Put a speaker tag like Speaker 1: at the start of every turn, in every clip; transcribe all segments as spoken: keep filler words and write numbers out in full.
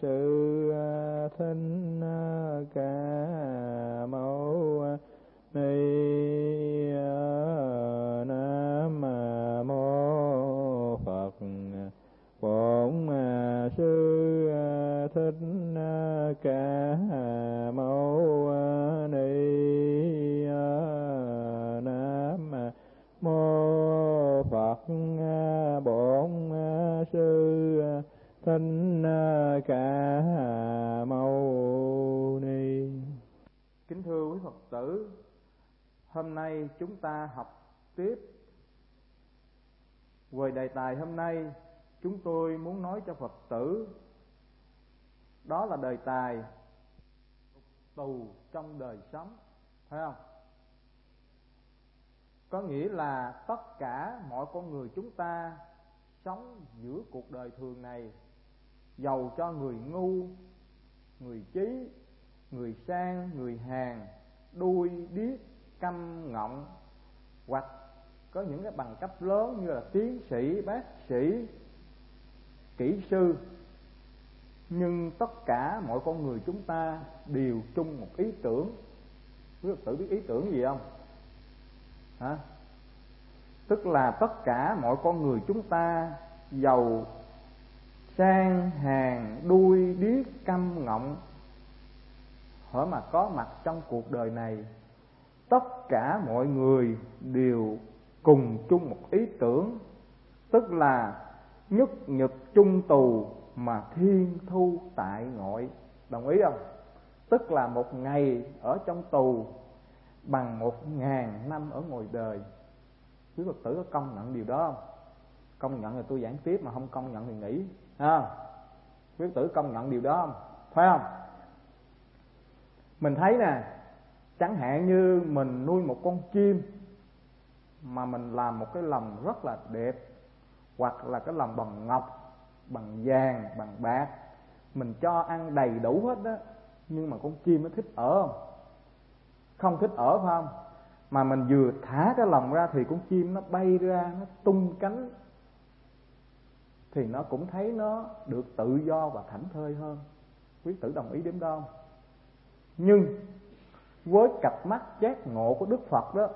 Speaker 1: Sư Thích Ca Mâu Ni. Nam mô Phật. Bổn Sư Thích Ca Mâu Ni. Nam mô Phật. Bổn Sư Thích Ca Mâu Ni. Kính thưa quý Phật tử, hôm nay chúng ta học tiếp về đề tài hôm nay. Chúng tôi muốn nói cho Phật tử đó là đề tài tù trong đời sống, phải không? Có nghĩa là tất cả mọi con người chúng ta sống giữa cuộc đời thường này, dầu cho người ngu, người trí, người sang, người hèn, đuôi, điếc, câm, ngọng, hoặc có những cái bằng cấp lớn như là tiến sĩ, bác sĩ, kỹ sư, nhưng tất cả mọi con người chúng ta đều chung một ý tưởng. Quý Phật tử biết ý tưởng gì không? Hả? Tức là tất cả mọi con người chúng ta, giàu sang hèn, đuôi, điếc, câm, ngọng, hễ mà có mặt trong cuộc đời này, tất cả mọi người đều cùng chung một ý tưởng, tức là nhất nhật chung tù mà thiên thu tại ngoại. Đồng ý không? Tức là một ngày ở trong tù bằng một ngàn năm ở ngoài đời. Quý Phật tử có công nhận điều đó không? Công nhận thì tôi giảng tiếp, mà không công nhận thì nghỉ. À, quý Phật tử công nhận điều đó không? Phải không? Mình thấy nè, chẳng hạn như mình nuôi một con chim mà mình làm một cái lồng rất là đẹp, hoặc là cái lồng bằng ngọc, bằng vàng, bằng bạc, mình cho ăn đầy đủ hết đó, nhưng mà con chim nó thích ở không? Không thích ở, phải không? Mà mình vừa thả cái lồng ra thì con chim nó bay ra, nó tung cánh, thì nó cũng thấy nó được tự do và thảnh thơi hơn. Quý tử đồng ý đến đó không? Nhưng với cặp mắt giác ngộ của Đức Phật đó,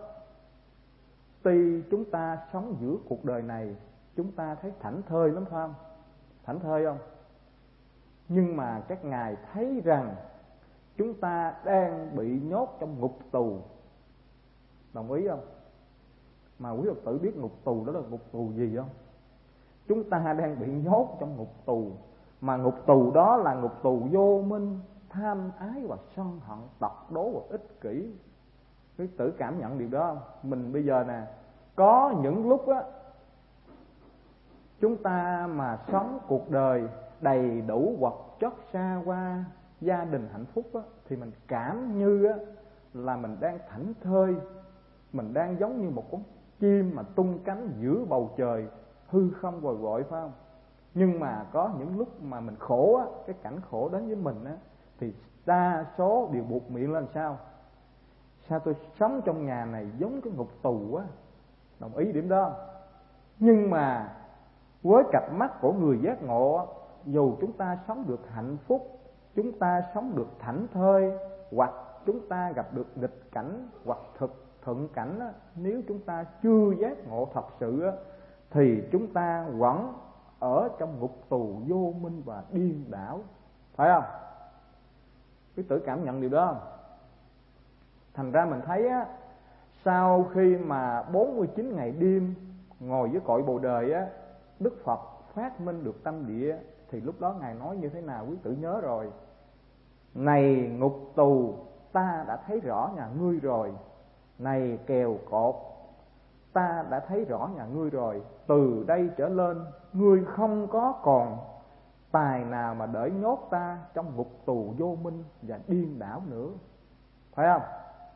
Speaker 1: tuy chúng ta sống giữa cuộc đời này, chúng ta thấy thảnh thơi lắm, phải không? Thảnh thơi không? Nhưng mà các ngài thấy rằng chúng ta đang bị nhốt trong ngục tù. Đồng ý không? Mà quý Phật tử biết ngục tù đó là ngục tù gì không? Chúng ta đang bị nhốt trong ngục tù, mà ngục tù đó là ngục tù vô minh, tham ái và sân hận, tật đố và ích kỷ. Quý Phật tử cảm nhận điều đó không? Mình bây giờ nè, có những lúc á, chúng ta mà sống cuộc đời đầy đủ vật chất xa hoa, gia đình hạnh phúc á, thì mình cảm như á, là mình đang thảnh thơi, mình đang giống như một con chim mà tung cánh giữa bầu trời hư không vòi vội, phải không? Nhưng mà có những lúc mà mình khổ á, cái cảnh khổ đến với mình á, thì đa số đều buột miệng lên sao? Sao tôi sống trong nhà này giống cái ngục tù á? Đồng ý điểm đó. Nhưng mà với cặp mắt của người giác ngộ, dù chúng ta sống được hạnh phúc, chúng ta sống được thảnh thơi, hoặc chúng ta gặp được nghịch cảnh hoặc thực thuận cảnh á, nếu chúng ta chưa giác ngộ thật sự á, thì chúng ta vẫn ở trong ngục tù vô minh và điên đảo, phải không? Quý tử cảm nhận điều đó không? Thành ra mình thấy á, sau khi mà bốn mươi chín ngày đêm ngồi với cội bồ đề á, Đức Phật phát minh được tâm địa, thì lúc đó ngài nói như thế nào quý tử nhớ rồi. Này ngục tù, ta đã thấy rõ nhà ngươi rồi. Này kèo cột, ta đã thấy rõ nhà ngươi rồi. Từ đây trở lên, ngươi không có còn tài nào mà đỡ nhốt ta trong ngục tù vô minh và điên đảo nữa, phải không?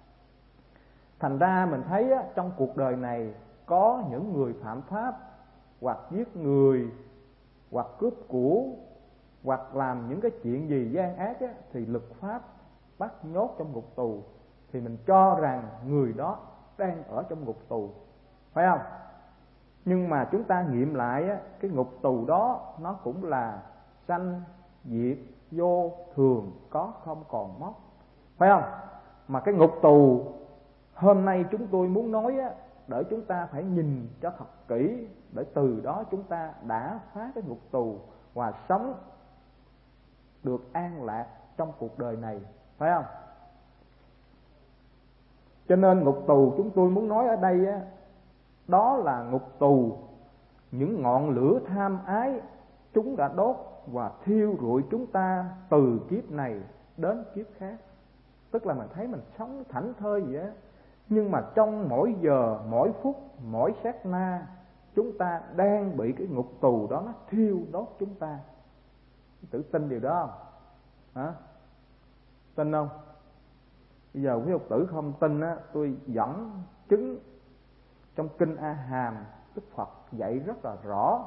Speaker 1: Thành ra mình thấy á, trong cuộc đời này có những người phạm pháp, hoặc giết người, hoặc cướp của, hoặc làm những cái chuyện gì gian ác á, thì luật pháp bắt nhốt trong ngục tù, thì mình cho rằng người đó đang ở trong ngục tù, phải không? Nhưng mà chúng ta nghiệm lại á, cái ngục tù đó nó cũng là sanh, diệt, vô thường, có không còn mất, phải không? Mà cái ngục tù hôm nay chúng tôi muốn nói á, để chúng ta phải nhìn cho thật kỹ, để từ đó chúng ta đã phá cái ngục tù và sống được an lạc trong cuộc đời này, phải không? Cho nên ngục tù chúng tôi muốn nói ở đây á, đó là ngục tù những ngọn lửa tham ái chúng đã đốt và thiêu rụi chúng ta từ kiếp này đến kiếp khác. Tức là mình thấy mình sống thảnh thơi vậy á, nhưng mà trong mỗi giờ, mỗi phút, mỗi sát na, chúng ta đang bị cái ngục tù đó nó thiêu đốt chúng ta. Tự tin điều đó không? Hả? Tin không? Bây giờ quý Phật tử không tin á, tôi dẫn chứng trong kinh A Hàm, Đức Phật dạy rất là rõ.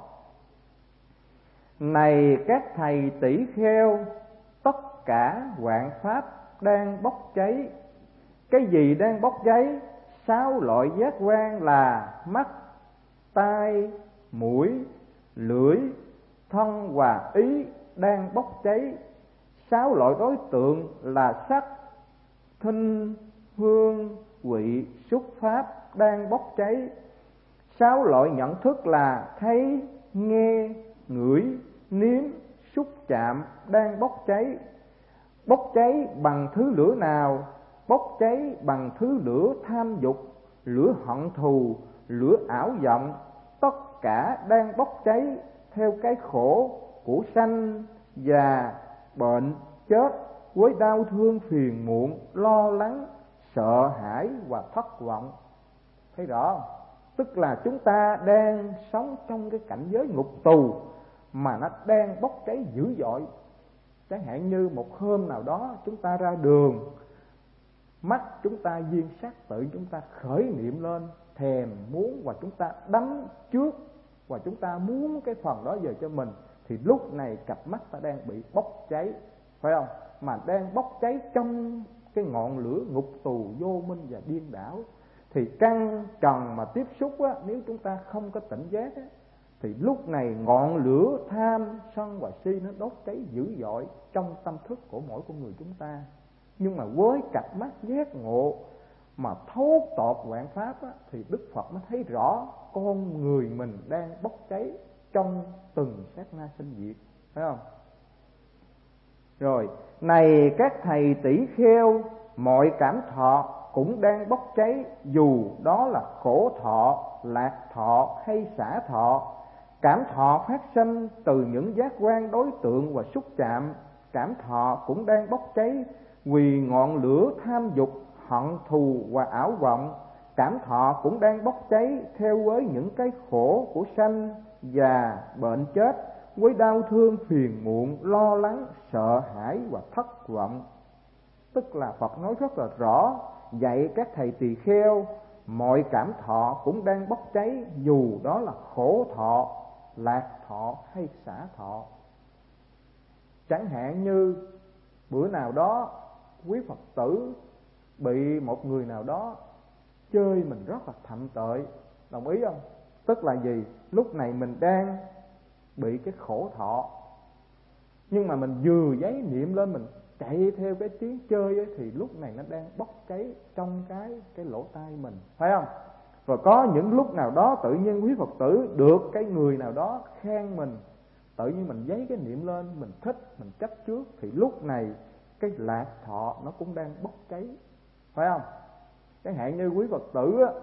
Speaker 1: Này các thầy tỷ kheo, tất cả vạn pháp đang bốc cháy. Cái gì đang bốc cháy? Sáu loại giác quan là mắt, tai, mũi, lưỡi, thân và ý đang bốc cháy. Sáu loại đối tượng là sắc, thinh, hương, vị, xúc, pháp đang bốc cháy. Sáu loại nhận thức là thấy, nghe, ngửi, nếm, xúc chạm đang bốc cháy. Bốc cháy bằng thứ lửa nào? Bốc cháy bằng thứ lửa tham dục, lửa hận thù, lửa ảo vọng. Tất cả đang bốc cháy theo cái khổ của sanh, già, bệnh, chết, với đau thương phiền muộn, lo lắng, sợ hãi và thất vọng. Thấy rõ không? Tức là chúng ta đang sống trong cái cảnh giới ngục tù mà nó đang bốc cháy dữ dội. Chẳng hạn như một hôm nào đó chúng ta ra đường, mắt chúng ta duyên sắc tự chúng ta khởi niệm lên, thèm muốn và chúng ta đắm trước, và chúng ta muốn cái phần đó về cho mình, thì lúc này cặp mắt ta đang bị bốc cháy, phải không? Mà đang bốc cháy trong cái ngọn lửa ngục tù vô minh và điên đảo. Thì căn trần mà tiếp xúc á, nếu chúng ta không có tỉnh giác á, thì lúc này ngọn lửa tham, sân và si nó đốt cháy dữ dội trong tâm thức của mỗi con người chúng ta. Nhưng mà với cặp mắt giác ngộ mà thốt tọt vạn pháp á, thì Đức Phật mới thấy rõ con người mình đang bốc cháy trong từng sát na sinh diệt, phải không? Rồi, này các thầy tỷ kheo, mọi cảm thọ cũng đang bốc cháy, dù đó là khổ thọ, lạc thọ hay xả thọ. Cảm thọ phát sinh từ những giác quan đối tượng và xúc chạm. Cảm thọ cũng đang bốc cháy vì ngọn lửa tham dục, hận thù và ảo vọng. Cảm thọ cũng đang bốc cháy theo với những cái khổ của sanh, già, bệnh chết, với đau thương phiền muộn, lo lắng, sợ hãi và thất vọng. Tức là Phật nói rất là rõ, dạy các thầy tỳ kheo, mọi cảm thọ cũng đang bốc cháy, dù đó là khổ thọ, lạc thọ hay xả thọ. Chẳng hạn như bữa nào đó quý Phật tử bị một người nào đó chơi mình rất là thậm tệ, đồng ý không? Tức là gì? Lúc này mình đang bị cái khổ thọ, nhưng mà mình vừa giấy niệm lên, mình chạy theo cái tiếng chơi ấy, thì lúc này nó đang bốc cháy trong cái cái lỗ tai mình, phải không? Rồi có những lúc nào đó tự nhiên quý Phật tử được cái người nào đó khen mình, tự nhiên mình giấy cái niệm lên, mình thích, mình chấp trước, thì lúc này cái lạc thọ nó cũng đang bốc cháy, phải không? Chẳng hạn như quý Phật tử á,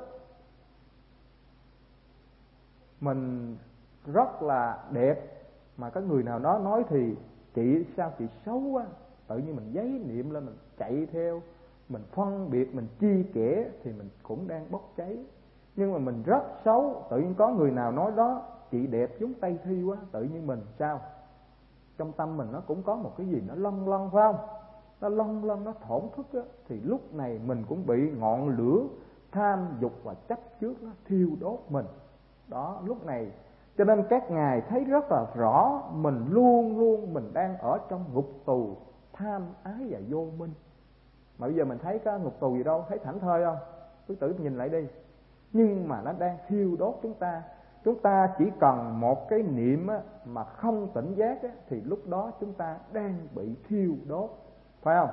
Speaker 1: mình rất là đẹp, mà có người nào đó nói thì chị sao chị xấu quá, tự nhiên mình giấy niệm lên, mình chạy theo, mình phân biệt, mình chi kẻ, thì mình cũng đang bốc cháy. Nhưng mà mình rất xấu, tự nhiên có người nào nói đó chị đẹp giống Tây Thi quá, tự nhiên mình sao? Trong tâm mình nó cũng có một cái gì nó lâng lâng, phải không? Nó lâng lâng, nó thổn thức á, thì lúc này mình cũng bị ngọn lửa tham dục và chấp trước nó thiêu đốt mình. Đó, lúc này cho nên các ngài thấy rất là rõ mình luôn luôn mình đang ở trong ngục tù tham ái và vô minh. Mà bây giờ mình thấy cái ngục tù gì đâu, thấy thảnh thơi không? Quý tử nhìn lại đi. Nhưng mà nó đang thiêu đốt chúng ta. Chúng ta chỉ cần một cái niệm á, mà không tỉnh giác á, thì lúc đó chúng ta đang bị thiêu đốt, phải không?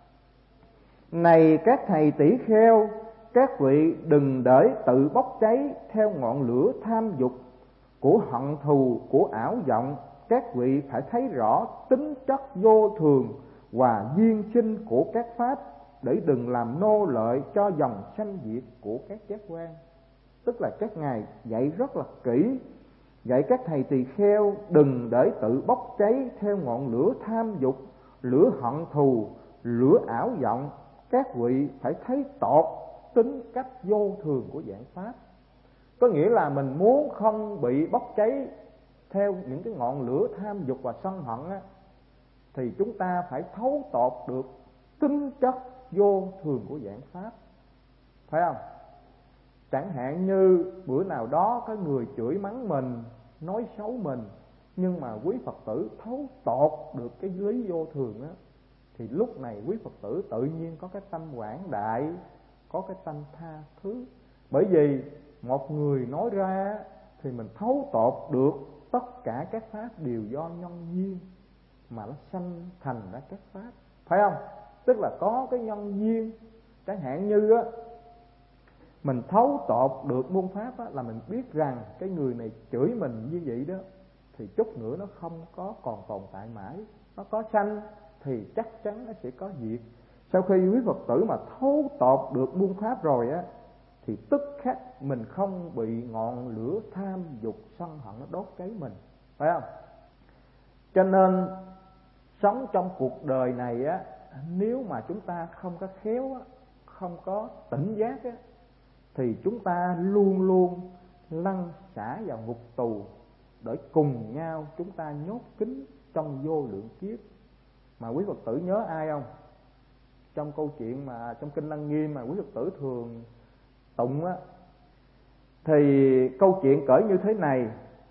Speaker 1: Này các thầy tỷ kheo, các vị đừng để tự bốc cháy theo ngọn lửa tham dục của hận thù, của ảo vọng. Các vị phải thấy rõ tính chất vô thường và duyên sinh của các pháp, để đừng làm nô lệ cho dòng sanh diệt của các giác quan. Tức là các ngài dạy rất là kỹ, dạy các thầy tỳ kheo đừng để tự bốc cháy theo ngọn lửa tham dục, lửa hận thù, lửa ảo vọng. Các vị phải thấy tột tính cách vô thường của dạng pháp. Có nghĩa là mình muốn không bị bốc cháy theo những cái ngọn lửa tham dục và sân hận á, thì chúng ta phải thấu tột được tính chất vô thường của dạng pháp, phải không? Chẳng hạn như bữa nào đó có người chửi mắng mình, nói xấu mình, nhưng mà quý Phật tử thấu tột được cái lý vô thường á, thì lúc này quý Phật tử tự nhiên có cái tâm quảng đại, có cái tâm tha thứ. Bởi vì một người nói ra thì mình thấu tột được tất cả các pháp đều do nhân duyên mà nó sanh thành ra các pháp, phải không? Tức là có cái nhân duyên. Chẳng hạn như á, mình thấu tột được môn pháp á, là mình biết rằng cái người này chửi mình như vậy đó, thì chút nữa nó không có còn tồn tại mãi. Nó có sanh thì chắc chắn nó sẽ có diệt. Sau khi quý Phật tử mà thấu tột được môn pháp rồi á, thì tức khắc mình không bị ngọn lửa tham dục sân hận nó đốt cháy mình, phải không? Cho nên sống trong cuộc đời này á, nếu mà chúng ta không có khéo á, không có tỉnh giác á, thì chúng ta luôn luôn lăn xả vào ngục tù, để cùng nhau chúng ta nhốt kín trong vô lượng kiếp. Mà quý Phật tử nhớ ai không? Trong câu chuyện mà trong Kinh Lăng Nghiêm mà quý Phật tử thường tụng á, thì câu chuyện kể như thế này.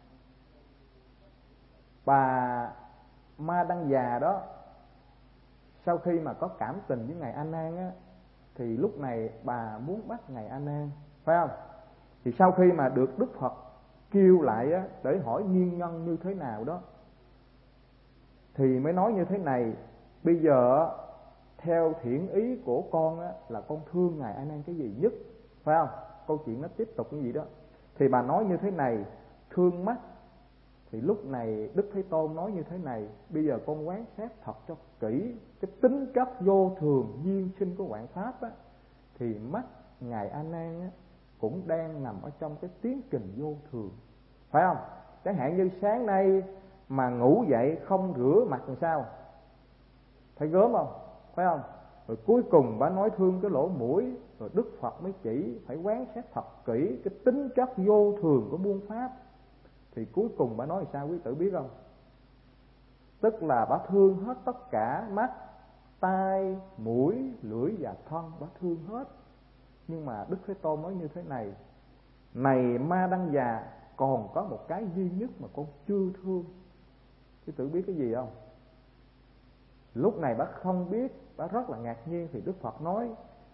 Speaker 1: Bà Ma Đăng Già đó, sau khi mà có cảm tình với ngài A Nan á, thì lúc này bà muốn bắt ngài A Nan, phải không? Thì sau khi mà được Đức Phật kêu lại á, để hỏi nguyên nhân như thế nào đó, thì mới nói như thế này: bây giờ theo thiện ý của con á, là con thương ngài A Nan cái gì nhất, phải không? Câu chuyện nó tiếp tục như vậy đó. Thì bà nói như thế này: thương mắt. Thì lúc này Đức Thế Tôn nói như thế này: bây giờ con quán sát thật cho kỹ cái tính chất vô thường duyên sinh của vạn pháp á, thì mắt ngài A Nan á, cũng đang nằm ở trong cái tiến trình vô thường, phải không? Chẳng hạn như sáng nay mà ngủ dậy không rửa mặt làm sao? Thấy gớm không? Phải không? Rồi cuối cùng bà nói thương cái lỗ mũi, rồi Đức Phật mới chỉ phải quán sát thật kỹ cái tính chất vô thường của muôn pháp. Thì cuối cùng bà nói sao quý tử biết không? Tức là bà thương hết tất cả mắt, tai, mũi, lưỡi và thân, bà thương hết. Nhưng mà Đức Thế Tôn nói như thế này: này Ma Đăng Già, còn có một cái duy nhất mà con chưa thương. Quý tử biết cái gì không? Lúc này bà không biết, bà rất là ngạc nhiên. Thì Đức Phật nói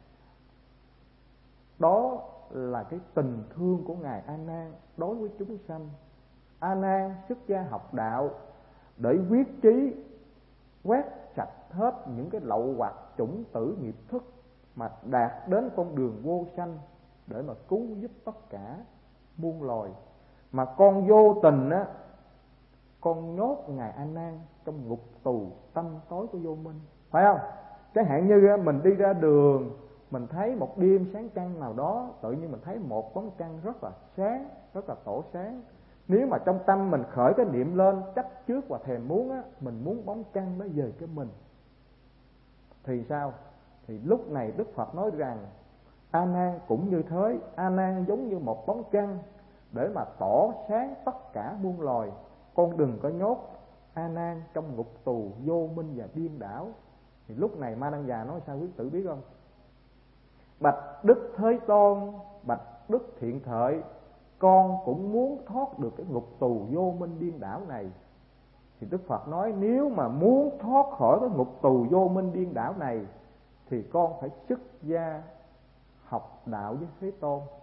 Speaker 1: đó là cái tình thương của ngài A Nan đối với chúng sanh. A Nan xuất gia học đạo để quyết chí quét sạch hết những cái lậu hoặc chủng tử nghiệp thức, mà đạt đến con đường vô sanh để mà cứu giúp tất cả muôn loài. Mà con vô tình á, con nhốt ngài A Nan trong ngục tù tâm tối của vô minh, phải không? Chẳng hạn như mình đi ra đường, mình thấy một đêm sáng trăng nào đó, tự nhiên mình thấy một bóng trăng rất là sáng, rất là tỏ sáng. Nếu mà trong tâm mình khởi cái niệm lên chấp trước và thèm muốn á, mình muốn bóng trăng nó về cho mình, thì sao? Thì lúc này Đức Phật nói rằng A Nan cũng như thế. A Nan giống như một bóng trăng để mà tỏ sáng tất cả muôn loài. Con đừng có nhốt A Nan trong ngục tù vô minh và điên đảo. Thì lúc này Ma Đăng Già nói sao quý tử biết không? Bạch Đức Thế Tôn, bạch Đức Thiện Thệ, con cũng muốn thoát được cái ngục tù vô minh điên đảo này. Thì Đức Phật nói nếu mà muốn thoát khỏi cái ngục tù vô minh điên đảo này, thì con phải xuất gia học đạo với Thế Tôn.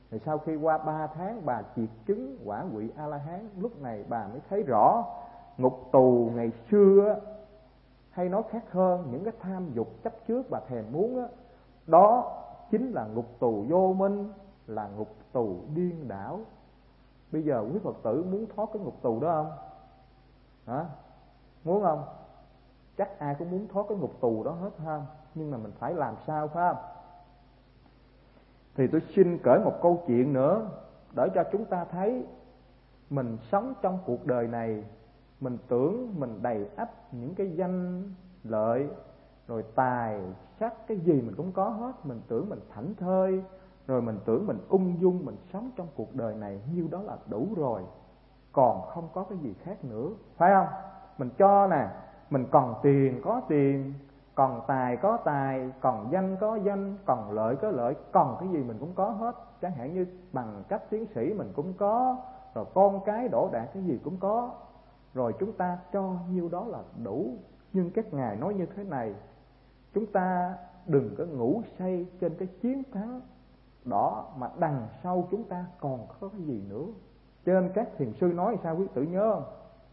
Speaker 1: Thì sau khi qua ba tháng bà triệt chứng quả vị A-la-hán, lúc này bà mới thấy rõ ngục tù ngày xưa, hay nói khác hơn, những cái tham dục chấp trước bà thèm muốn đó, đó chính là ngục tù vô minh, là ngục tù điên đảo. Bây giờ quý Phật tử muốn thoát cái ngục tù đó không? Hả? Muốn không? Chắc ai cũng muốn thoát cái ngục tù đó hết ha. Nhưng mà mình phải làm sao, phải không? Thì tôi xin kể một câu chuyện nữa để cho chúng ta thấy mình sống trong cuộc đời này, mình tưởng mình đầy ắp những cái danh lợi, rồi tài sắc, cái gì mình cũng có hết. Mình tưởng mình thảnh thơi, rồi mình tưởng mình ung dung, mình sống trong cuộc đời này nhiêu đó là đủ rồi, còn không có cái gì khác nữa, phải không? Mình cho nè, mình còn tiền có tiền, còn tài có tài, còn danh có danh, còn lợi có lợi, còn cái gì mình cũng có hết. Chẳng hạn như bằng cấp tiến sĩ mình cũng có, rồi con cái đỗ đạt cái gì cũng có, rồi chúng ta cho nhiêu đó là đủ. Nhưng các ngài nói như thế này: chúng ta đừng có ngủ say trên cái chiến thắng đó, mà đằng sau chúng ta còn có cái gì nữa. Cho nên các thiền sư nói sao quý tử nhớ không?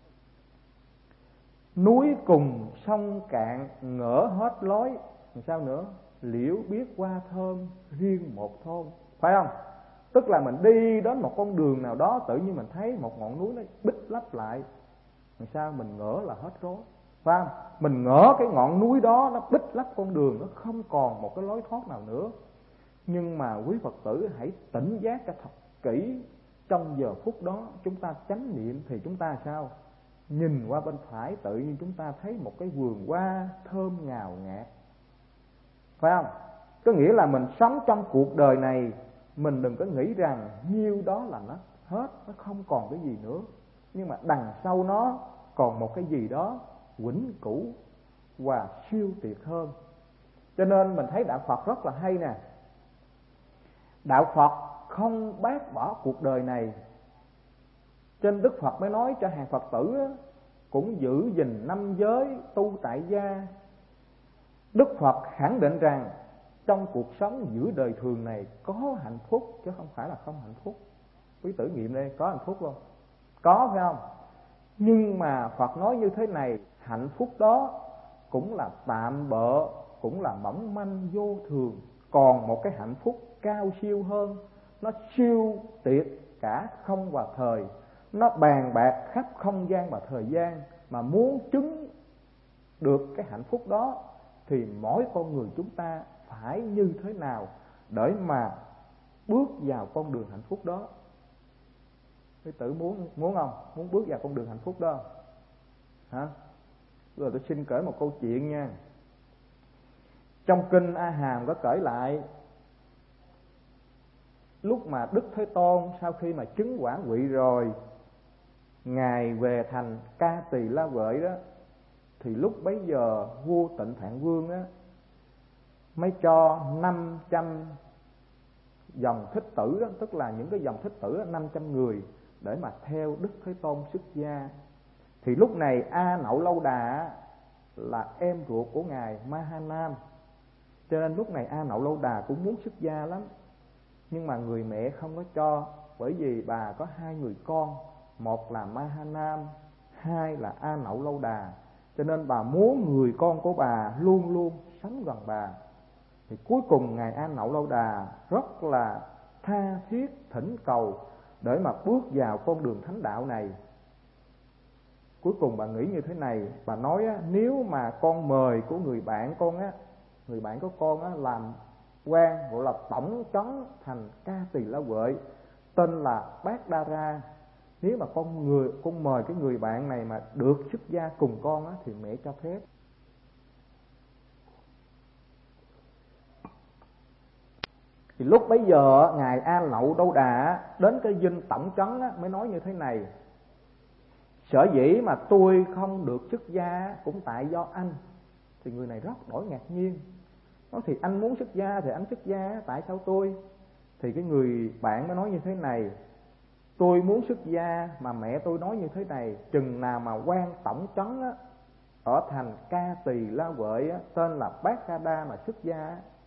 Speaker 1: Núi cùng sông cạn ngỡ hết lối, sao nữa? Liễu biết hoa thơm riêng một thôn, phải không? Tức là mình đi đến một con đường nào đó, tự nhiên mình thấy một ngọn núi nó bích lấp lại, làm sao mình ngỡ là hết rối, phải không? Mình ngỡ cái ngọn núi đó nó bích lấp con đường, nó không còn một cái lối thoát nào nữa. Nhưng mà quý Phật tử hãy tỉnh giác cho thật kỹ. Trong giờ phút đó chúng ta chánh niệm thì chúng ta sao? Nhìn qua bên phải tự nhiên chúng ta thấy một cái vườn hoa thơm ngào ngạt, phải không? Có nghĩa là mình sống trong cuộc đời này, mình đừng có nghĩ rằng nhiêu đó là nó hết, nó không còn cái gì nữa. Nhưng mà đằng sau nó còn một cái gì đó vĩnh cửu và siêu tuyệt hơn. Cho nên mình thấy đạo Phật rất là hay nè. Đạo Phật không bác bỏ cuộc đời này, trên Đức Phật mới nói cho hàng Phật tử cũng giữ gìn năm giới, tu tại gia. Đức Phật khẳng định rằng trong cuộc sống giữa đời thường này có hạnh phúc chứ không phải là không hạnh phúc. Quý tử nghiệm đây, có hạnh phúc không? Có, phải không? Nhưng mà Phật nói như thế này: hạnh phúc đó cũng là tạm bợ, cũng là mỏng manh vô thường. Còn một cái hạnh phúc cao siêu hơn, nó siêu tuyệt cả không và thời, nó bàn bạc khắp không gian và thời gian. Mà muốn chứng được cái hạnh phúc đó thì mỗi con người chúng ta phải như thế nào để mà bước vào con đường hạnh phúc đó? Quý tử muốn muốn không? Muốn bước vào con đường hạnh phúc đó hả? Rồi tôi xin kể một câu chuyện nha. Trong kinh A Hàm có kể lại lúc mà Đức Thế Tôn sau khi mà chứng quả vị rồi, ngài về thành Ca Tỳ La Vệ đó, thì lúc bấy giờ vua Tịnh Phạn Vương á mới cho năm trăm dòng thích tử đó, tức là những cái dòng thích tử đó, năm trăm người để mà theo Đức Thế Tôn xuất gia. Thì lúc này A Nậu Lâu Đà là em ruột của ngài Ma Ha Nam, cho nên lúc này A Nậu Lâu Đà cũng muốn xuất gia lắm. Nhưng mà người mẹ không có cho, bởi vì bà có hai người con, một là Ma Ha Nam, hai là A Nậu Lâu Đà, cho nên bà muốn người con của bà luôn luôn sống gần bà. Thì cuối cùng ngài A Nậu Lâu Đà rất là tha thiết thỉnh cầu để mà bước vào con đường thánh đạo này. Cuối cùng bà nghĩ như thế này, bà nói á, nếu mà con mời của người bạn con á, người bạn của con á làm quan gọi là tổng trấn thành Ca Tỳ La Vệ, tên là Bát Đa Ra, nếu mà con người con mời cái người bạn này mà được xuất gia cùng con á, thì mẹ cho phép. Thì lúc bấy giờ ngài A Nậu Lâu Đà đến cái dinh tổng trấn á, mới nói như thế này: sở dĩ mà tôi không được xuất gia cũng tại do anh. Thì người này rất đổi ngạc nhiên, nói thì anh muốn xuất gia thì anh xuất gia, tại sao tôi? Thì cái người bạn mới nói như thế này: tôi muốn xuất gia mà mẹ tôi nói như thế này, chừng nào mà quan tổng trấn á, ở thành Ca Tỳ La Vệ á, tên là Bát Đa Đa mà xuất gia á,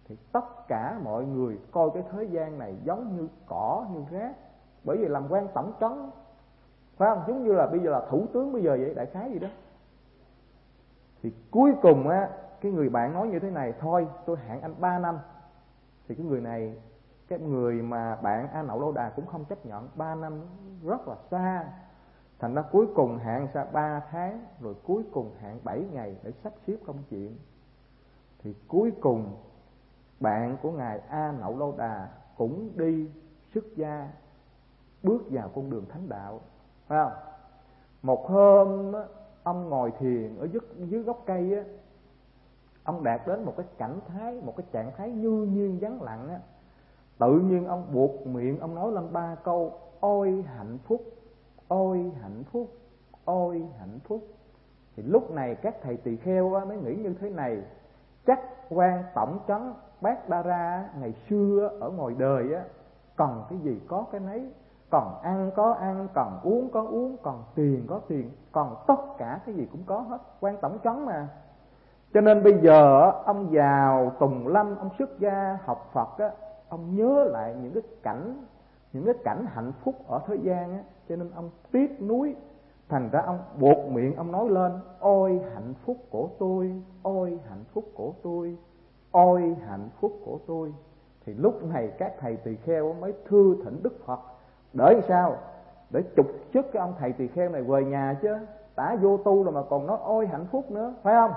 Speaker 1: thì tất cả mọi người coi cái thế gian này giống như cỏ, như rác. Bởi vì làm quan tổng trấn, phải không? Giống như là bây giờ là thủ tướng bây giờ vậy, đại khái gì đó. Thì cuối cùng á, cái người bạn nói như thế này: thôi tôi hạn anh ba năm. Thì cái người này, cái người mà bạn A Nậu Lâu Đà cũng không chấp nhận. Ba năm rất là xa. Thành ra cuối cùng hạn ra ba tháng, rồi cuối cùng hạn bảy ngày để sắp xếp công chuyện. Thì cuối cùng bạn của ngài A Nậu Lâu Đà cũng đi xuất gia, bước vào con đường thánh đạo, phải không? Một hôm ông ngồi thiền ở dưới, dưới gốc cây á, ông đạt đến một cái cảnh thái, một cái trạng thái như nhiên vắng lặng á. Tự nhiên ông buột miệng, ông nói lên ba câu: ôi hạnh phúc, ôi hạnh phúc, ôi hạnh phúc. Thì lúc này các thầy tỳ kheo á, mới nghĩ như thế này: chắc quan tổng trấn Bát Đa Ra ngày xưa ở ngoài đời á, cần cái gì có cái nấy, còn ăn có ăn, còn uống có uống, còn tiền có tiền, còn tất cả cái gì cũng có hết, quan tổng trấn mà. Cho nên bây giờ ông vào Tùng Lâm, ông xuất gia học Phật á, ông nhớ lại những cái cảnh, những cái cảnh hạnh phúc ở thế gian á, cho nên ông tiếc nuối. Thành ra ông buột miệng, ông nói lên: ôi hạnh phúc của tôi, ôi hạnh phúc của tôi, ôi hạnh phúc của tôi. Thì lúc này các thầy tỳ kheo mới thưa thỉnh Đức Phật để sao? Để trục xuất cái ông thầy tỳ kheo này về nhà chứ. Đã vô tu rồi mà còn nói ôi hạnh phúc nữa, phải không?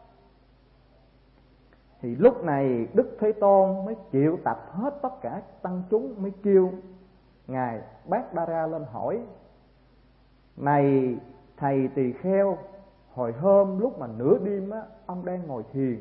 Speaker 1: Thì lúc này Đức Thế Tôn mới triệu tập hết tất cả tăng chúng, mới kêu ngài Bát Đa Ra lên hỏi: này thầy tỳ kheo, hồi hôm lúc mà nửa đêm á, ông đang ngồi thiền,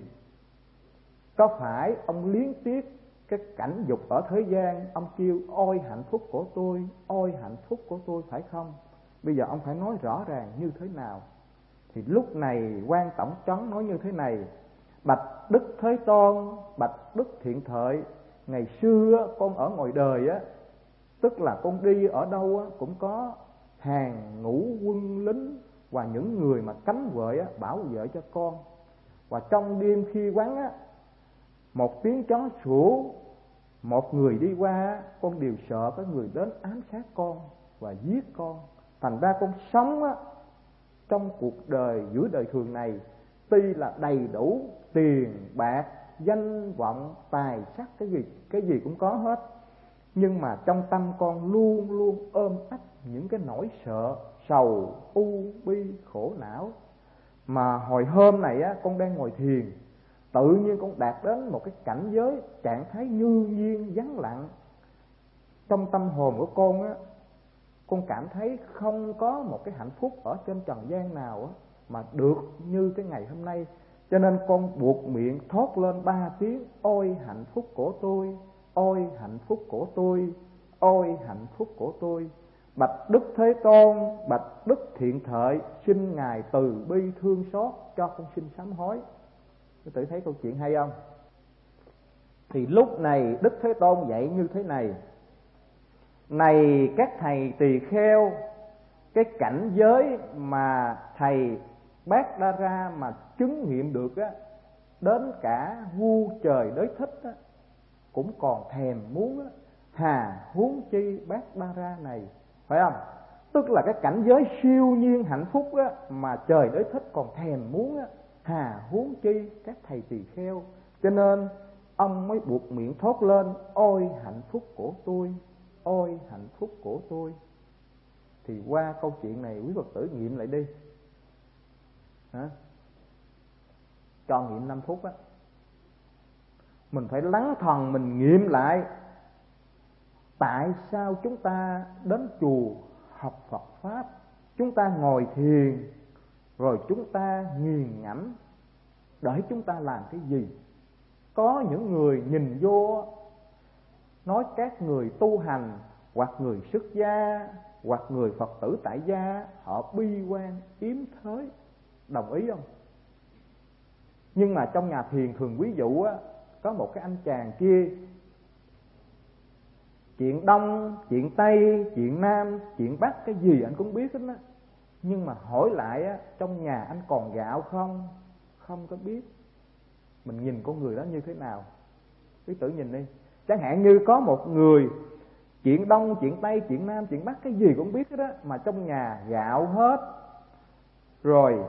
Speaker 1: có phải ông liếng tiếc cái cảnh dục ở thế gian, ông kêu ôi hạnh phúc của tôi, ôi hạnh phúc của tôi, phải không? Bây giờ ông phải nói rõ ràng như thế nào? Thì lúc này quan tổng trấn nói như thế này: bạch Đức Thế Tôn, bạch Đức Thiện Thệ, ngày xưa con ở ngoài đời á, tức là con đi ở đâu á, cũng có hàng ngũ quân lính và những người mà cấm vệ á, bảo vệ cho con. Và trong đêm khi vắng á, một tiếng chó sủa, một người đi qua, con đều sợ có người đến ám sát con và giết con. Thành ra con sống á, trong cuộc đời giữa đời thường này, tuy là đầy đủ tiền bạc, danh vọng, tài sắc, cái gì cái gì cũng có hết, nhưng mà trong tâm con luôn luôn ôm ấp những cái nỗi sợ, sầu, u, bi, khổ não. Mà hồi hôm này á, con đang ngồi thiền, tự nhiên con đạt đến một cái cảnh giới trạng thái như nhiên vắng lặng. Trong tâm hồn của con á, con cảm thấy không có một cái hạnh phúc ở trên trần gian nào á mà được như cái ngày hôm nay. Cho nên con buột miệng thốt lên ba tiếng: ôi hạnh phúc của tôi, ôi hạnh phúc của tôi, ôi hạnh phúc của tôi. Bạch Đức Thế Tôn, bạch Đức Thiện Thệ, xin ngài từ bi thương xót cho con xin sám hối. Các tự thấy câu chuyện hay không? Thì lúc này Đức Thế Tôn dạy như thế này: này các thầy tỳ kheo, cái cảnh giới mà thầy Bát Đa Ra mà chứng nghiệm được á, đến cả vua trời đới thích á, cũng còn thèm muốn á, hà huống chi Bát Đa Ra này, phải không? Tức là cái cảnh giới siêu nhiên hạnh phúc á, mà trời đới thích còn thèm muốn á, hà huống chi các thầy tỳ kheo. Cho nên ông mới buột miệng thốt lên: ôi hạnh phúc của tôi, ôi hạnh phúc của tôi. Thì qua câu chuyện này quý Phật tử nghiệm lại đi, hả? Cho nghiệm năm phút á, mình phải lắng thần mình nghiệm lại tại sao chúng ta đến chùa học Phật Pháp, chúng ta ngồi thiền, rồi chúng ta nghiền ngẫm để chúng ta làm cái gì. Có những người nhìn vô nói các người tu hành, hoặc người xuất gia, hoặc người Phật tử tại gia, họ bi quan yếm thới, đồng ý không? Nhưng mà trong nhà thiền thường ví dụ á, có một cái anh chàng kia, chuyện Đông, chuyện Tây, chuyện Nam, chuyện Bắc, cái gì anh cũng biết hết á. Nhưng mà hỏi lại á, trong nhà anh còn gạo không? Không có biết. Mình nhìn con người đó như thế nào? Quý tử nhìn đi, chẳng hạn như có một người chuyện đông, chuyện tây, chuyện nam, chuyện bắc, cái gì cũng biết hết đó, mà trong nhà gạo hết, rồi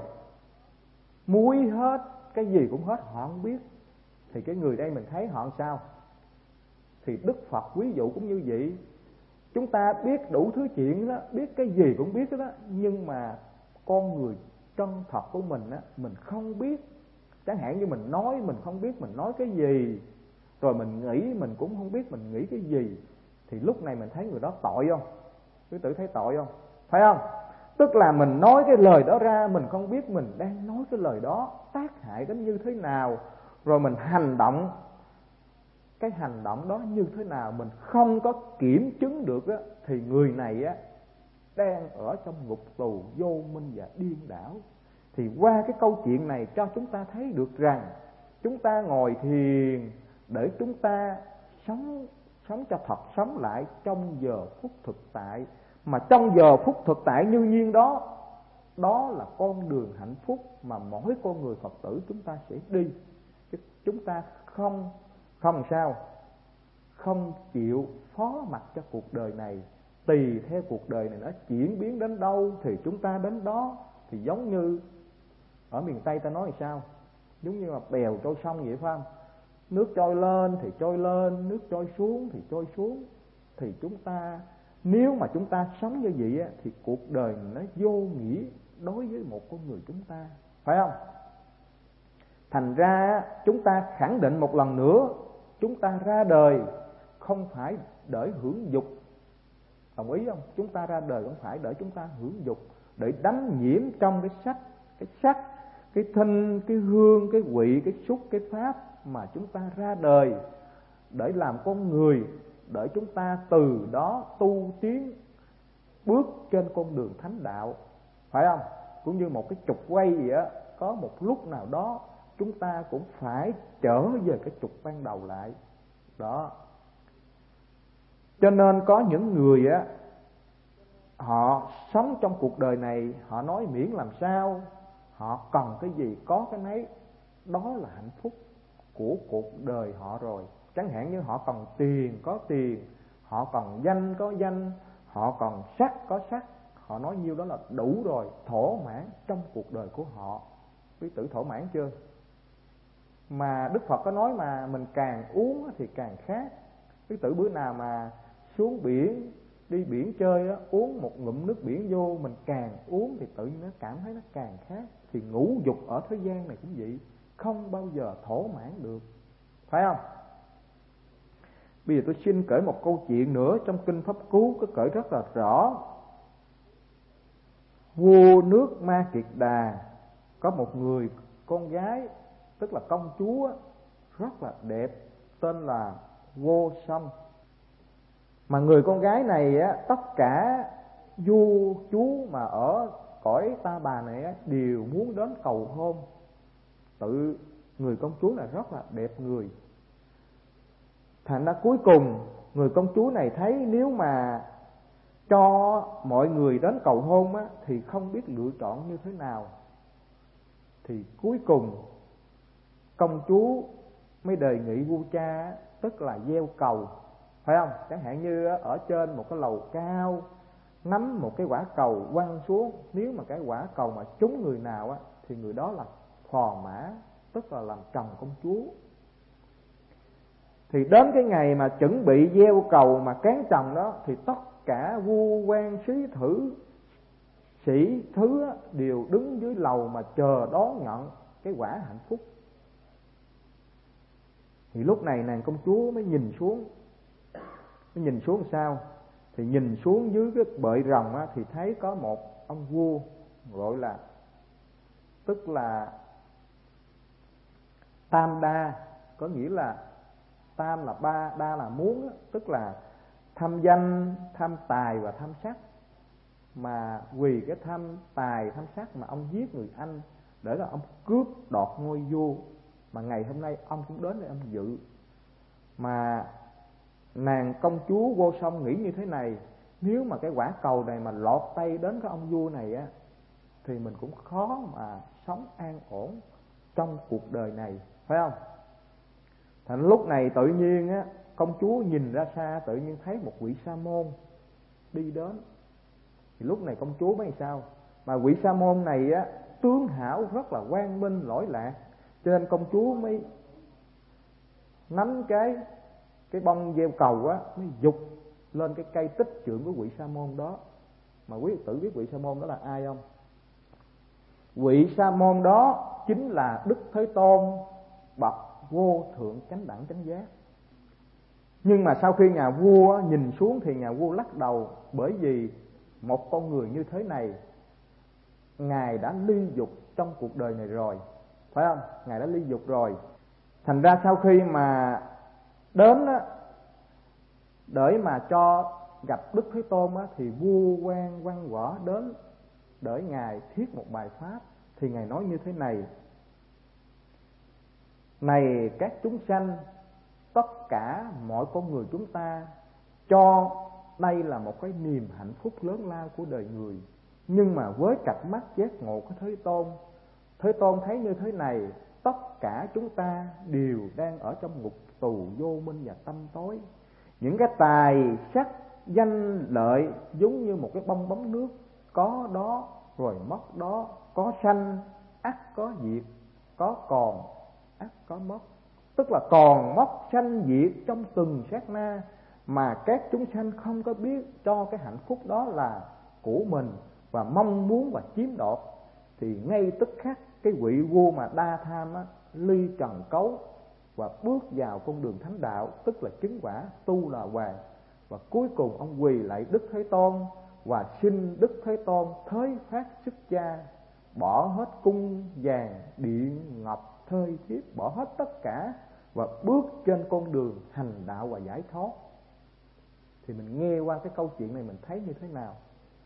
Speaker 1: muối hết, cái gì cũng hết, họ không biết. Thì cái người đây mình thấy họ làm sao? Thì Đức Phật ví dụ cũng như vậy. Chúng ta biết đủ thứ chuyện đó, biết cái gì cũng biết đó, nhưng mà con người chân thật của mình á, mình không biết. Chẳng hạn như mình nói mình không biết mình nói cái gì, rồi mình nghĩ mình cũng không biết mình nghĩ cái gì, thì lúc này mình thấy người đó tội không? Quý tử thấy tội không? Phải không? Tức là mình nói cái lời đó ra, mình không biết mình đang nói cái lời đó tác hại đến như thế nào, rồi mình hành động cái hành động đó như thế nào mình không có kiểm chứng được á, thì người này á đang ở trong ngục tù vô minh và điên đảo. Thì qua cái câu chuyện này cho chúng ta thấy được rằng chúng ta ngồi thiền để chúng ta sống sống cho thật, sống lại trong giờ phút thực tại. Mà trong giờ phút thực tại như nhiên đó, đó là con đường hạnh phúc mà mỗi con người Phật tử chúng ta sẽ đi. Chứ chúng ta không không sao không chịu phó mặc cho cuộc đời này, tùy theo cuộc đời này nó chuyển biến đến đâu thì chúng ta đến đó. Thì giống như ở miền Tây ta nói là sao? Giống như là bèo trôi sông vậy phải không? Nước trôi lên thì trôi lên, nước trôi xuống thì trôi xuống. Thì chúng ta, nếu mà chúng ta sống như vậy á, thì cuộc đời nó vô nghĩa đối với một con người chúng ta, phải không? Thành ra chúng ta khẳng định một lần nữa, chúng ta ra đời không phải để hưởng dục. Đồng ý không? Chúng ta ra đời không phải để chúng ta hưởng dục, để đắm nhiễm trong cái sắc, cái sắc, cái thinh, cái hương, cái vị, cái xúc, cái pháp. Mà chúng ta ra đời để làm con người, để chúng ta từ đó tu tiến, bước trên con đường thánh đạo, phải không? Cũng như một cái trục quay vậy á, có một lúc nào đó chúng ta cũng phải trở về cái trục ban đầu lại. Đó. Cho nên có những người á, họ sống trong cuộc đời này, họ nói miễn làm sao, họ cần cái gì có cái nấy, đó là hạnh phúc của cuộc đời họ rồi. Chẳng hạn như họ cần tiền có tiền, họ cần danh có danh, họ cần sắc có sắc, họ nói nhiêu đó là đủ rồi, thỏa mãn trong cuộc đời của họ. Quý tử thỏa mãn chưa? Mà Đức Phật có nói mà mình càng uống thì càng khát. Quý tử bữa nào mà xuống biển, đi biển chơi á, uống một ngụm nước biển vô, mình càng uống thì tự nhiên nó cảm thấy nó càng khát. Thì ngũ dục ở thế gian này cũng vậy, không bao giờ thỏa mãn được, phải không? Bây giờ tôi xin kể một câu chuyện nữa trong Kinh Pháp Cú có kể rất là rõ. Vua nước Ma Kiệt Đà có một người con gái, tức là công chúa rất là đẹp, tên là Vô Song. Mà người con gái này á, tất cả vua chú mà ở cõi Ta Bà này á, đều muốn đến cầu hôn. Tự người công chúa này rất là đẹp người. Thành ra cuối cùng người công chúa này thấy nếu mà cho mọi người đến cầu hôn á, thì không biết lựa chọn như thế nào. Thì cuối cùng công chúa mới đề nghị vua cha, tức là gieo cầu, phải không? Chẳng hạn như ở trên một cái lầu cao, nắm một cái quả cầu quăng xuống, nếu mà cái quả cầu mà trúng người nào á, thì người đó là phò mã, tức là làm chồng công chúa. Thì đến cái ngày mà chuẩn bị gieo cầu mà cán chồng đó, thì tất cả vua quan sĩ thử sĩ thứ đều đứng dưới lầu mà chờ đón nhận cái quả hạnh phúc. Thì lúc này nàng công chúa mới nhìn xuống, mới nhìn xuống sao? Thì nhìn xuống dưới cái bệ rồng á, thì thấy có một ông vua gọi là, tức là Tam Đa, có nghĩa là tam là ba, đa là muốn, tức là tham danh, tham tài và tham sắc. Mà vì cái tham tài, tham sắc mà ông giết người anh để là ông cướp đoạt ngôi vua. Mà ngày hôm nay ông cũng đến để ông dự. Mà nàng công chúa Vô Song nghĩ như thế này: nếu mà cái quả cầu này mà lọt tay đến cái ông vua này á, thì mình cũng khó mà sống an ổn trong cuộc đời này, phải không? Thành lúc này tự nhiên á, công chúa nhìn ra xa tự nhiên thấy một vị sa môn đi đến. Thì lúc này công chúa mới sao? Mà vị sa môn này á, tướng hảo rất là quang minh lỗi lạc, cho nên công chúa mới nắm cái cái bông gieo cầu á, mới giục lên cái cây tích trượng của vị sa môn đó. Mà quý tử biết vị sa môn đó là ai không? Vị sa môn đó chính là Đức Thế Tôn bậc vô thượng chánh đẳng chánh giác. Nhưng mà sau khi nhà vua nhìn xuống thì nhà vua lắc đầu, bởi vì một con người như thế này Ngài đã ly dục trong cuộc đời này rồi, phải không? Ngài đã ly dục rồi. Thành ra sau khi mà đến á, để mà cho gặp Đức Thế Tôn á, thì vua quan văn võ đến để Ngài thuyết một bài pháp. Thì Ngài nói như thế này: này các chúng sanh, tất cả mọi con người chúng ta cho đây là một cái niềm hạnh phúc lớn lao của đời người. Nhưng mà với cặp mắt giác ngộ của Thế Tôn, Thế Tôn thấy như thế này: tất cả chúng ta đều đang ở trong ngục tù vô minh và tâm tối. Những cái tài sắc danh lợi giống như một cái bong bóng nước, có đó rồi mất đó, có sanh ắt có diệt, có còn ắt có mất. Tức là còn mất sanh diệt trong từng sát na, mà các chúng sanh không có biết cho cái hạnh phúc đó là của mình và mong muốn và chiếm đoạt. Thì ngay tức khắc cái vị vua mà đa tham á, ly trần cấu và bước vào con đường thánh đạo, tức là chứng quả tu là hoàng. Và cuối cùng ông quỳ lại Đức Thế Tôn và xin Đức Thế Tôn thới phát xuất gia, bỏ hết cung vàng điện ngọc thơi thiếp, bỏ hết tất cả và bước trên con đường hành đạo và giải thoát. Thì mình nghe qua cái câu chuyện này mình thấy như thế nào?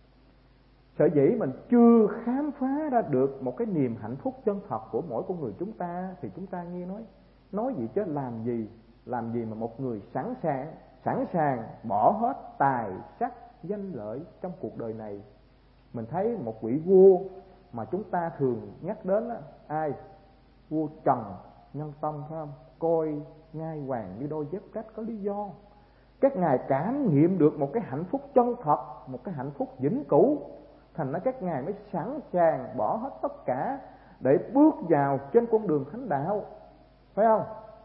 Speaker 1: Sở dĩ mình chưa khám phá ra được một cái niềm hạnh phúc chân thật của mỗi con người chúng ta, thì chúng ta nghe nói nói gì chứ làm gì làm gì mà một người sẵn sàng sẵn sàng bỏ hết tài sắc danh lợi trong cuộc đời này. Mình thấy một vị vua mà chúng ta thường nhắc đến á, ai? Vua Trần Nhân Tông, phải không? Coi ngai hoàng như đôi dép rách, có lý do. Các ngài cảm nghiệm được một cái hạnh phúc chân thật, một cái hạnh phúc vĩnh cửu, thành ra các ngài mới sẵn sàng bỏ hết tất cả để bước vào trên con đường thánh đạo, phải không?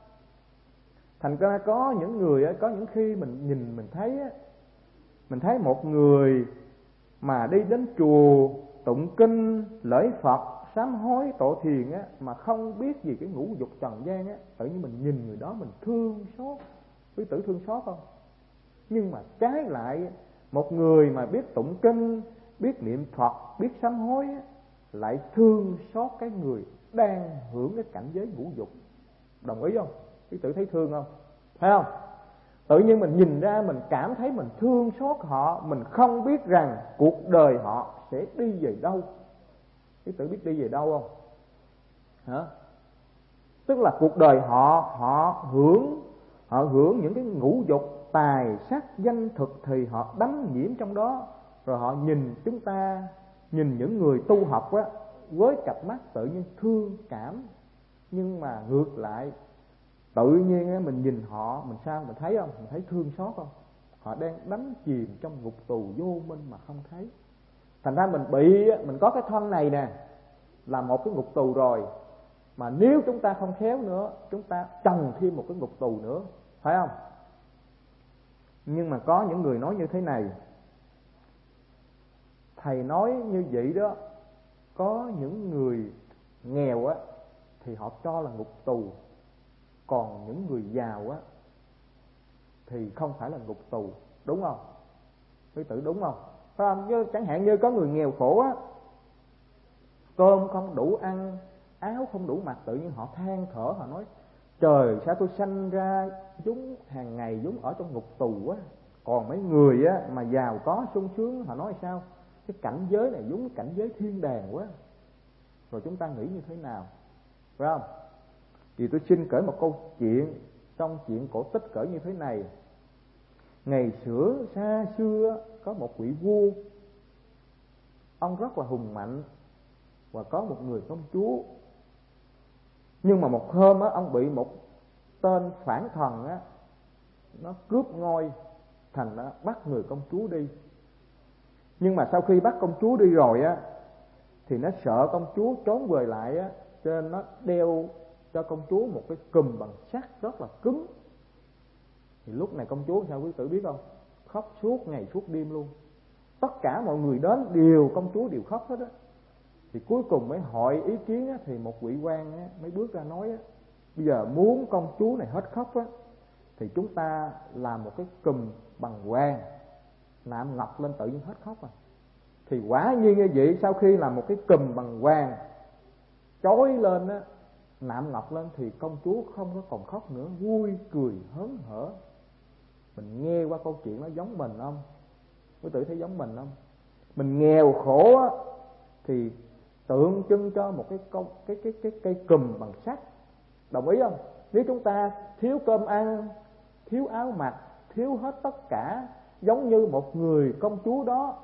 Speaker 1: Thành ra có những người, có những khi mình nhìn mình thấy mình thấy một người mà đi đến chùa tụng kinh lễ Phật sám hối tổ thiền á, mà không biết gì cái ngũ dục trần gian á, tự nhiên mình nhìn người đó mình thương xót. Quý tử thương xót không? Nhưng mà trái lại một người mà biết tụng kinh, biết niệm Phật, biết sám hối á, lại thương xót cái người đang hưởng cái cảnh giới ngũ dục. Đồng ý không? Quý tử thấy thương không? Phải không? Tự nhiên mình nhìn ra mình cảm thấy mình thương xót họ. Mình không biết rằng cuộc đời họ sẽ đi về đâu. Quý tử biết đi về đâu không? Hả? Tức là cuộc đời họ họ hưởng họ hưởng những cái ngũ dục tài sắc danh thực, thì họ đắm nhiễm trong đó. Rồi họ nhìn chúng ta, nhìn những người tu học á, với cặp mắt tự nhiên thương cảm. Nhưng mà ngược lại, tự nhiên á, mình nhìn họ mình sao? Mình thấy không? Mình thấy thương xót không? Họ đang đắm chìm trong ngục tù vô minh mà không thấy. Thành ra mình bị, mình có cái thân này nè, là một cái ngục tù rồi. Mà nếu chúng ta không khéo nữa, chúng ta chồng thêm một cái ngục tù nữa, phải không? Nhưng mà có những người nói như thế này: thầy nói như vậy đó, có những người nghèo á thì họ cho là ngục tù, còn những người giàu á thì không phải là ngục tù, đúng không? Quý tử đúng không? Phải không? Chứ chẳng hạn như có người nghèo khổ á, cơm không đủ ăn, áo không đủ mặc, tự nhiên họ than thở, họ nói trời sao tôi sanh ra chúng hàng ngày giống ở trong ngục tù quá. Còn mấy người á mà giàu có sung sướng, họ nói sao? Cái cảnh giới này giống cảnh giới thiên đàng quá. Rồi chúng ta nghĩ như thế nào? Phải không? Thì tôi xin kể một câu chuyện trong chuyện cổ tích kể như thế này. Ngày xưa xa xưa có một vị vua, ông rất là hùng mạnh và có một người công chúa. Nhưng mà một hôm á, ông bị một tên phản thần á, nó cướp ngôi, thành nó bắt người công chúa đi. Nhưng mà sau khi bắt công chúa đi rồi á, thì nó sợ công chúa trốn về lại á, cho nên nó đeo cho công chúa một cái cùm bằng sắt rất là cứng. Thì lúc này công chúa sao quý tử biết không? Khóc suốt ngày suốt đêm luôn. Tất cả mọi người đến đều, công chúa đều khóc hết á. Thì cuối cùng mới hỏi ý kiến á, thì một vị quan á, mới bước ra nói á, bây giờ muốn công chúa này hết khóc á, thì chúng ta làm một cái cùm bằng hoàng nạm ngọc lên tự nhiên hết khóc à. Thì quả nhiên như vậy, sau khi làm một cái cùm bằng hoàng chói lên á, nạm ngọc lên, thì công chúa không có còn khóc nữa, vui cười hớn hở. Mình nghe qua câu chuyện nó giống mình không? Quý tử thấy giống mình không? Mình nghèo khổ á, thì tượng trưng cho một cái công cái cái cái cây cùm bằng sắt, đồng ý không? Nếu chúng ta thiếu cơm ăn, thiếu áo mặc, thiếu hết tất cả, giống như một người công chúa đó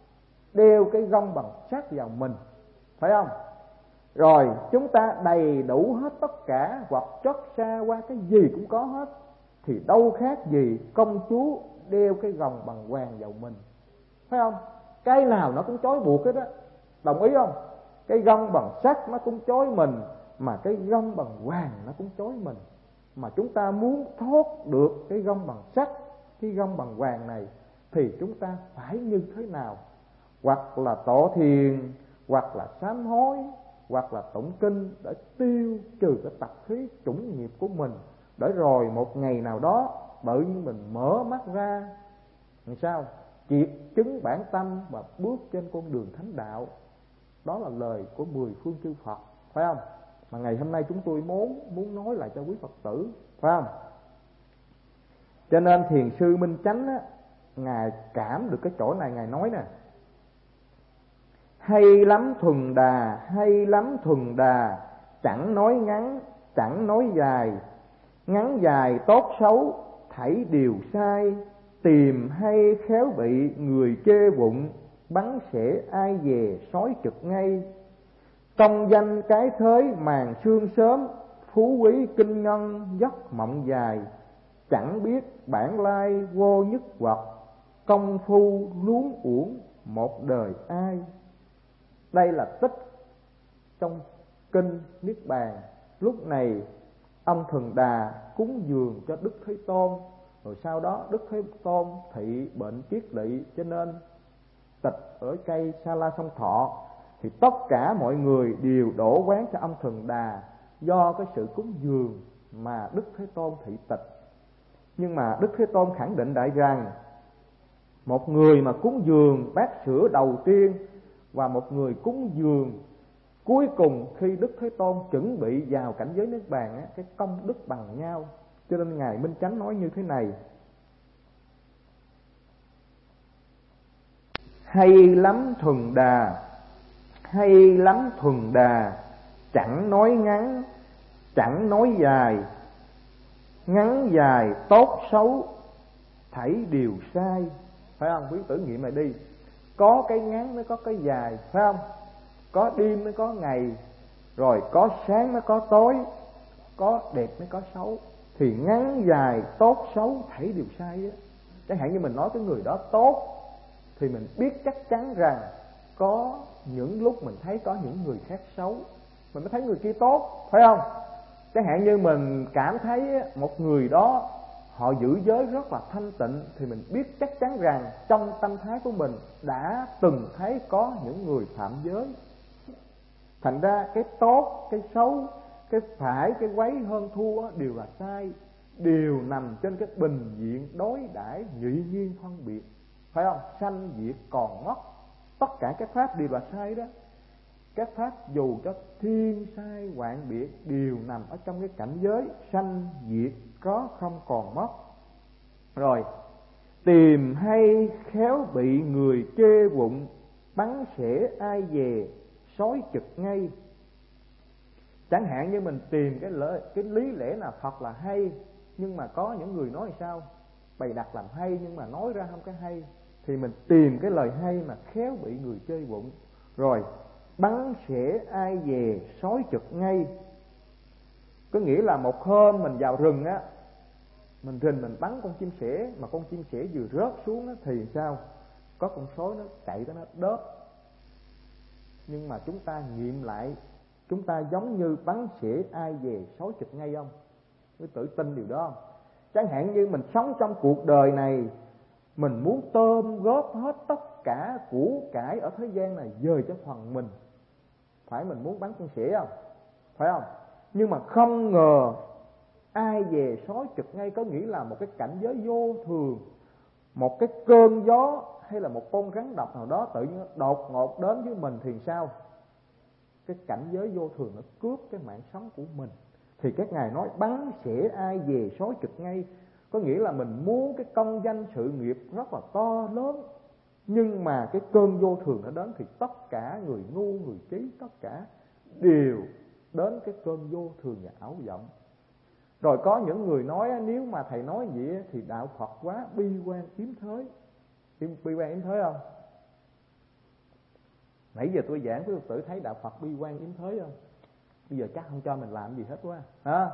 Speaker 1: đeo cái gông bằng sắt vào mình, phải không? Rồi chúng ta đầy đủ hết tất cả, hoặc chất xa qua, cái gì cũng có hết, thì đâu khác gì công chúa đeo cái gông bằng hoàng vào mình, phải không? Cái nào nó cũng trói buộc hết á, đồng ý không? Cái gông bằng sắt nó cũng trói mình, mà cái gông bằng hoàng nó cũng trói mình. Mà chúng ta muốn thoát được cái gông bằng sắt, cái gông bằng hoàng này, thì chúng ta phải như thế nào? Hoặc là tọa thiền, hoặc là sám hối, hoặc là tụng kinh để tiêu trừ cái tập khí chủng nghiệp của mình, để rồi một ngày nào đó tự nhiên mình mở mắt ra, làm sao triệt chứng bản tâm và bước trên con đường thánh đạo. Đó là lời của mười phương chư Phật, phải không? Mà ngày hôm nay chúng tôi muốn muốn nói lại cho quý Phật tử, phải không? Cho nên thiền sư Minh Chánh á, ngài cảm được cái chỗ này, ngài nói nè: hay lắm thuần đà, hay lắm thuần đà, chẳng nói ngắn, chẳng nói dài, ngắn dài tốt xấu thảy đều sai, tìm hay khéo bị người chê vụng, bắn xẻ ai về sói trực ngay. Công danh cái thới màn sương sớm, phú quý kinh ngân giấc mộng dài, chẳng biết bản lai vô nhất vật, công phu luống uổng một đời ai. Đây là tích trong kinh Niết Bàn. Lúc này ông Thuần Đà cúng dường cho Đức Thế Tôn, rồi sau đó Đức Thế Tôn thị bệnh kiết lỵ, cho nên tịch ở cây Sa La Sông Thọ. Thì tất cả mọi người đều đổ oán cho ông Thuần Đà, do cái sự cúng dường mà Đức Thế Tôn thị tịch. Nhưng mà Đức Thế Tôn khẳng định đại rằng, một người mà cúng dường bát sữa đầu tiên và một người cúng dường cuối cùng khi Đức Thế Tôn chuẩn bị vào cảnh giới Niết Bàn á, cái công đức bằng nhau. Cho nên ngài Minh Chánh nói như thế này: hay lắm thuần đà, hay lắm thuần đà, chẳng nói ngắn, chẳng nói dài, ngắn dài tốt xấu thảy đều sai. Phải không? Quý tử nghiệm lại đi. Có cái ngắn mới có cái dài, phải không? Có đêm mới có ngày, rồi có sáng mới có tối, có đẹp mới có xấu. Thì ngắn dài tốt xấu thảy đều sai á. Chẳng hạn như mình nói cái người đó tốt, thì mình biết chắc chắn rằng có những lúc mình thấy có những người khác xấu, mình mới thấy người kia tốt, phải không? Chẳng hạn như mình cảm thấy một người đó họ giữ giới rất là thanh tịnh, thì mình biết chắc chắn rằng trong tâm thái của mình đã từng thấy có những người phạm giới. Thành ra cái tốt, cái xấu, cái phải, cái quấy hơn thua đều là sai, đều nằm trên cái bình diện đối đãi nhị nhiên phân biệt, phải không? Sanh diệt còn mất, tất cả các pháp đều là sai đó. Các pháp dù cho thiên sai hoạn biệt đều nằm ở trong cái cảnh giới sanh diệt có không còn mất. Rồi tìm hay khéo bị người chê vụng, bắn xẻ ai về sói trực ngay. Chẳng hạn như mình tìm cái lễ, cái lý lẽ nào thật là hay, nhưng mà có những người nói sao bày đặt làm hay nhưng mà nói ra không có hay, thì mình tìm cái lời hay mà khéo bị người chê vụng, rồi bắn xẻ ai về sói trực ngay. Có nghĩa là một hôm mình vào rừng á, mình rình mình bắn con chim sẻ, mà con chim sẻ vừa rớt xuống á, thì sao? Có con sói nó chạy tới nó đớp. Nhưng mà chúng ta nghiệm lại, chúng ta giống như bắn sẻ ai về sói chụp ngay không? Quý tự tin điều đó không? Chẳng hạn như mình sống trong cuộc đời này, mình muốn tôm góp hết tất cả của cải ở thế gian này về cho phần mình, phải mình muốn bắn con sẻ không? Phải không? Nhưng mà không ngờ ai về sói chụp ngay, có nghĩa là một cái cảnh giới vô thường, một cái cơn gió hay là một con rắn độc nào đó tự nhiên đột ngột đến với mình thì sao? Cái cảnh giới vô thường nó cướp cái mạng sống của mình. Thì các ngài nói bắn sẻ ai về sói chụp ngay, có nghĩa là mình muốn cái công danh sự nghiệp rất là to lớn, nhưng mà cái cơn vô thường nó đến thì tất cả người ngu người trí tất cả đều đến cái cơn vô thường và ảo vọng. Rồi có những người nói nếu mà thầy nói vậy thì đạo Phật quá bi quan yếm thới. Bi quan yếm thới không? Nãy giờ tôi giảng quý Phật tử thấy đạo Phật bi quan yếm thới không? Bây giờ chắc không cho mình làm gì hết quá ha.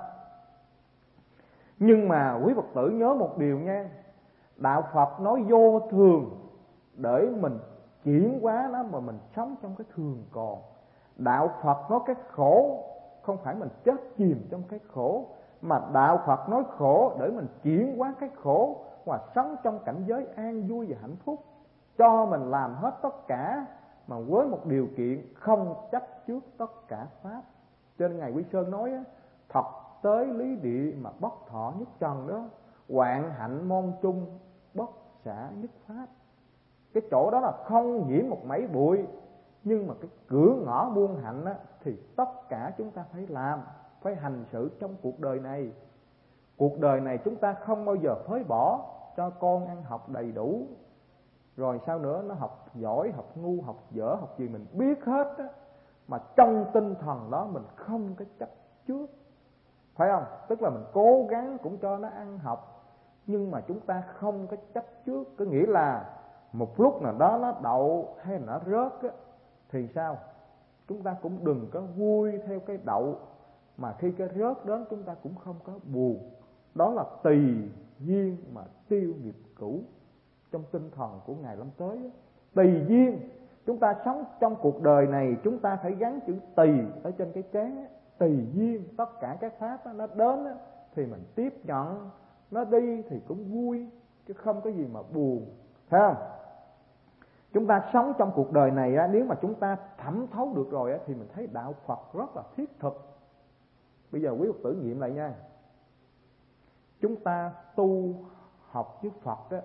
Speaker 1: Nhưng mà quý Phật tử nhớ một điều nha, đạo Phật nói vô thường để mình chuyển hóa nó mà mình sống trong cái thường còn. Đạo Phật nói cái khổ không phải mình chết chìm trong cái khổ, mà đạo Phật nói khổ để mình chuyển hóa cái khổ và sống trong cảnh giới an vui và hạnh phúc. Cho mình làm hết tất cả mà với một điều kiện không chấp trước tất cả pháp. Cho nên Ngài Quy Sơn nói thật tới lý địa mà bất thọ nhất trần đó, hoạn hạnh môn chung bất xả nhất pháp. Cái chỗ đó là không nhiễm một mảy bụi, nhưng mà cái cửa ngõ muôn hạnh á, thì tất cả chúng ta phải làm, phải hành xử trong cuộc đời này. Cuộc đời này chúng ta không bao giờ phới bỏ, cho con ăn học đầy đủ, rồi sao nữa, nó học giỏi, học ngu, học dở, học gì mình biết hết á, mà trong tinh thần đó mình không có chấp trước, phải không? Tức là mình cố gắng cũng cho nó ăn học, nhưng mà chúng ta không có chấp trước. Có nghĩa là một lúc nào đó nó đậu hay nó rớt á, thì sao? Chúng ta cũng đừng có vui theo cái đậu, mà khi cái rớt đến chúng ta cũng không có buồn. Đó là tùy duyên mà tiêu nghiệp cũ. Trong tinh thần của Ngài Lâm Tới á, tùy duyên. Chúng ta sống trong cuộc đời này, chúng ta phải gắn chữ tùy ở trên cái trán á. Tùy duyên, tất cả các pháp á, nó đến á, thì mình tiếp nhận, nó đi thì cũng vui, chứ không có gì mà buồn, phải không? Chúng ta sống trong cuộc đời này á, nếu mà chúng ta thẩm thấu được rồi á, thì mình thấy đạo Phật rất là thiết thực. Bây giờ quý Phật tử nghiệm lại nha. Chúng ta tu học với Phật á,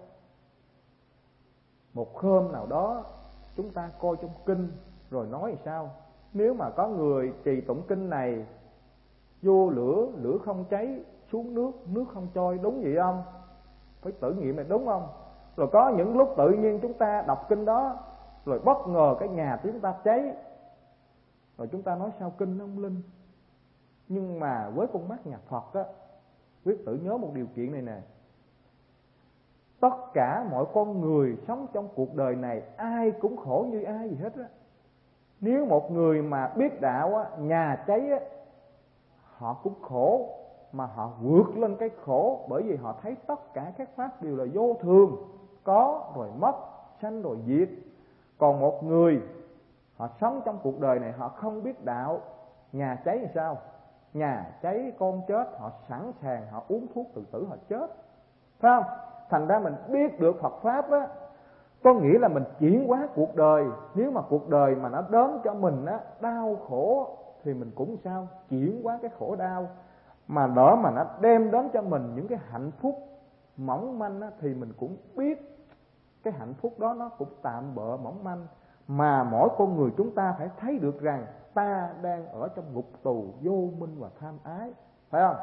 Speaker 1: một hôm nào đó chúng ta coi trong kinh rồi nói thì sao? Nếu mà có người trì tụng kinh này, vô lửa, lửa không cháy, xuống nước, nước không trôi, đúng vậy không? Phải tự nghiệm này, đúng không? Rồi có những lúc tự nhiên chúng ta đọc kinh đó, rồi bất ngờ cái nhà chúng ta cháy, rồi chúng ta nói sao kinh nó không linh. Nhưng mà với con mắt nhà Phật á, quý tử nhớ một điều kiện này nè. Tất cả mọi con người sống trong cuộc đời này, ai cũng khổ như ai gì hết á. Nếu một người mà biết đạo á, nhà cháy á, họ cũng khổ, mà họ vượt lên cái khổ, bởi vì họ thấy tất cả các pháp đều là vô thường, có rồi mất, sanh rồi diệt. Còn một người họ sống trong cuộc đời này, họ không biết đạo, nhà cháy thì sao? Nhà cháy, con chết, họ sẵn sàng, họ uống thuốc tự tử, họ chết, phải không? Thành ra mình biết được Phật Pháp á, có nghĩa là mình chuyển hóa cuộc đời. Nếu mà cuộc đời mà nó đến cho mình á, đau khổ, thì mình cũng sao? Chuyển hóa cái khổ đau. Mà đỡ mà nó đem đến cho mình những cái hạnh phúc mỏng manh á, thì mình cũng biết cái hạnh phúc đó nó cũng tạm bợ mỏng manh. Mà mỗi con người chúng ta phải thấy được rằng ta đang ở trong ngục tù vô minh và tham ái, phải không?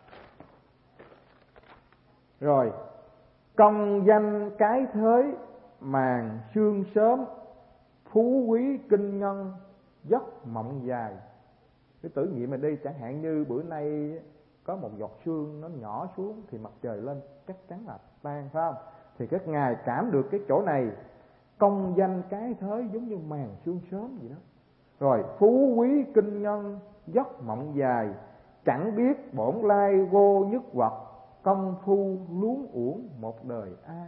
Speaker 1: Rồi, công danh cái thế, màn sương sớm, phú quý kinh nhân, giấc mộng dài. Cái tử nghiệm mà đi, chẳng hạn như bữa nay có một giọt sương nó nhỏ xuống thì mặt trời lên chắc chắn là tan, phải không? Thì các ngài cảm được cái chỗ này, công danh cái thế giống như màn sương sớm vậy đó. Rồi phú quý kinh nhân, giấc mộng dài, chẳng biết bổn lai vô nhất vật, công phu luống uổng một đời ai.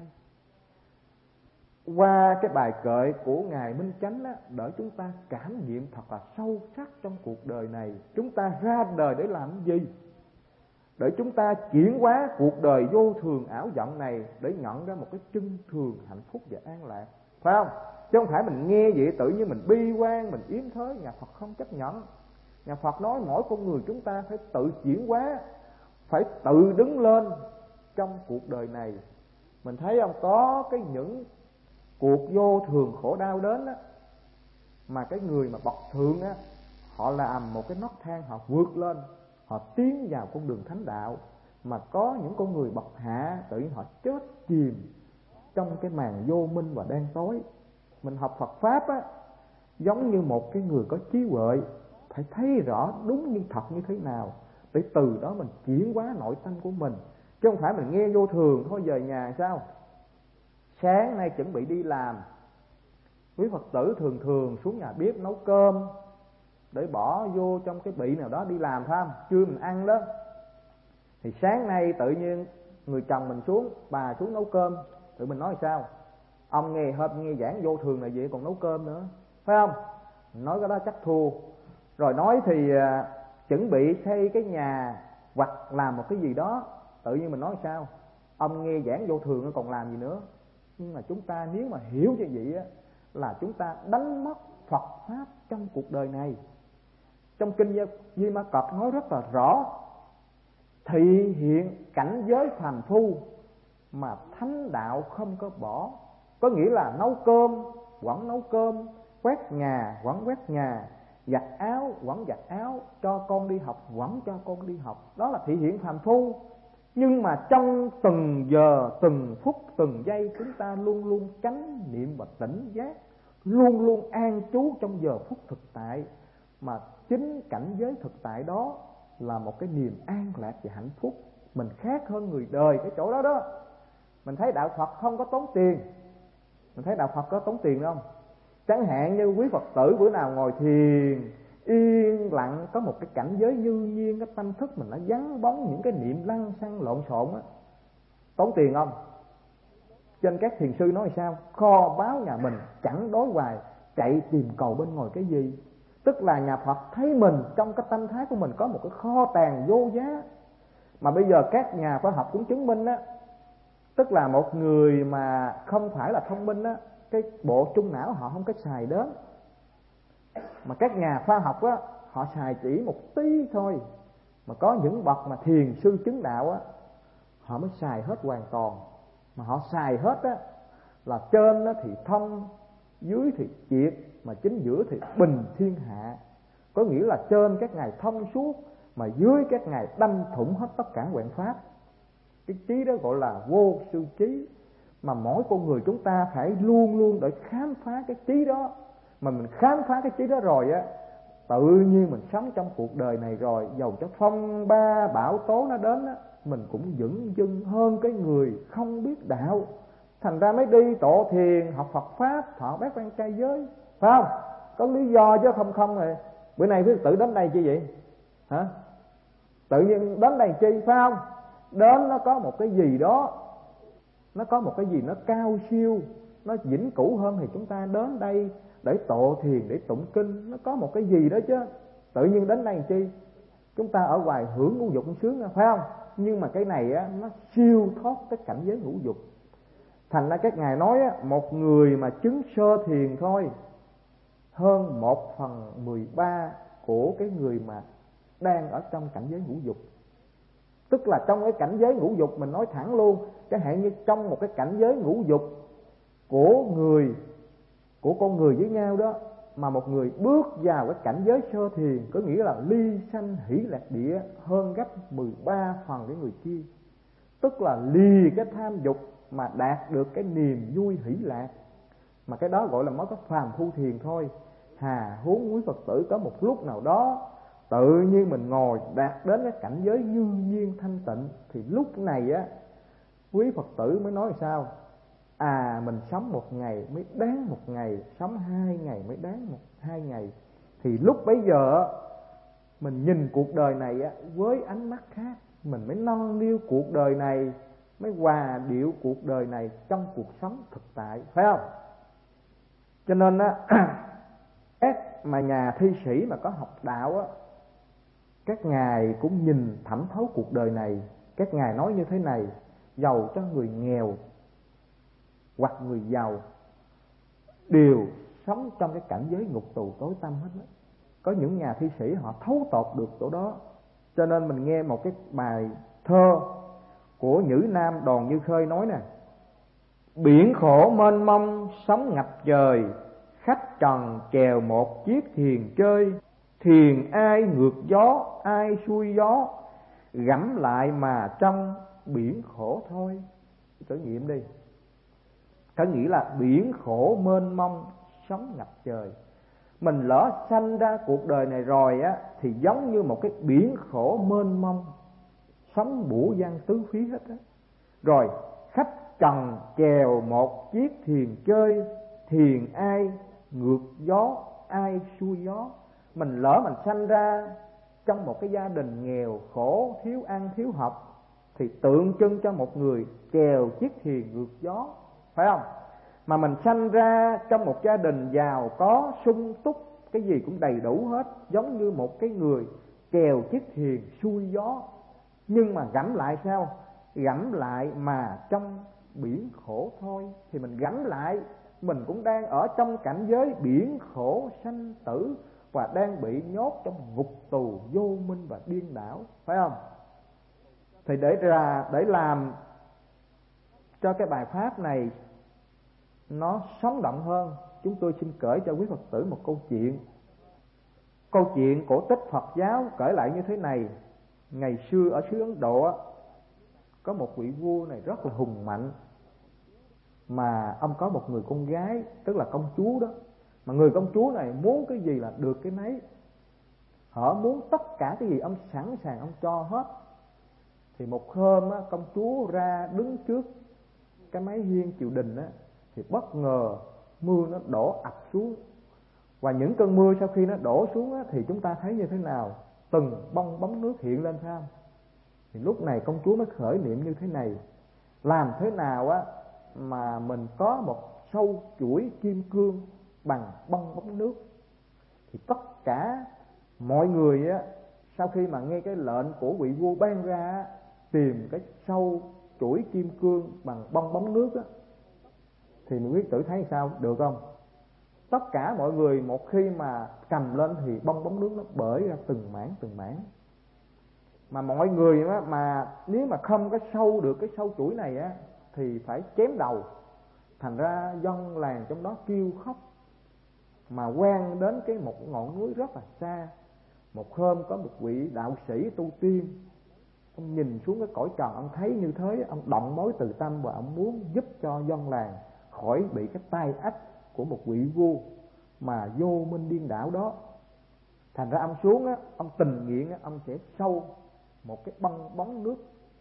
Speaker 1: Qua cái bài kệ của Ngài Minh Chánh á, để chúng ta cảm nghiệm thật là sâu sắc trong cuộc đời này. Chúng ta ra đời để làm gì? Để chúng ta chuyển hóa cuộc đời vô thường ảo vọng này để nhận ra một cái chân thường hạnh phúc và an lạc, phải không? Chứ không phải mình nghe vậy tự nhiên mình bi quan, mình yếm thới. Nhà Phật không chấp nhận. Nhà Phật nói mỗi con người chúng ta phải tự chuyển hóa, phải tự đứng lên trong cuộc đời này. Mình thấy không, có cái những cuộc vô thường khổ đau đến á, mà cái người mà bậc thượng á, họ làm một cái nấc thang, họ vượt lên, họ tiến vào con đường thánh đạo. Mà có những con người bậc hạ tự nhiên họ chết chìm trong cái màn vô minh và đen tối. Mình học Phật Pháp á, giống như một cái người có trí huệ, phải thấy rõ đúng như thật như thế nào, để từ đó mình chuyển hóa nội tâm của mình. Chứ không phải mình nghe vô thường thôi về nhà sao? Sáng nay chuẩn bị đi làm, quý Phật tử thường thường xuống nhà bếp nấu cơm để bỏ vô trong cái bị nào đó đi làm, phải không? Trưa mình ăn đó. Thì sáng nay tự nhiên người chồng mình xuống, bà xuống nấu cơm, tụi mình nói sao? Ông nghe hôm nghe giảng vô thường là vậy còn nấu cơm nữa, phải không? Nói cái đó chắc thua. Rồi nói thì uh, chuẩn bị xây cái nhà hoặc làm một cái gì đó, tự nhiên mình nói sao? Ông nghe giảng vô thường nó còn làm gì nữa? Nhưng mà chúng ta nếu mà hiểu như vậy á, là chúng ta đánh mất Phật Pháp trong cuộc đời này. Trong kinh Di Ma Cật nói rất là rõ, thị hiện cảnh giới phàm phu mà thánh đạo không có bỏ. Có nghĩa là nấu cơm vẫn nấu cơm, quét nhà vẫn quét nhà, giặt áo vẫn giặt áo, cho con đi học vẫn cho con đi học. Đó là thị hiện phàm phu. Nhưng mà trong từng giờ, từng phút, từng giây, chúng ta luôn luôn chánh niệm và tỉnh giác, luôn luôn an trú trong giờ phút thực tại. Mà chính cảnh giới thực tại đó là một cái niềm an lạc và hạnh phúc. Mình khác hơn người đời cái chỗ đó đó. Mình thấy đạo Phật không có tốn tiền. Mình thấy đạo Phật có tốn tiền không? Chẳng hạn như quý Phật tử bữa nào ngồi thiền yên lặng, có một cái cảnh giới như nhiên, cái tâm thức mình nó vắng bóng những cái niệm lăng xăng lộn xộn á, tốn tiền không? Trên các thiền sư nói sao? Kho báu nhà mình chẳng đối hoài, chạy tìm cầu bên ngoài cái gì? Tức là nhà Phật thấy mình trong cái tâm thái của mình có một cái kho tàng vô giá. Mà bây giờ các nhà khoa học cũng chứng minh á, tức là một người mà không phải là thông minh á, cái bộ trung não họ không có xài đến. Mà các nhà khoa học á, họ xài chỉ một tí thôi. Mà có những bậc mà thiền sư chứng đạo á, họ mới xài hết hoàn toàn. Mà họ xài hết á, là trên á thì thông, dưới thì triệt, mà chính giữa thì bình thiên hạ. Có nghĩa là trên các ngài thông suốt, mà dưới các ngài đâm thủng hết tất cả hoạn pháp. Cái trí đó gọi là vô sư trí. Mà mỗi con người chúng ta phải luôn luôn để khám phá cái trí đó. Mà mình khám phá cái trí đó rồi á, tự nhiên mình sống trong cuộc đời này rồi, dầu cho phong ba bão tố nó đến á, mình cũng vững dưng hơn cái người không biết đạo. Thành ra mới đi tọa thiền, học Phật Pháp, thọ bát quan trai giới, phải không? Có lý do chứ không không rồi. Bữa nay quý tự đến đây chi vậy? Hả? Tự nhiên đến đây chi, phải không? Đến nó có một cái gì đó, nó có một cái gì nó cao siêu, nó vĩnh cửu hơn thì chúng ta đến đây để tọa thiền, để tụng kinh. Nó có một cái gì đó chứ. Tự nhiên đến đây chi? Chúng ta ở ngoài hưởng ngũ dục sướng, phải không? Nhưng mà cái này á, nó siêu thoát cái cảnh giới ngũ dục. Thành ra các ngài nói á, một người mà chứng sơ thiền thôi hơn một phần mười ba của cái người mà đang ở trong cảnh giới ngũ dục. Tức là trong cái cảnh giới ngũ dục, mình nói thẳng luôn, chẳng hạn như trong một cái cảnh giới ngũ dục của người, của con người với nhau đó, mà một người bước vào cái cảnh giới sơ thiền, có nghĩa là ly sanh hỷ lạc địa hơn gấp mười ba phần cái người kia. Tức là lì cái tham dục mà đạt được cái niềm vui hỷ lạc. Mà cái đó gọi là mới có phàm phu thiền thôi. Hà huống quý Phật tử có một lúc nào đó tự nhiên mình ngồi đạt đến cái cảnh giới như nhiên thanh tịnh, thì lúc này á, quý Phật tử mới nói sao? À, mình sống một ngày mới đáng một ngày, sống hai ngày mới đáng một hai ngày. Thì lúc bấy giờ mình nhìn cuộc đời này á, với ánh mắt khác, mình mới nâng niu cuộc đời này, mới hòa điệu cuộc đời này trong cuộc sống thực tại, phải không? Cho nên á, các mà nhà thi sĩ mà có học đạo á, các ngài cũng nhìn thẩm thấu cuộc đời này. Các ngài nói như thế này: giàu cho người nghèo hoặc người giàu đều sống trong cái cảnh giới ngục tù tối tăm hết đó. Có những nhà thi sĩ họ thấu tột được chỗ đó. Cho nên mình nghe một cái bài thơ của Nhữ Nam Đoàn Như Khơi nói nè: biển khổ mênh mông sóng ngập trời, khách trần chèo một chiếc thuyền chơi. Thuyền ai ngược gió, ai xuôi gió, gẫm lại mà trong biển khổ thôi. Thử nghiệm đi. Có nghĩa là biển khổ mênh mông sóng ngập trời. Mình lỡ sanh ra cuộc đời này rồi á, thì giống như một cái biển khổ mênh mông, sóng bủa văng tứ phía hết á. Rồi khách trần chèo một chiếc thuyền chơi, thuyền ai ngược gió, ai xuôi gió. Mình lỡ mình sanh ra trong một cái gia đình nghèo khổ, thiếu ăn thiếu học, thì tượng trưng cho một người chèo chiếc thuyền ngược gió, phải không? Mà mình sanh ra trong một gia đình giàu có, sung túc, cái gì cũng đầy đủ hết, giống như một cái người chèo chiếc thuyền xuôi gió. Nhưng mà gẫm lại sao? Gẫm lại mà trong biển khổ thôi. Thì mình gẫm lại, mình cũng đang ở trong cảnh giới biển khổ sanh tử, và đang bị nhốt trong ngục tù vô minh và điên đảo, phải không? Thì để ra để làm cho cái bài pháp này nó sống động hơn, chúng tôi xin kể cho quý Phật tử một câu chuyện. Câu chuyện cổ tích Phật giáo kể lại như thế này: ngày xưa ở xứ Ấn Độ có một vị vua này rất là hùng mạnh, mà ông có một người con gái, tức là công chúa đó. Mà người công chúa này muốn cái gì là được cái nấy. Họ muốn tất cả cái gì ông sẵn sàng ông cho hết. Thì một hôm á, công chúa ra đứng trước cái mái hiên triều đình á, thì bất ngờ mưa nó đổ ập xuống. Và những cơn mưa sau khi nó đổ xuống á, thì chúng ta thấy như thế nào? Từng bong bóng nước hiện lên, phải không? Thì lúc này công chúa mới khởi niệm như thế này: làm thế nào á mà mình có một sâu chuỗi kim cương bằng bong bóng nước. Thì tất cả mọi người á, sau khi mà nghe cái lệnh của vị vua ban ra, tìm cái sâu chuỗi kim cương bằng bong bóng nước á, thì quý tử thấy sao? Được không? Tất cả mọi người một khi mà cầm lên thì bong bóng nước nó bởi ra từng mảng từng mảng. Mà mọi người á, mà nếu mà không có sâu được cái sâu chuỗi này á, thì phải chém đầu. Thành ra dân làng trong đó kêu khóc. Mà quan đến cái một ngọn núi rất là xa. Một hôm có một vị đạo sĩ tu tiên, ông nhìn xuống cái cõi trần, ông thấy như thế, ông động mối từ tâm và ông muốn giúp cho dân làng khỏi bị cái tai ách của một vị vua mà vô minh điên đảo đó. Thành ra ông xuống á, ông tình nguyện á, ông sẽ sâu một cái bong bóng nước,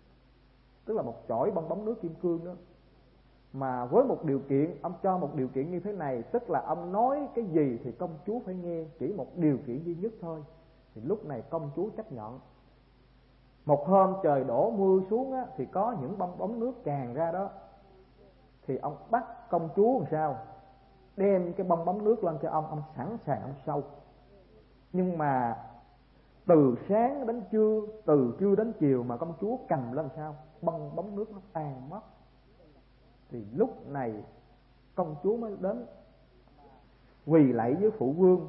Speaker 1: tức là một chổi bong bóng nước kim cương đó. Mà với một điều kiện, ông cho một điều kiện như thế này, tức là ông nói cái gì thì công chúa phải nghe, chỉ một điều kiện duy nhất thôi. Thì lúc này công chúa chấp nhận. Một hôm trời đổ mưa xuống á, thì có những bong bóng nước tràn ra đó. Thì ông bắt công chúa làm sao? Đem cái bong bóng nước lên cho ông, ông sẵn sàng ông sâu. Nhưng mà từ sáng đến trưa, từ trưa đến chiều mà công chúa cầm lên sao? Bong bóng nước nó tan mất. Thì lúc này công chúa mới đến quỳ lạy với phụ vương,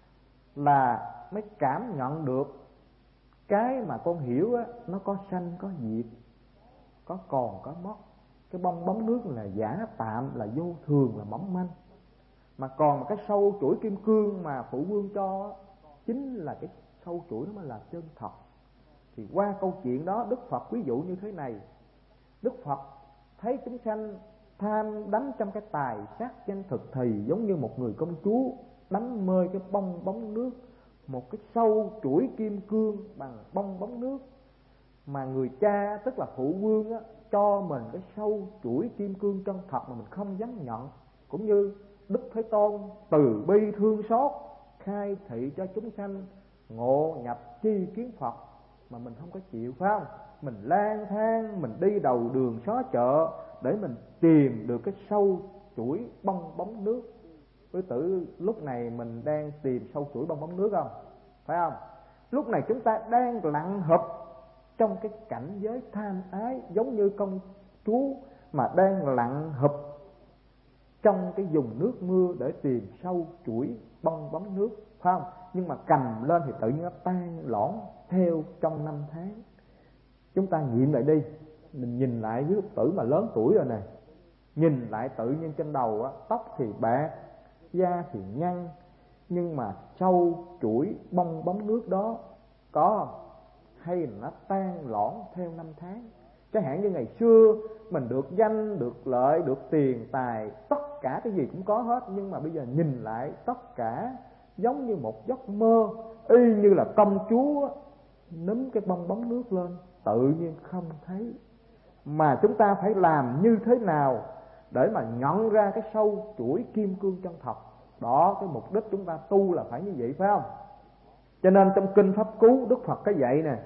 Speaker 1: là mới cảm nhận được cái mà con hiểu á, nó có sanh có diệt, có còn có mất. Cái bong bóng nước là giả tạm, là vô thường, là mỏng manh. Mà còn cái sâu chuỗi kim cương mà phụ vương cho chính là cái sâu chuỗi đó mới là chân thật. Thì qua câu chuyện đó, Đức Phật ví dụ như thế này: Đức Phật thấy chúng sanh tham đắm trong cái tài sắc danh thực thì giống như một người công chúa đắm mê cái bong bóng nước, một cái sâu chuỗi kim cương bằng bong bóng nước. Mà người cha tức là phụ vương á, cho mình cái sâu chuỗi kim cương chân thật mà mình không dám nhận. Cũng như Đức Thế Tôn từ bi thương xót khai thị cho chúng sanh ngộ nhập chi kiến Phật mà mình không có chịu, phải không? Mình lang thang, mình đi đầu đường xó chợ để mình tìm được cái sâu chuỗi bong bóng nước. Quý tử, lúc này mình đang tìm sâu chuỗi bong bóng nước không? Phải không? Lúc này chúng ta đang lặn hụp trong cái cảnh giới tham ái, giống như công chúa mà đang lặn hụp trong cái vùng nước mưa để tìm sâu chuỗi bong bóng nước, phải không? Nhưng mà cầm lên thì tự nhiên nó tan lõn theo trong năm tháng. Chúng ta nghiệm lại đi, mình nhìn lại với tử mà lớn tuổi rồi này, nhìn lại tự nhiên trên đầu á, tóc thì bạc, da thì nhăn, nhưng mà sâu chuỗi bong bóng nước đó có hay là nó tan lõn theo năm tháng. Chẳng hạn như ngày xưa mình được danh, được lợi, được tiền tài, tất cả cái gì cũng có hết, nhưng mà bây giờ nhìn lại tất cả giống như một giấc mơ, y như là công chúa nắm cái bong bóng nước lên tự nhiên không thấy. Mà chúng ta phải làm như thế nào để mà nhận ra cái sâu chuỗi kim cương chân thật? Đó, cái mục đích chúng ta tu là phải như vậy, phải không? Cho nên trong kinh Pháp Cú, Đức Phật có dạy nè: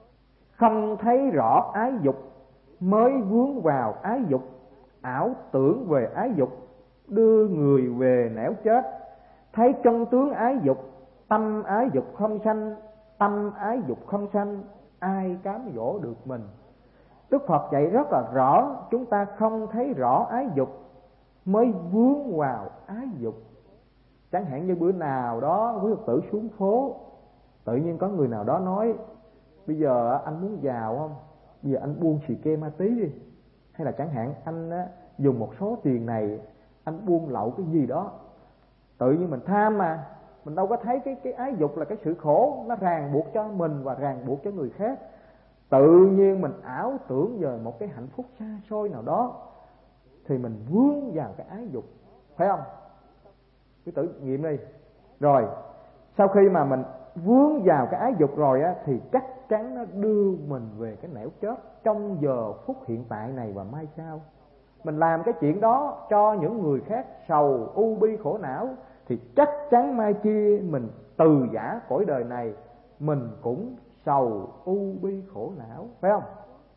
Speaker 1: không thấy rõ ái dục mới vướng vào ái dục, ảo tưởng về ái dục đưa người về nẻo chết. Thấy chân tướng ái dục, tâm ái dục không sanh, tâm ái dục không sanh, ai cám dỗ được mình? Đức Phật dạy rất là rõ, chúng ta không thấy rõ ái dục mới vướng vào ái dục. Chẳng hạn như bữa nào đó quý Phật tử xuống phố, tự nhiên có người nào đó nói: bây giờ anh muốn giàu không? Bây giờ anh buông xì ke ma tí đi. Hay là chẳng hạn anh dùng một số tiền này, anh buông lậu cái gì đó. Tự nhiên mình tham mà, mình đâu có thấy cái, cái ái dục là cái sự khổ, nó ràng buộc cho mình và ràng buộc cho người khác. Tự nhiên mình ảo tưởng về một cái hạnh phúc xa xôi nào đó, thì mình vướng vào cái ái dục, phải không? Quý tử nghiệm đi. Rồi sau khi mà mình vướng vào cái ái dục rồi á, thì chắc chắn nó đưa mình về cái nẻo chết trong giờ phút hiện tại này và mai sau. Mình làm cái chuyện đó cho những người khác sầu u bi khổ não, thì chắc chắn mai kia mình từ giã cõi đời này, mình cũng sầu u bi khổ não, phải không?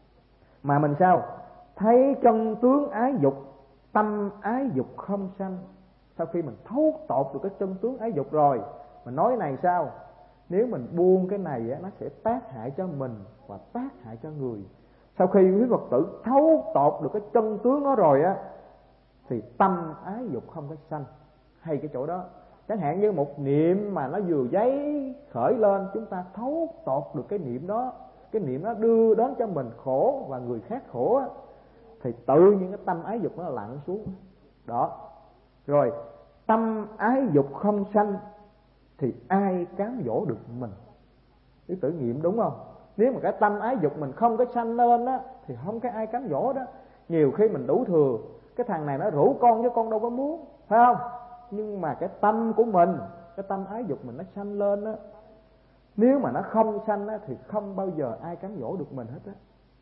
Speaker 1: Mà mình sao? Thấy chân tướng ái dục, tâm ái dục không sanh. Sau khi mình thấu tột được cái chân tướng ái dục rồi, mình nói này sao? Nếu mình buông cái này á, nó sẽ tác hại cho mình và tác hại cho người. Sau khi quý Phật tử thấu tột được cái chân tướng đó rồi á, thì tâm ái dục không có sanh. Hay cái chỗ đó, chẳng hạn như một niệm mà nó vừa giấy khởi lên, chúng ta thấu tột được cái niệm đó, cái niệm đó đưa đến cho mình khổ và người khác khổ á, thì tự nhiên cái tâm ái dục nó lặn xuống. Đó. Rồi tâm ái dục không sanh thì ai cám dỗ được mình? Quý tử nghiệm đúng không? Nếu mà cái tâm ái dục mình không có sanh lên á, thì không có ai cám dỗ đó. Nhiều khi mình đủ thừa, cái thằng này nó rủ con chứ con đâu có muốn, phải không? Nhưng mà cái tâm của mình, cái tâm ái dục mình nó sanh lên á, nếu mà nó không sanh á, thì không bao giờ ai cám dỗ được mình hết á.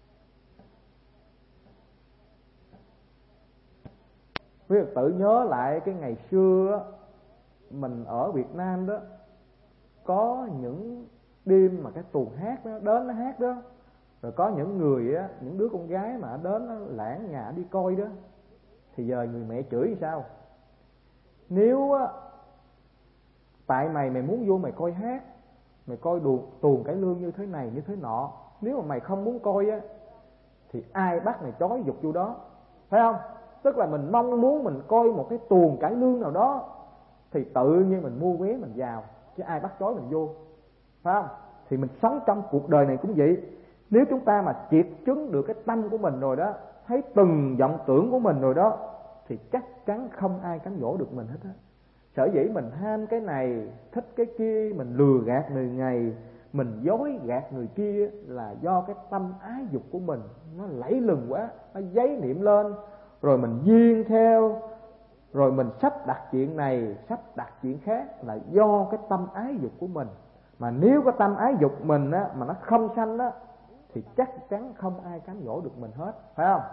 Speaker 1: Quý Phật tử nhớ lại cái ngày xưa á, mình ở Việt Nam đó, có những đêm mà cái tuồng hát đó, đến nó hát đó, rồi có những người á, những đứa con gái mà đến nó lãng nhà đi coi đó, thì giờ người mẹ chửi thì sao? Nếu á, tại mày mày muốn vô mày coi hát, mày coi đùa, tuồng cải lương như thế này như thế nọ, nếu mà mày không muốn coi á, thì ai bắt mày trói giục vô đó, phải không? Tức là mình mong muốn mình coi một cái tuồng cải lương nào đó, thì tự nhiên mình mua vé mình vào, chứ ai bắt trói mình vô, phải không? Thì mình sống trong cuộc đời này cũng vậy. Nếu chúng ta mà triệt chứng được cái tâm của mình rồi đó, thấy từng vọng tưởng của mình rồi đó, thì chắc chắn không ai cám dỗ được mình hết á. Sở dĩ mình ham cái này, thích cái kia, mình lừa gạt người này, mình dối gạt người kia, là do cái tâm ái dục của mình nó lẫy lừng quá, nó giấy niệm lên, rồi mình duyên theo, rồi mình sắp đặt chuyện này, sắp đặt chuyện khác, là do cái tâm ái dục của mình. Mà nếu cái tâm ái dục mình á, mà nó không sanh á, thì chắc chắn không ai cám dỗ được mình hết, phải không?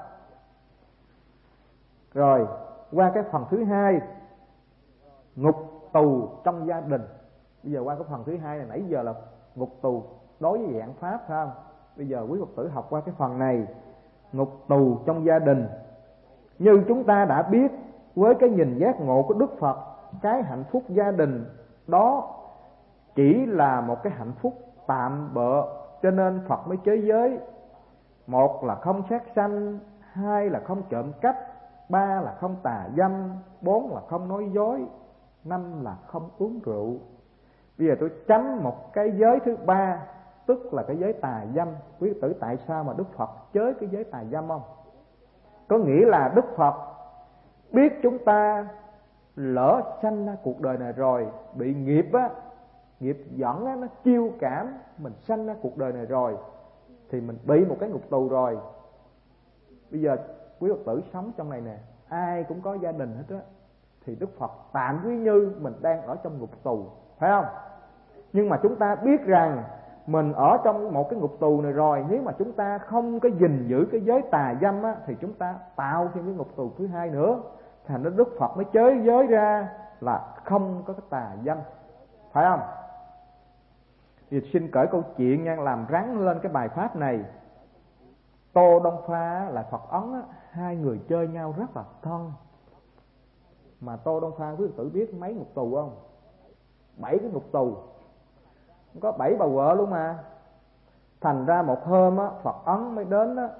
Speaker 1: Rồi qua cái phần thứ hai, ngục tù trong gia đình. Bây giờ qua cái phần thứ hai này, nãy giờ là ngục tù đối với dạng pháp phải không? Bây giờ quý Phật tử học qua cái phần này, ngục tù trong gia đình. Như chúng ta đã biết, với cái nhìn giác ngộ của Đức Phật, cái hạnh phúc gia đình đó chỉ là một cái hạnh phúc tạm bợ, cho nên Phật mới chế giới. Một là không sát sanh, hai là không trộm cắp, ba là không tà dâm, bốn là không nói dối, năm là không uống rượu. Bây giờ tôi chấm một cái giới thứ ba, tức là cái giới tà dâm. Quý tử tại sao mà Đức Phật chế cái giới tà dâm không? Có nghĩa là Đức Phật biết chúng ta lỡ sanh ra cuộc đời này rồi, bị nghiệp á, nghiệp dẫn á, nó chiêu cảm mình sanh ra cuộc đời này rồi, thì mình bị một cái ngục tù rồi. Bây giờ quý Phật tử sống trong này nè, ai cũng có gia đình hết á, thì Đức Phật tạm ví như mình đang ở trong ngục tù, phải không? Nhưng mà chúng ta biết rằng mình ở trong một cái ngục tù này rồi, nếu mà chúng ta không có gìn giữ cái giới tà dâm á, thì chúng ta tạo thêm cái ngục tù thứ hai nữa. Thành ra Đức Phật mới chế giới ra là không có cái tà dâm, phải không? Thì xin kể câu chuyện nha, làm rắn lên cái bài pháp này. Tô Đông Pha là Phật Ấn á, hai người chơi nhau rất là thân. Mà Tô Đông Pha quý Phật tử biết mấy ngục tù không? Bảy cái ngục tù, có bảy bà vợ luôn mà. Thành ra một hôm á, Phật Ấn mới đến á,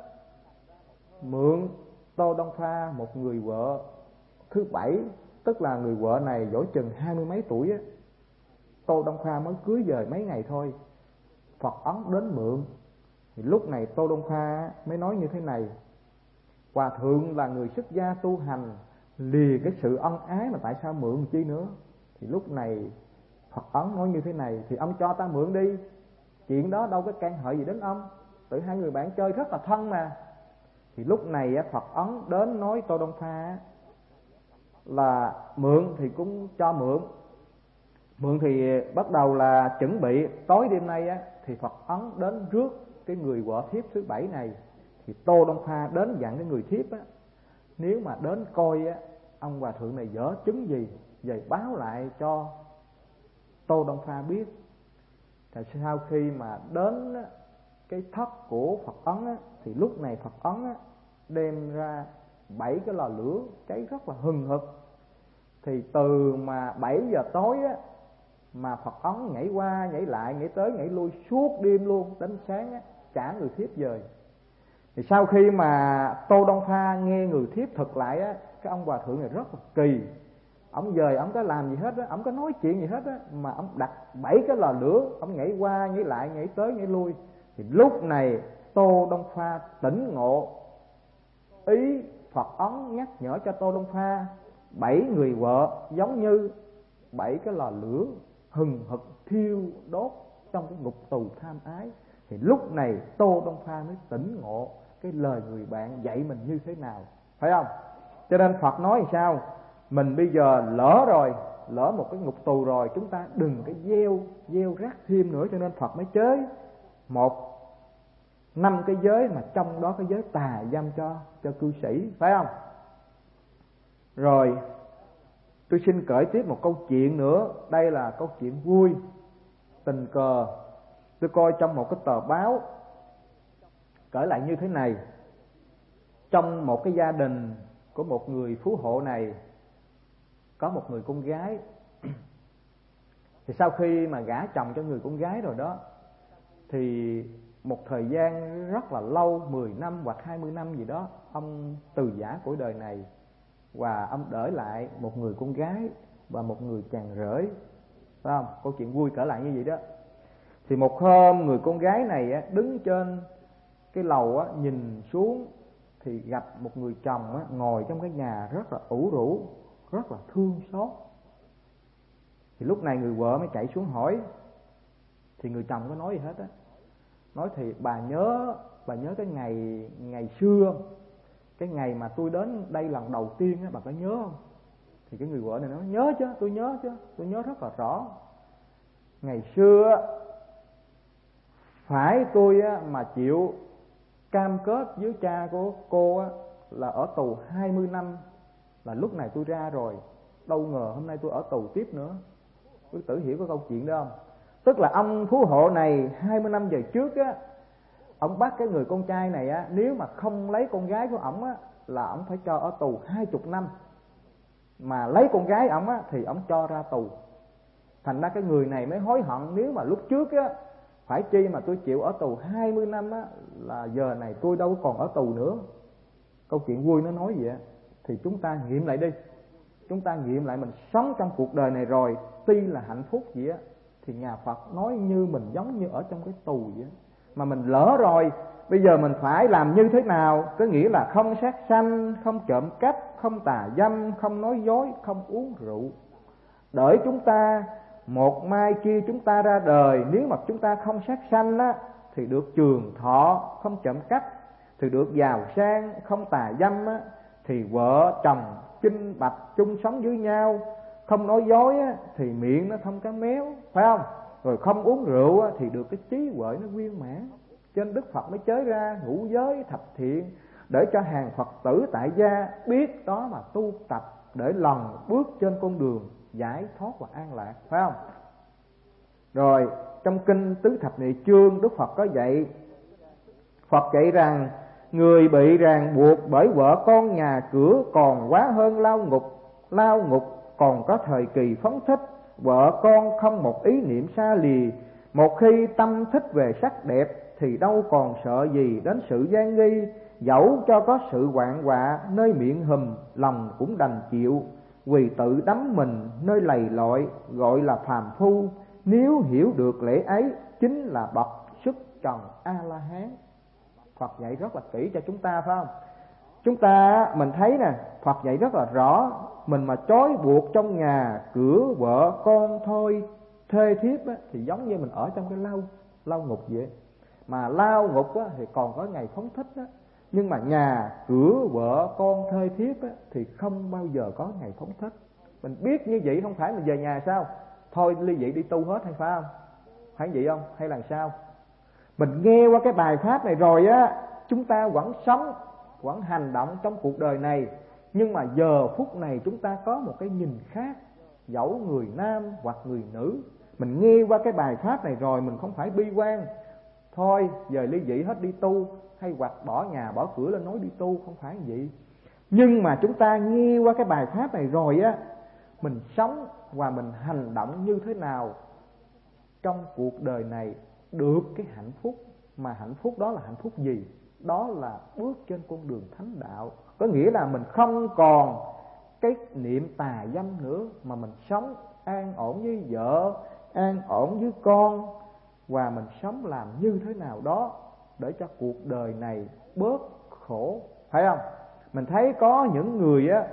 Speaker 1: mượn Tô Đông Pha một người vợ thứ bảy, tức là người vợ này dỗ chừng hai mươi mấy tuổi á. Tô Đông Pha mới cưới về mấy ngày thôi, Phật Ấn đến mượn. Thì lúc này Tô Đông Pha mới nói như thế này: Hòa thượng là người xuất gia tu hành, lìa cái sự ân ái mà tại sao mượn chi nữa? Thì lúc này Phật Ấn nói như thế này: thì ông cho ta mượn đi, chuyện đó đâu có can hệ gì đến ông, tự hai người bạn chơi rất là thân mà. Thì lúc này Phật Ấn đến nói Tô Đông Pha là mượn thì cũng cho mượn. Mượn thì bắt đầu là chuẩn bị tối đêm nay á, thì Phật Ấn đến rước cái người vợ thiếp thứ bảy này. Thì Tô Đông Pha đến dặn cái người thiếp á, nếu mà đến coi á, ông hòa thượng này dở chứng gì, về báo lại cho Tô Đông Pha biết. Thì sau khi mà đến á, cái thất của Phật Ấn á, thì lúc này Phật Ấn á, đem ra bảy cái lò lửa cháy rất là hừng hực. Thì từ mà bảy giờ tối á, mà Phật Ấn nhảy qua nhảy lại, nhảy tới nhảy lui suốt đêm luôn, đến sáng á, trả người thiếp về. Thì sau khi mà Tô Đông Pha nghe người thiếp thực lại á, cái ông hòa thượng này rất là kỳ. Ông về ông có làm gì hết á, ông có nói chuyện gì hết á, mà ông đặt bảy cái lò lửa, ông nhảy qua nhảy lại, nhảy tới nhảy lui. Thì lúc này Tô Đông Pha tỉnh ngộ ý Phật Ấn nhắc nhở cho Tô Đông Pha, bảy người vợ giống như bảy cái lò lửa hừng hực thiêu đốt trong cái ngục tù tham ái. Thì lúc này Tô Đông Pha mới tỉnh ngộ cái lời người bạn dạy mình như thế nào, phải không? Cho nên Phật nói làm sao, mình bây giờ lỡ rồi, lỡ một cái ngục tù rồi, chúng ta đừng cái gieo gieo rắc thêm nữa. Cho nên Phật mới chế một năm cái giới, mà trong đó cái giới tà dâm cho cho cư sĩ, phải không? Rồi tôi xin kể tiếp một câu chuyện nữa. Đây là câu chuyện vui, tình cờ tôi coi trong một cái tờ báo, kể lại như thế này. Trong một cái gia đình của một người phú hộ này, có một người con gái. Thì sau khi mà gả chồng cho người con gái rồi đó, thì một thời gian rất là lâu, mười năm hoặc hai mươi năm gì đó, ông từ giã cõi đời này, và ông để lại một người con gái và một người chàng rể, phải không? Câu chuyện vui kể lại như vậy đó. Thì một hôm người con gái này đứng trên cái lầu nhìn xuống, thì gặp một người chồng ngồi trong cái nhà rất là ủ rũ, rất là thương xót. Thì lúc này người vợ mới chạy xuống hỏi. Thì người chồng có nói gì hết á. Nói thì bà nhớ bà nhớ cái ngày ngày xưa, cái ngày mà tôi đến đây lần đầu tiên á, bà có nhớ không? Thì cái người vợ này nói nhớ chứ, tôi nhớ chứ, tôi nhớ rất là rõ. Ngày xưa phải tôi á, mà chịu cam kết với cha của cô á, là ở tù hai mươi năm, là lúc này tôi ra rồi, đâu ngờ hôm nay tôi ở tù tiếp nữa. Quý tử hiểu cái câu chuyện đó không? Tức là ông phú hộ này hai mươi năm về trước á, ông bắt cái người con trai này á, nếu mà không lấy con gái của ổng á là ổng phải cho ở tù hai mươi năm, mà lấy con gái ổng á thì ổng cho ra tù. Thành ra cái người này mới hối hận, nếu mà lúc trước á phải chi mà tôi chịu ở tù hai mươi năm á, là giờ này tôi đâu còn ở tù nữa. Câu chuyện vui nó nói vậy á. Thì chúng ta nghiệm lại đi, chúng ta nghiệm lại mình sống trong cuộc đời này rồi, tuy là hạnh phúc vậy á, thì nhà Phật nói như mình giống như ở trong cái tù vậy á. Mà mình lỡ rồi, bây giờ mình phải làm như thế nào? Có nghĩa là không sát sanh, không trộm cắp, không tà dâm, không nói dối, không uống rượu. Đợi chúng ta một mai kia chúng ta ra đời, nếu mà chúng ta không sát sanh á, thì được trường thọ, không trộm cắp, thì được giàu sang, không tà dâm á, thì vợ chồng chinh bạch chung sống với nhau, không nói dối á, thì miệng nó không cá méo, phải không? Rồi không uống rượu á, thì được cái trí huệ nó viên mãn. Cho nên Đức Phật mới chới ra ngũ giới thập thiện, để cho hàng Phật tử tại gia biết đó mà tu tập, để lần bước trên con đường giải thoát và an lạc, phải không? Rồi trong kinh Tứ Thập Nhị Chương, Đức Phật có dạy, Phật dạy rằng người bị ràng buộc bởi vợ con nhà cửa còn quá hơn lao ngục. Lao ngục còn có thời kỳ phóng thích, vợ con không một ý niệm xa lìa. Một khi tâm thích về sắc đẹp thì đâu còn sợ gì đến sự gian nghi. Dẫu cho có sự hoạn họa nơi miệng hùm, lòng cũng đành chịu, vì tự đắm mình nơi lầy lội, gọi là phàm phu. Nếu hiểu được lẽ ấy, chính là bậc xuất trần A-la-hán. Phật dạy rất là kỹ cho chúng ta, phải không? Chúng ta mình thấy nè, Phật dạy rất là rõ. Mình mà trói buộc trong nhà cửa vợ con thôi, thê thiếp á, thì giống như mình ở trong cái lao lao ngục vậy. Mà lao ngục á, thì còn có ngày phóng thích á. Nhưng mà nhà cửa vợ con thê thiếp á, thì không bao giờ có ngày phóng thích. Mình biết như vậy không phải mình về nhà sao? Thôi ly dị đi tu hết hay phải không? Phải vậy không? Hay là sao? Mình nghe qua cái bài pháp này rồi á, chúng ta vẫn sống, vẫn hành động trong cuộc đời này. Nhưng mà giờ phút này chúng ta có một cái nhìn khác. Dẫu người nam hoặc người nữ, mình nghe qua cái bài pháp này rồi, mình không phải bi quan, thôi giờ ly dị hết đi tu, hay hoặc bỏ nhà bỏ cửa lên nói đi tu, không phải vậy. Nhưng mà chúng ta nghe qua cái bài pháp này rồi á, mình sống và mình hành động như thế nào trong cuộc đời này được cái hạnh phúc. Mà hạnh phúc đó là hạnh phúc gì? Đó là bước trên con đường thánh đạo. Có nghĩa là mình không còn cái niệm tà dâm nữa, mà mình sống an ổn với vợ, an ổn với con, và mình sống làm như thế nào đó để cho cuộc đời này bớt khổ, phải không? Mình thấy có những người á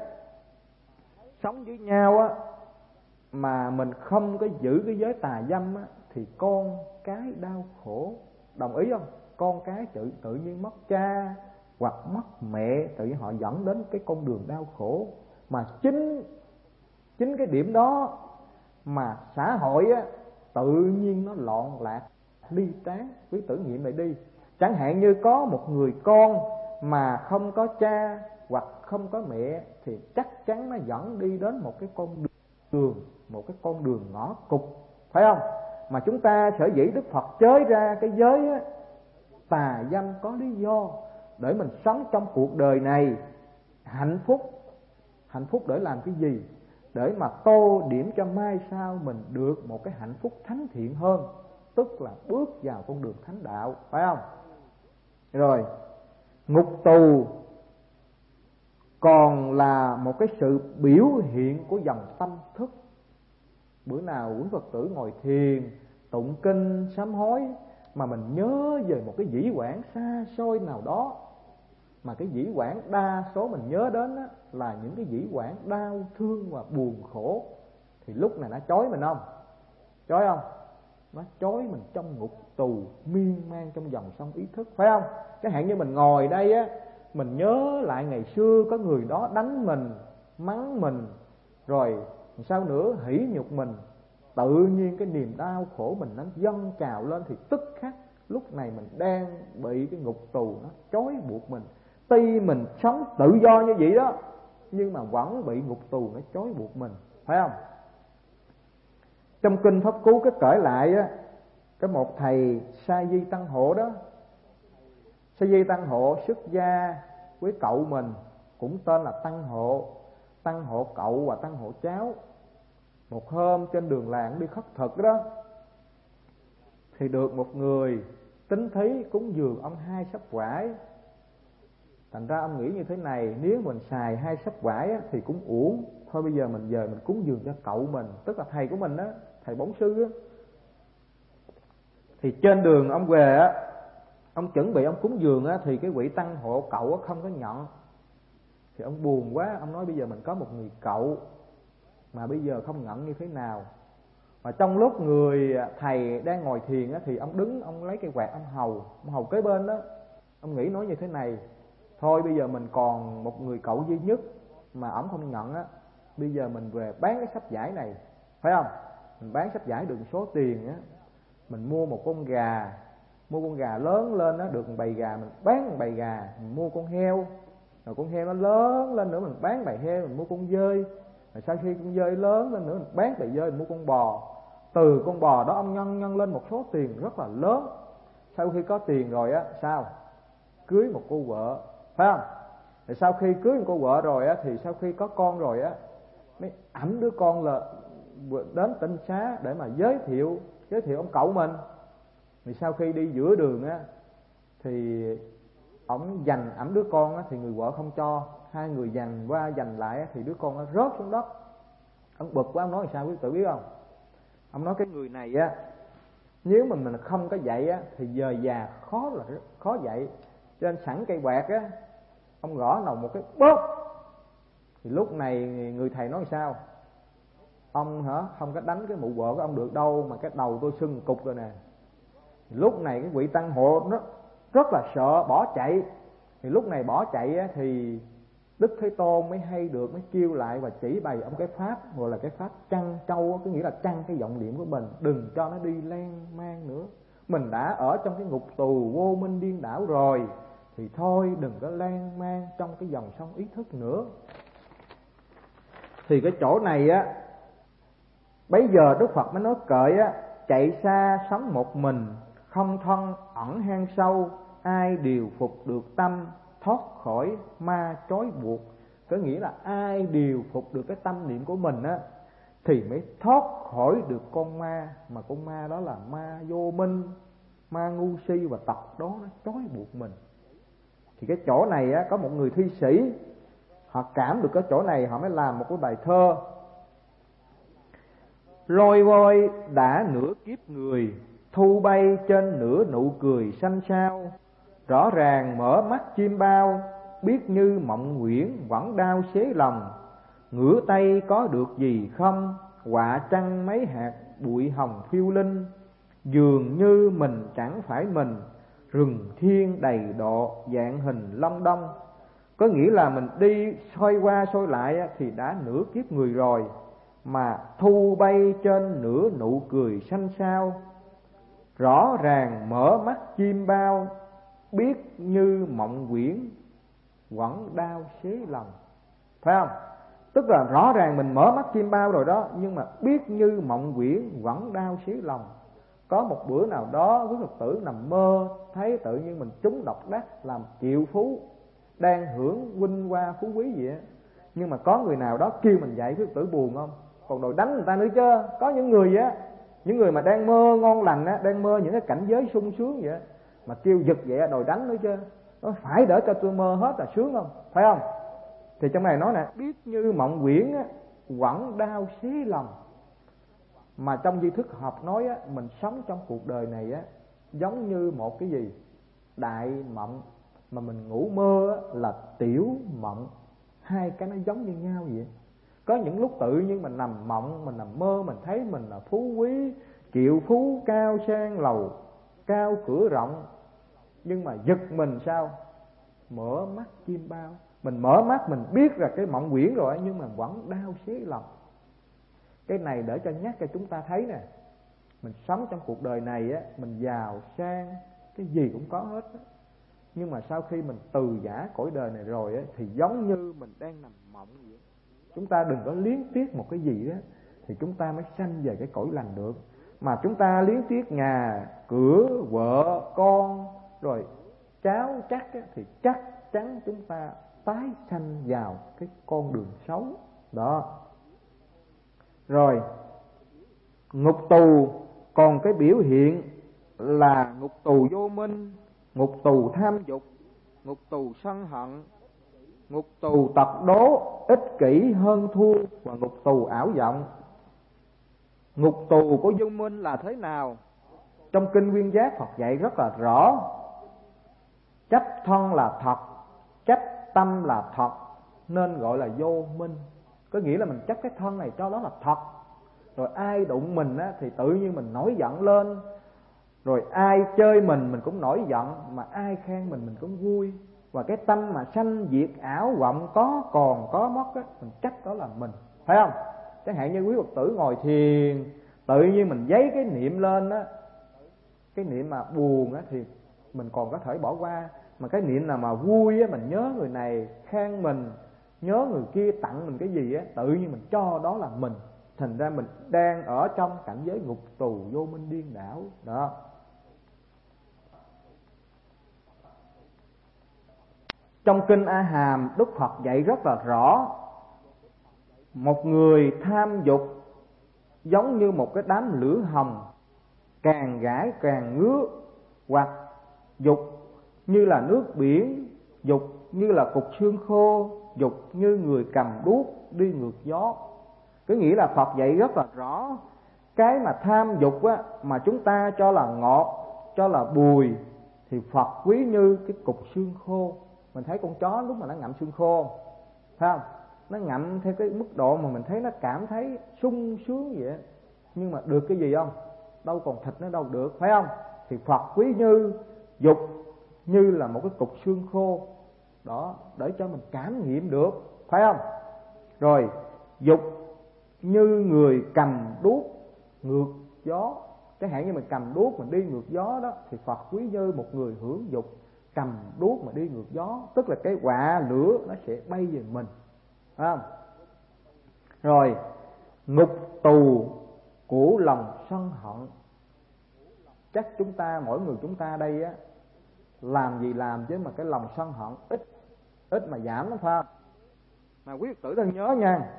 Speaker 1: sống với nhau á mà mình không có giữ cái giới tà dâm á, thì con cái đau khổ, đồng ý không? Con cái tự, tự nhiên mất cha hoặc mất mẹ, tự nhiên họ dẫn đến cái con đường đau khổ. Mà chính chính cái điểm đó mà xã hội á tự nhiên nó loạn lạc, ly tán. Quý tử nghiệm lại đi. Chẳng hạn như có một người con mà không có cha hoặc không có mẹ, thì chắc chắn nó dẫn đi đến một cái con đường, một cái con đường ngõ cụt, phải không? Mà chúng ta sở dĩ Đức Phật chới ra cái giới á, tà dâm có lý do để mình sống trong cuộc đời này hạnh phúc. Hạnh phúc để làm cái gì? Để mà tô điểm cho mai sau mình được một cái hạnh phúc thánh thiện hơn, tức là bước vào con đường thánh đạo, phải không? Rồi, ngục tù còn là một cái sự biểu hiện của dòng tâm thức. Bữa nào quý Phật tử ngồi thiền, tụng kinh, sám hối, mà mình nhớ về một cái dĩ vãng xa xôi nào đó, mà cái dĩ vãng đa số mình nhớ đến á, là những cái dĩ vãng đau thương và buồn khổ, thì lúc này nó chói mình không? Chói không? Nó chói mình trong ngục tù miên man trong dòng sông ý thức, phải không? Chẳng hạn như mình ngồi đây á, mình nhớ lại ngày xưa có người đó đánh mình, mắng mình, rồi sao nữa hỉ nhục mình, tự nhiên cái niềm đau khổ mình nó dâng trào lên, thì tức khắc lúc này mình đang bị cái ngục tù nó trói buộc mình. Tuy mình sống tự do như vậy đó, nhưng mà vẫn bị ngục tù nó trói buộc mình, phải không? Trong kinh Pháp Cú cái kể lại á, cái một thầy Sa Di Tăng Hộ đó, Sa Di Tăng Hộ xuất gia với cậu mình cũng tên là Tăng Hộ, Tăng Hộ cậu và Tăng Hộ cháu. Một hôm trên đường làng đi khất thực đó, thì được một người tính thí cúng dường ông hai sắp vải. Thành ra ông nghĩ như thế này, nếu mình xài hai sắp vải á, thì cũng uổng. Thôi bây giờ mình về mình cúng dường cho cậu mình, tức là thầy của mình đó, thầy bổn sư á. Thì trên đường ông về á, ông chuẩn bị ông cúng dường á, thì cái vị Tăng Hộ cậu á không có nhận. Thì ông buồn quá, ông nói bây giờ mình có một người cậu mà bây giờ không nhận như thế nào. Và trong lúc người thầy đang ngồi thiền á, thì ông đứng, ông lấy cây quạt ông hầu, ông hầu kế bên đó. Ông nghĩ nói như thế này, thôi bây giờ mình còn một người cậu duy nhất mà ổng không nhận á, bây giờ mình về bán cái sắp vải này, phải không? Mình bán sắp vải được một số tiền á, mình mua một con gà, mua con gà lớn lên á, được một bầy gà mình bán một bầy gà, mình mua con heo, rồi con heo nó lớn lên nữa mình bán bầy heo, mình mua con dơi, rồi sau khi con dơi lớn lên nữa mình bán bầy dơi, mình mua con bò. Từ con bò đó ông nhân nhân lên một số tiền rất là lớn. Sau khi có tiền rồi á, sao? Cưới một cô vợ, phải không? Rồi sau khi cưới một cô vợ rồi á, thì sau khi có con rồi á, mới ẵm đứa con là đến Tinh Xá để mà giới thiệu giới thiệu ông cậu mình. Thì sau khi đi giữa đường á, thì ổng giành ẵm đứa con á, thì người vợ không cho, hai người giành qua giành lại á, thì đứa con nó rớt xuống đất. Ông bực quá, ông nói sao quý tử biết không? Ông nói cái người này á, nếu mà mình không có dạy á, thì giờ già khó là khó dạy. Cho nên sẵn cây quạt á, ông gõ đầu một cái bóp. Thì lúc này người thầy nói sao? Ông hả, không có đánh cái mụ vợ của ông được đâu, mà cái đầu tôi sưng cục rồi nè. Thì lúc này cái vị Tăng Hộ nó rất là sợ, bỏ chạy. Thì lúc này bỏ chạy á, thì Đức Thế Tôn mới hay được, mới kêu lại và chỉ bày ông cái pháp gọi là cái pháp chăn trâu, có nghĩa là chăn cái vọng niệm của mình, đừng cho nó đi lan man nữa. Mình đã ở trong cái ngục tù vô minh điên đảo rồi, thì thôi đừng có lan man trong cái dòng sông ý thức nữa. Thì cái chỗ này á, bấy giờ Đức Phật mới nói kệ á, chạy xa sống một mình, không thân ẩn hang sâu, ai điều phục được tâm, thoát khỏi ma trói buộc. Có nghĩa là ai điều phục được cái tâm niệm của mình á, thì mới thoát khỏi được con ma. Mà con ma đó là ma vô minh, ma ngu si và tật đó nó trói buộc mình. Thì cái chỗ này á, có một người thi sĩ, họ cảm được cái chỗ này, họ mới làm một cái bài thơ. Lôi vôi đã nửa kiếp người, thu bay trên nửa nụ cười xanh xao. Rõ ràng mở mắt chim bao, biết như mộng nguyễn vẫn đau xế lòng. Ngửa tay có được gì không, quạ trăng mấy hạt bụi hồng phiêu linh. Dường như mình chẳng phải mình, rừng thiên đầy độ dạng hình long đong. Có nghĩa là mình đi xoay qua xoay lại thì đã nửa kiếp người rồi, mà thu bay trên nửa nụ cười xanh xao. Rõ ràng mở mắt chim bao, biết như mộng quyển vẫn đau xế lòng. Phải không? Tức là rõ ràng mình mở mắt chim bao rồi đó, nhưng mà biết như mộng quyển vẫn đau xế lòng. Có một bữa nào đó quý Phật tử nằm mơ, thấy tự nhiên mình trúng độc đắc, làm triệu phú, đang hưởng vinh hoa phú quý gì á. Nhưng mà có người nào đó kêu mình dậy, quý Phật tử buồn không? Còn đòi đánh người ta nữa chứ. Có những người á, những người mà đang mơ ngon lành á, đang mơ những cái cảnh giới sung sướng vậy á, mà kêu giật vậy đòi đánh nữa chứ. Nó phải để cho tôi mơ hết là sướng không? Phải không? Thì trong này nói nè, biết như mộng quyển á, quẳng đau xé lòng. Mà trong di thức học nói á, mình sống trong cuộc đời này á, giống như một cái gì? Đại mộng. Mà mình ngủ mơ á, là tiểu mộng. Hai cái nó giống như nhau vậy. Có những lúc tự nhiên mình nằm mộng, mình nằm mơ, mình thấy mình là phú quý, triệu phú, cao sang lầu, cao cửa rộng. Nhưng mà giật mình sao? Mở mắt chim bao. Mình mở mắt mình biết là cái mộng quyển rồi, nhưng mà vẫn đau xé lòng. Cái này để cho nhắc cho chúng ta thấy nè, mình sống trong cuộc đời này á, mình giàu sang, cái gì cũng có hết á. Nhưng mà sau khi mình từ giã cõi đời này rồi á, thì giống như mình đang nằm mộng vậy. Chúng ta đừng có liếng tiếc một cái gì đó, thì chúng ta mới sanh về cái cõi lành được. Mà chúng ta liếng tiếc nhà cửa, vợ con rồi cháu chắc á, thì chắc chắn chúng ta tái sanh vào cái con đường xấu đó. Rồi ngục tù còn cái biểu hiện là ngục tù vô minh, ngục tù tham dục, ngục tù sân hận, ngục tù tật đố, ích kỷ hơn thua và ngục tù ảo vọng. Ngục tù của vô minh là thế nào? Trong kinh Nguyên Giác Phật dạy rất là rõ. Chấp thân là thật, chấp tâm là thật, nên gọi là vô minh. Có nghĩa là mình chấp cái thân này cho đó là thật. Rồi ai đụng mình á, thì tự nhiên mình nổi giận lên. Rồi ai chơi mình mình cũng nổi giận, mà ai khen mình mình cũng vui. Và cái tâm mà sanh diệt ảo vọng có còn có mất á, mình chấp đó là mình, phải không? Chẳng hạn như quý Phật tử ngồi thiền, tự nhiên mình giấy cái niệm lên á, cái niệm mà buồn á thì mình còn có thể bỏ qua. Mà cái niệm nào mà vui á, mình nhớ người này khen mình, nhớ người kia tặng mình cái gì á, tự nhiên mình cho đó là mình. Thành ra mình đang ở trong cảnh giới ngục tù vô minh điên đảo đó. Trong kinh A Hàm, Đức Phật dạy rất là rõ. Một người tham dục giống như một cái đám lửa hồng, càng gãi càng ngứa, hoặc dục như là nước biển, dục như là cục xương khô, dục như người cầm đuốc đi ngược gió. Có nghĩa là Phật dạy rất là rõ. Cái mà tham dục á, mà chúng ta cho là ngọt, cho là bùi, thì Phật quý như cái cục xương khô. Mình thấy con chó lúc mà nó ngậm xương khô, phải không? Nó ngậm theo cái mức độ mà mình thấy nó cảm thấy sung sướng vậy. Nhưng mà được cái gì không? Đâu còn thịt nó đâu được, phải không? Thì Phật quý như dục như là một cái cục xương khô đó, để cho mình cảm nghiệm được, phải không? Rồi dục như người cầm đuốc ngược gió. Chẳng hạn như mình cầm đuốc mình đi ngược gió đó, thì Phật quý như một người hưởng dục cầm đuốc mà đi ngược gió, tức là cái quả lửa nó sẽ bay về mình, phải không? Rồi ngục tù của lòng sân hận. Chắc chúng ta, mỗi người chúng ta đây á, làm gì làm chứ mà cái lòng sân hận ít ít mà giảm lắm, phải không? Mà quý Phật tử thân nhớ nha,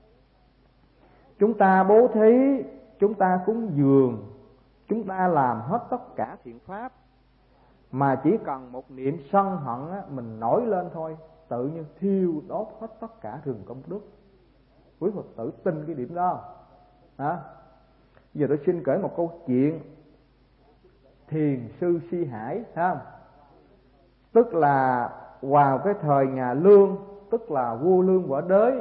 Speaker 1: chúng ta bố thí, chúng ta cúng dường, chúng ta làm hết tất cả thiện pháp, mà chỉ cần một niệm sân hận á, mình nổi lên thôi, tự nhiên thiêu đốt hết tất cả rừng công đức. Quý Phật tử tin cái điểm đó hả? Giờ tôi xin kể một câu chuyện thiền sư Si Hải, thấy không? Tức là vào cái thời nhà Lương, tức là vua Lương Võ Đế,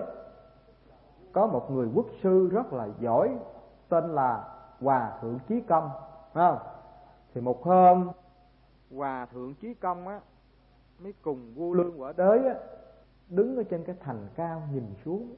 Speaker 1: có một người quốc sư rất là giỏi tên là Hòa Thượng Chí Công, phải không? Thì một hôm Hòa Thượng Chí Công á mới cùng vua Lương Võ Đế á, đứng ở trên cái thành cao nhìn xuống.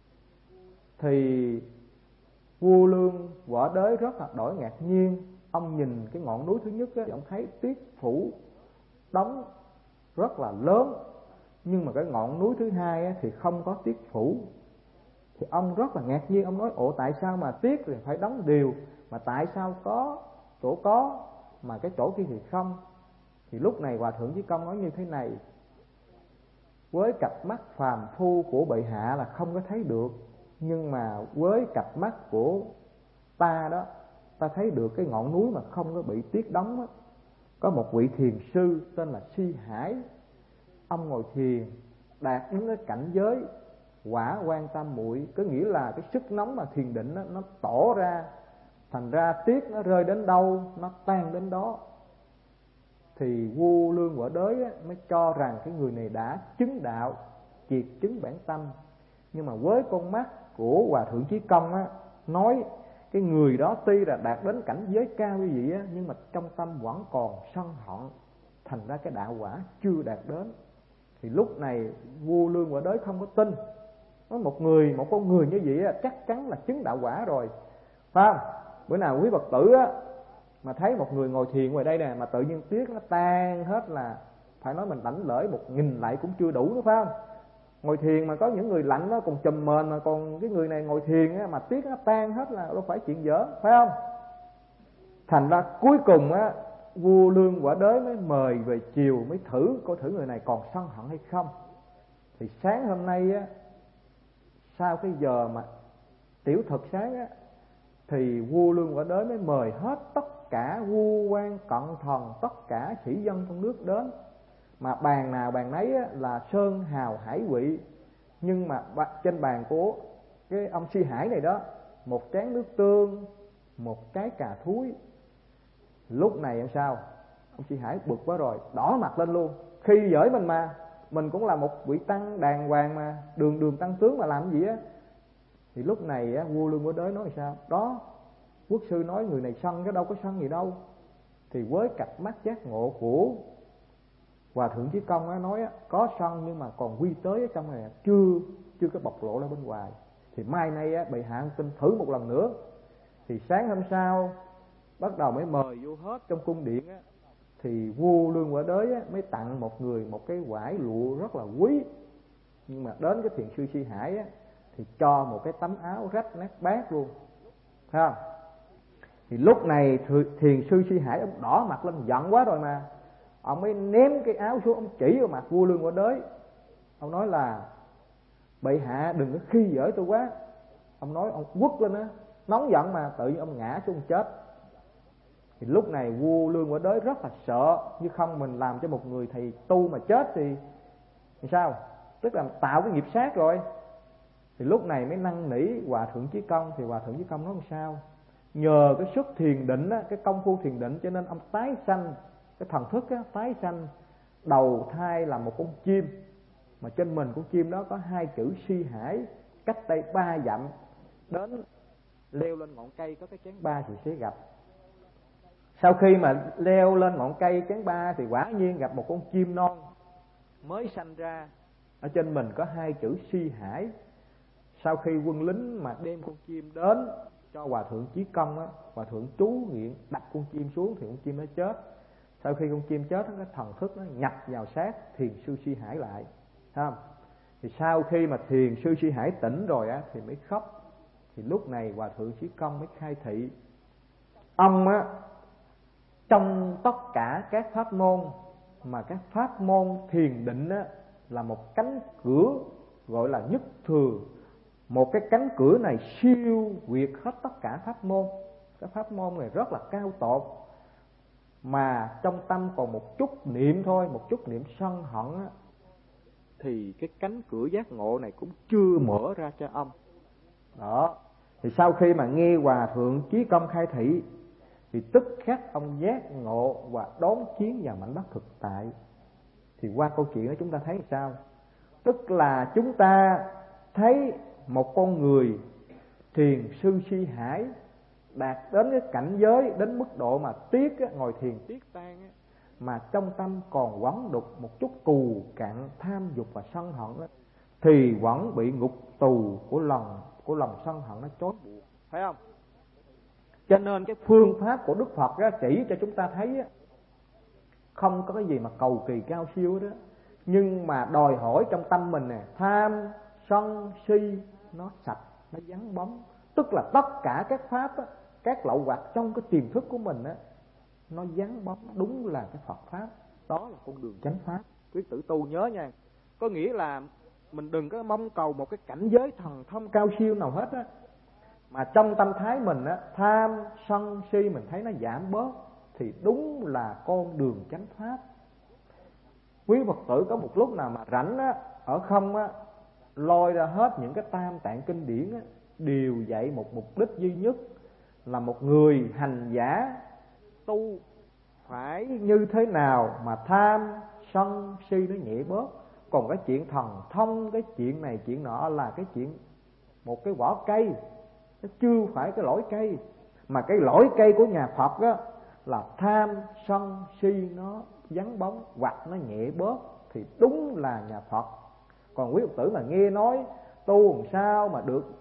Speaker 1: Thì vua Lương Võ Đế rất là đổi ngạc nhiên. Ông nhìn cái ngọn núi thứ nhất á, thì ông thấy tuyết phủ đóng rất là lớn, nhưng mà cái ngọn núi thứ hai á, thì không có tuyết phủ. Thì ông rất là ngạc nhiên, ông nói: ồ, tại sao mà tuyết thì phải đóng đều, mà tại sao có chỗ có mà cái chỗ kia thì không? Thì lúc này Hòa Thượng Chí Công nói như thế này: với cặp mắt phàm phu của bệ hạ là không có thấy được, nhưng mà với cặp mắt của ta đó, ta thấy được cái ngọn núi mà không có bị tuyết đóng đó. Có một vị thiền sư tên là Si Hải, ông ngồi thiền đạt đến cái cảnh giới quả quan tam muội, có nghĩa là cái sức nóng mà thiền định đó, nó tỏ ra, thành ra tuyết nó rơi đến đâu nó tan đến đó. Thì vua Lương Võ Đế á, mới cho rằng cái người này đã chứng đạo, triệt chứng bản tâm. Nhưng mà với con mắt của Hòa Thượng Chí Công á, nói cái người đó tuy là đạt đến cảnh giới cao như vậy á, nhưng mà trong tâm vẫn còn sân hận, thành ra cái đạo quả chưa đạt đến. Thì lúc này vua Lương Võ Đế không có tin. Nói một người, một con người như vậy á, chắc chắn là chứng đạo quả rồi, phải không? Bữa nào quý Phật tử á mà thấy một người ngồi thiền ngoài đây nè, mà tự nhiên tuyết nó tan hết, là phải nói mình đảnh lễ một nghìn lạy cũng chưa đủ nữa, phải không? Ngồi thiền mà có những người lạnh nó còn chùm mền, mà còn cái người này ngồi thiền á, mà tiếc nó tan hết là đâu phải chuyện dở, phải không? Thành ra cuối cùng á, vua Lương Quả Đới mới mời về chiều, mới thử coi thử người này còn sân hận hay không. Thì sáng hôm nay á, sau cái giờ mà tiểu thực sáng á, thì vua Lương Quả Đới mới mời hết tất cả vua quan cận thần, tất cả sĩ dân trong nước đến. Mà bàn nào bàn nấy á, là sơn hào hải vị. Nhưng mà trên bàn của cái ông Si Hải này đó, một chén nước tương, một cái cà thúi. Lúc này làm sao? Ông Si Hải bực quá rồi, đỏ mặt lên luôn. Khi dỡi mình mà, mình cũng là một vị tăng đàng hoàng mà, đường đường tăng tướng mà làm gì á. Thì lúc này á, vua Lương Quả Đới nói sao? Đó, quốc sư nói người này sân, cái đâu có sân gì đâu. Thì với cặp mắt giác ngộ của Hòa Thượng Chí Công á, nói á, có sân nhưng mà còn quy tới ở trong này chưa chưa có bộc lộ ra bên ngoài. Thì mai nay á, bệ hạ tin thử một lần nữa. Thì sáng hôm sau bắt đầu mới mời vô hết trong cung điện á. Thì vua Lương Quả Đới á, mới tặng một người một cái vải lụa rất là quý. Nhưng mà đến cái thiền sư Si Hải á, thì cho một cái tấm áo rách nát bát luôn, thấy không? Thì lúc này thiền sư Si Hải ông đỏ mặt lên, giận quá rồi mà, ông mới ném cái áo xuống, ông chỉ vào mặt vua Lương Quả Đới. Ông nói là bệ hạ đừng có khi dễ tôi quá. Ông nói ông quất lên á, nóng giận mà tự nhiên ông ngã xuống chết. Thì lúc này vua Lương Quả Đới rất là sợ, như không mình làm cho một người thầy tu mà chết thì, thì sao? Tức là tạo cái nghiệp sát rồi. Thì lúc này mới năn nỉ Hòa Thượng Chí Công. Thì Hòa Thượng Chí Công nói làm sao? Nhờ cái sức thiền định á, cái công phu thiền định, cho nên ông tái sanh, cái thần thức á, tái sanh đầu thai là một con chim. Mà trên mình con chim đó có hai chữ Si Hải, cách đây ba dặm, đến leo lên ngọn cây có cái chén ba thì sẽ gặp. Sau khi mà leo lên ngọn cây chén ba thì quả nhiên gặp một con chim non mới sanh ra, ở trên mình có hai chữ Si Hải. Sau khi quân lính mà đem con chim đến cho Hòa Thượng Chí Công á, Hòa Thượng chú nguyện đặt con chim xuống thì con chim nó chết. Sau khi con chim chết, cái thần thức nó nhập vào xác thiền sư Si Hải lại, thấy không? Thì sau khi mà thiền sư Si Hải tỉnh rồi á, thì mới khóc. Thì lúc này Hòa Thượng Chí Công mới khai thị, ông á, trong tất cả các pháp môn, mà các pháp môn thiền định á, là một cánh cửa gọi là nhất thừa. Một cái cánh cửa này siêu việt hết tất cả pháp môn. Cái pháp môn này rất là cao tột. Mà trong tâm còn một chút niệm thôi, một chút niệm sân hận á, thì cái cánh cửa giác ngộ này cũng chưa mở ra cho ông. Đó. Thì sau khi mà nghe Hòa Thượng Chí Công khai thị, thì tức khắc ông giác ngộ và đón chiến vào mảnh đất thực tại. Thì qua câu chuyện đó chúng ta thấy sao? Tức là chúng ta thấy một con người thiền sư Si Hải đạt đến cái cảnh giới, đến mức độ mà tiếc á, ngồi thiền tiếc tan á, mà trong tâm còn quẩn đục một chút cù cạn tham dục và sân hận á, thì vẫn bị ngục tù của lòng của lòng sân hận nó trói buộc, phải không? Cho nên cái phương pháp của Đức Phật á, chỉ cho chúng ta thấy á, không có cái gì mà cầu kỳ cao siêu đó, nhưng mà đòi hỏi trong tâm mình nè, tham sân si nó sạch, nó vắng bóng. Tức là tất cả các pháp á, các lậu hoặc trong cái tiềm thức của mình á, nó vắng bóng. Đúng là cái Phật pháp, đó là con đường chánh pháp. Quý tử tu nhớ nha, có nghĩa là mình đừng có mong cầu một cái cảnh giới thần thông cao siêu nào hết á, mà trong tâm thái mình á, tham sân si mình thấy nó giảm bớt, thì đúng là con đường chánh pháp. Quý Phật tử có một lúc nào mà rảnh á, ở không á, lôi ra hết những cái tam tạng kinh điển á, đều dạy một mục đích duy nhất là một người hành giả tu phải như thế nào mà tham sân si nó nhẹ bớt. Còn cái chuyện thần thông, cái chuyện này chuyện nọ là cái chuyện một cái vỏ cây, nó chưa phải cái lõi cây. Mà cái lõi cây của nhà Phật á, là tham sân si nó vắng bóng hoặc nó nhẹ bớt, thì đúng là nhà Phật. Còn quý Phật tử mà nghe nói tu làm sao mà được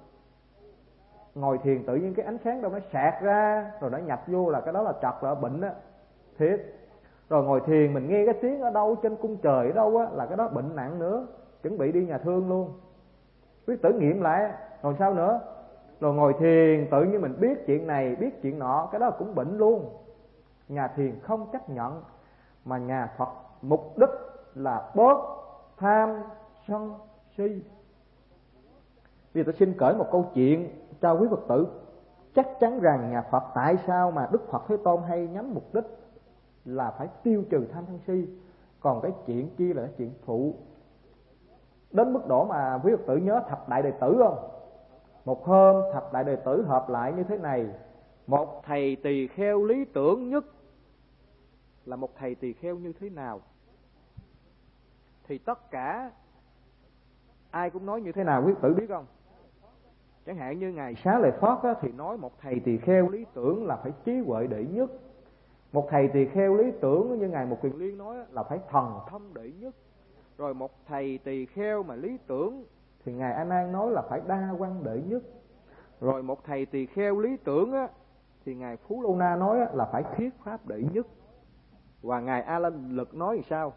Speaker 1: ngồi thiền tự nhiên cái ánh sáng đâu nó sạc ra rồi nó nhập vô, là cái đó là trật, là bệnh á, thiệt. Rồi ngồi thiền mình nghe cái tiếng ở đâu trên cung trời ở đâu á, là cái đó bệnh nặng nữa. chuẩn bị đi nhà thương luôn. Quý tử nghiệm lại, rồi sao nữa? Rồi ngồi thiền tự nhiên mình biết chuyện này, biết chuyện nọ, cái đó cũng bệnh luôn. Nhà thiền không chấp nhận, mà nhà Phật mục đích là bớt tham sân si. Bây giờ tôi xin kể một câu chuyện cho quý Phật tử chắc chắn rằng nhà Phật tại sao mà Đức Phật Thế Tôn hay nhắm mục đích là phải tiêu trừ tham sân si, còn cái chuyện kia là cái chuyện phụ. Đến mức độ mà quý Phật tử nhớ thập đại đệ tử không? Một hôm thập đại đệ tử họp lại như thế này: một thầy tỳ kheo lý tưởng nhất là một thầy tỳ kheo như thế nào? Thì tất cả ai cũng nói như thế nào quý Phật tử biết không? Chẳng hạn như Ngài Xá Lợi Phất á, thì nói một thầy tỳ kheo lý tưởng là phải trí huệ đệ nhất. Một thầy tỳ kheo lý tưởng như Ngài Mục Kiền Liên nói là phải thần thông đệ nhất. Rồi một thầy tỳ kheo mà lý tưởng thì Ngài A Nan nói là phải đa văn đệ nhất. Rồi một thầy tỳ kheo lý tưởng á, thì Ngài Phú Lô Na nói á, là phải thuyết pháp đệ nhất. Và Ngài A Lan Lực nói thì sao?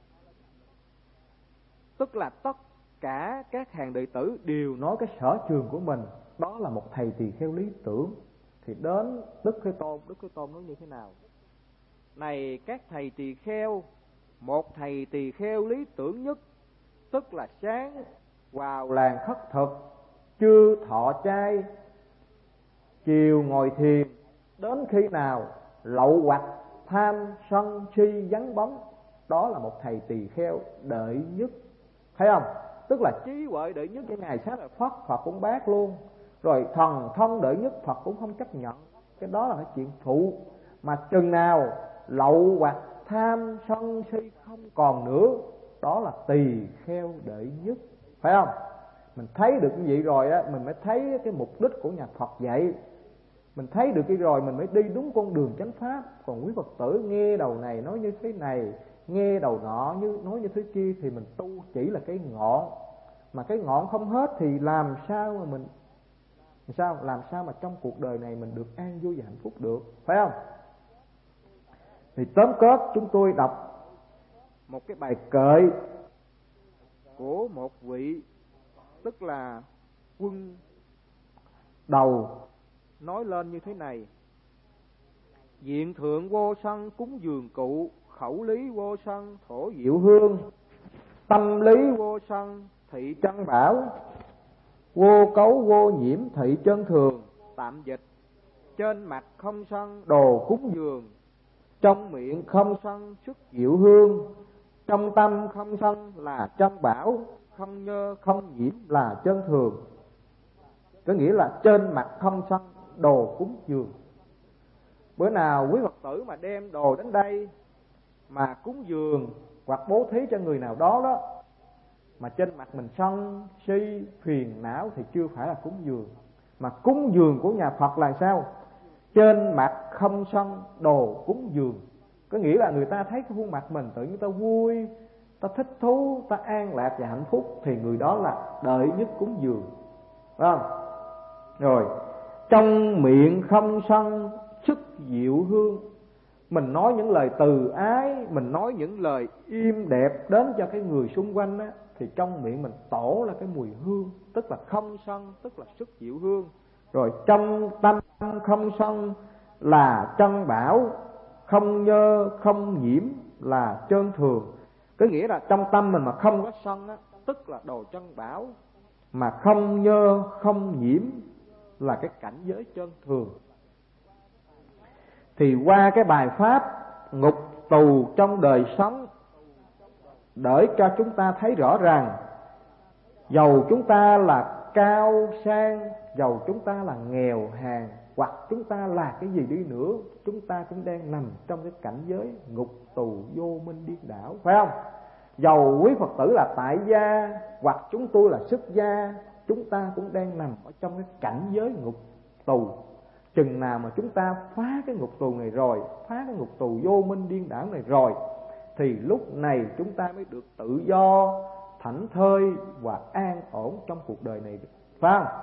Speaker 1: Tức là tất cả các hàng đệ tử đều nói cái sở trường của mình đó là một thầy tỳ kheo lý tưởng. Thì đến Đức Thế Tôn, Đức Thế Tôn nói như thế nào? Này các thầy tỳ kheo, một thầy tỳ kheo lý tưởng nhất, tức là sáng vào làng khất thực, trưa thọ chay, chiều ngồi thiền, đến khi nào lậu hoặc tham sân si vắng bóng, đó là một thầy tỳ kheo đệ nhất. Thấy không? Tức là trí huệ đệ nhất, cái Ngài Xá Lợi Phất Phật cũng bác luôn. Rồi thần thông đệ nhất Phật cũng không chấp nhận. Cái đó là cái chuyện phụ. Mà chừng nào lậu hoặc tham sân si không còn nữa, đó là tỳ kheo đệ nhất. Phải không? Mình thấy được như vậy rồi á, mình mới thấy cái mục đích của nhà Phật vậy. Mình thấy được cái rồi mình mới đi đúng con đường chánh pháp. Còn quý Phật tử nghe đầu này nói như thế này, nghe đầu nọ như nói như thế kia, thì mình tu chỉ là cái ngọn, mà cái ngọn không hết thì làm sao mà mình sao làm sao mà trong cuộc đời này mình được an vui và hạnh phúc được, phải không? Thì tóm kết chúng tôi đọc một cái bài kệ của một vị tức là quân đầu, nói lên như thế này: diện thượng vô sân cúng dường cụ, khẩu lý vô sân thổ diệu hương, tâm lý vô sân thị chân bảo, vô cấu vô nhiễm thị chân thường. Tạm dịch: trên mặt không sân đồ cúng dường, trong miệng không sân xuất diệu hương, trong tâm không sân là chân bảo, không nhơ không nhiễm là chân thường. Có nghĩa là trên mặt không sân đồ cúng dường. Bữa nào quý Phật tử mà đem đồ đến đây mà cúng dường hoặc bố thí cho người nào đó đó, mà trên mặt mình sân si phiền não thì chưa phải là cúng dường. Mà cúng dường của nhà Phật là sao? Trên mặt không sân đồ cúng dường. Có nghĩa là người ta thấy cái khuôn mặt mình tự nhiên ta vui, ta thích thú, ta an lạc và hạnh phúc, thì người đó là đệ nhất cúng dường. Phải không? Rồi, trong miệng không sân xuất diệu hương. Mình nói những lời từ ái, mình nói những lời im đẹp đến cho cái người xung quanh á, thì trong miệng mình tổ là cái mùi hương, tức là không sân, tức là xuất diệu hương. Rồi trong tâm không sân là chân bảo, không nhơ không nhiễm là chân thường. Có nghĩa là trong tâm mình mà không có sân á, tức là đồ chân bảo, mà không nhơ không nhiễm là cái cảnh giới chân thường. Thì qua cái bài pháp ngục tù trong đời sống, để cho chúng ta thấy rõ ràng dầu chúng ta là cao sang, dầu chúng ta là nghèo hèn, hoặc chúng ta là cái gì đi nữa, chúng ta cũng đang nằm trong cái cảnh giới ngục tù vô minh điên đảo, phải không? Dầu quý Phật tử là tại gia hoặc chúng tôi là xuất gia, chúng ta cũng đang nằm ở trong cái cảnh giới ngục tù. Chừng nào mà chúng ta phá cái ngục tù này rồi, phá cái ngục tù vô minh điên đảo này rồi, thì lúc này chúng ta mới được tự do, thảnh thơi và an ổn trong cuộc đời này, phải không?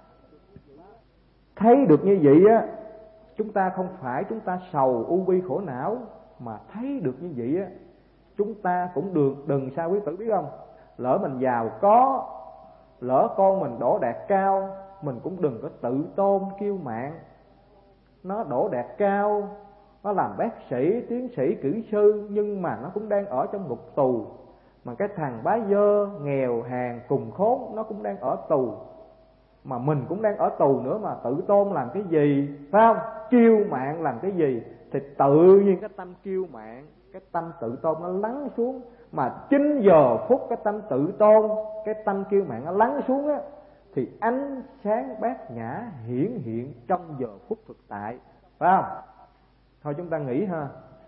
Speaker 1: Thấy được như vậy á, chúng ta không phải chúng ta sầu u bi khổ não, mà thấy được như vậy á, chúng ta cũng được đừng sao quý tử biết không, lỡ mình giàu có, lỡ con mình đỗ đạt cao, mình cũng đừng có tự tôn kiêu mạn. Nó đỗ đạt cao, nó làm bác sĩ, tiến sĩ, kỹ sư, nhưng mà nó cũng đang ở trong ngục tù. Mà cái thằng bá dơ, nghèo hèn, cùng khốn, nó cũng đang ở tù. Mà mình cũng đang ở tù nữa mà tự tôn làm cái gì, phải không? Kiêu mạn làm cái gì? Thì tự nhiên cái tâm kiêu mạn, cái tâm tự tôn nó lắng xuống. Mà chính giờ phút cái tâm tự tôn, cái tâm kiêu mạn nó lắng xuống á, thì ánh sáng bát nhã hiển hiện trong giờ phút thực tại, phải không? Thôi chúng ta nghĩ ha.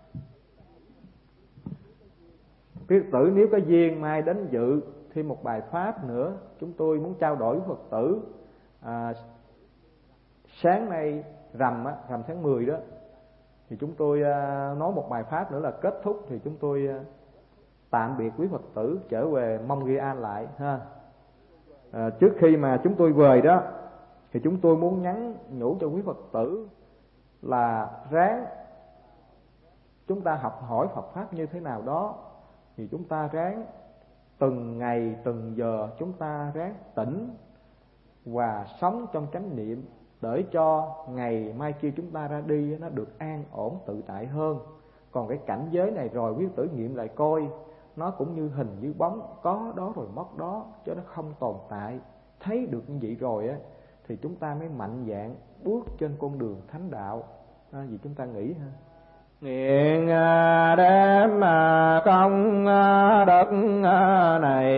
Speaker 1: Quý Phật tử nếu có duyên mai đến dự thêm một bài pháp nữa, chúng tôi muốn trao đổi với Phật tử. À, sáng nay rằm á, rằm tháng mười đó, thì chúng tôi à, nói một bài pháp nữa là kết thúc, thì chúng tôi à, tạm biệt quý Phật tử trở về Mông Ghi An lại ha. À, trước khi mà chúng tôi về đó, thì chúng tôi muốn nhắn nhủ cho quý Phật tử là ráng chúng ta học hỏi Phật pháp như thế nào đó, thì chúng ta ráng từng ngày từng giờ chúng ta ráng tỉnh và sống trong chánh niệm, để cho ngày mai kia chúng ta ra đi nó được an ổn tự tại hơn. Còn cái cảnh giới này rồi quý Phật tử nghiệm lại coi, nó cũng như hình như bóng, có đó rồi mất đó, chứ nó không tồn tại. Thấy được như vậy rồi á, thì chúng ta mới mạnh dạn bước trên con đường thánh đạo. À, vì chúng ta nghĩ ha. Nguyện đem công đức này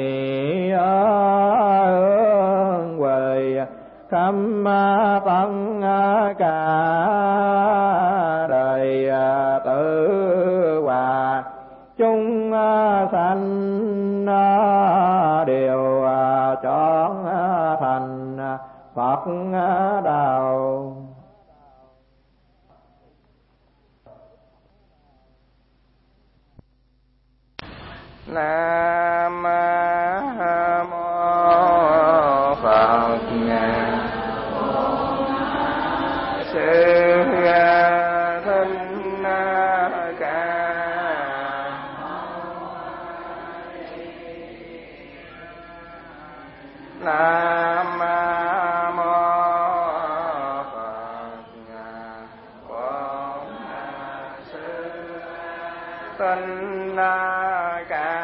Speaker 1: về khắp phân cả đời tử hòa chúng sanh đều chọn thành Phật đạo. Nam mô Phật Sư Thích Ca. Nam mô Phật Bổn Sư Thích Ca.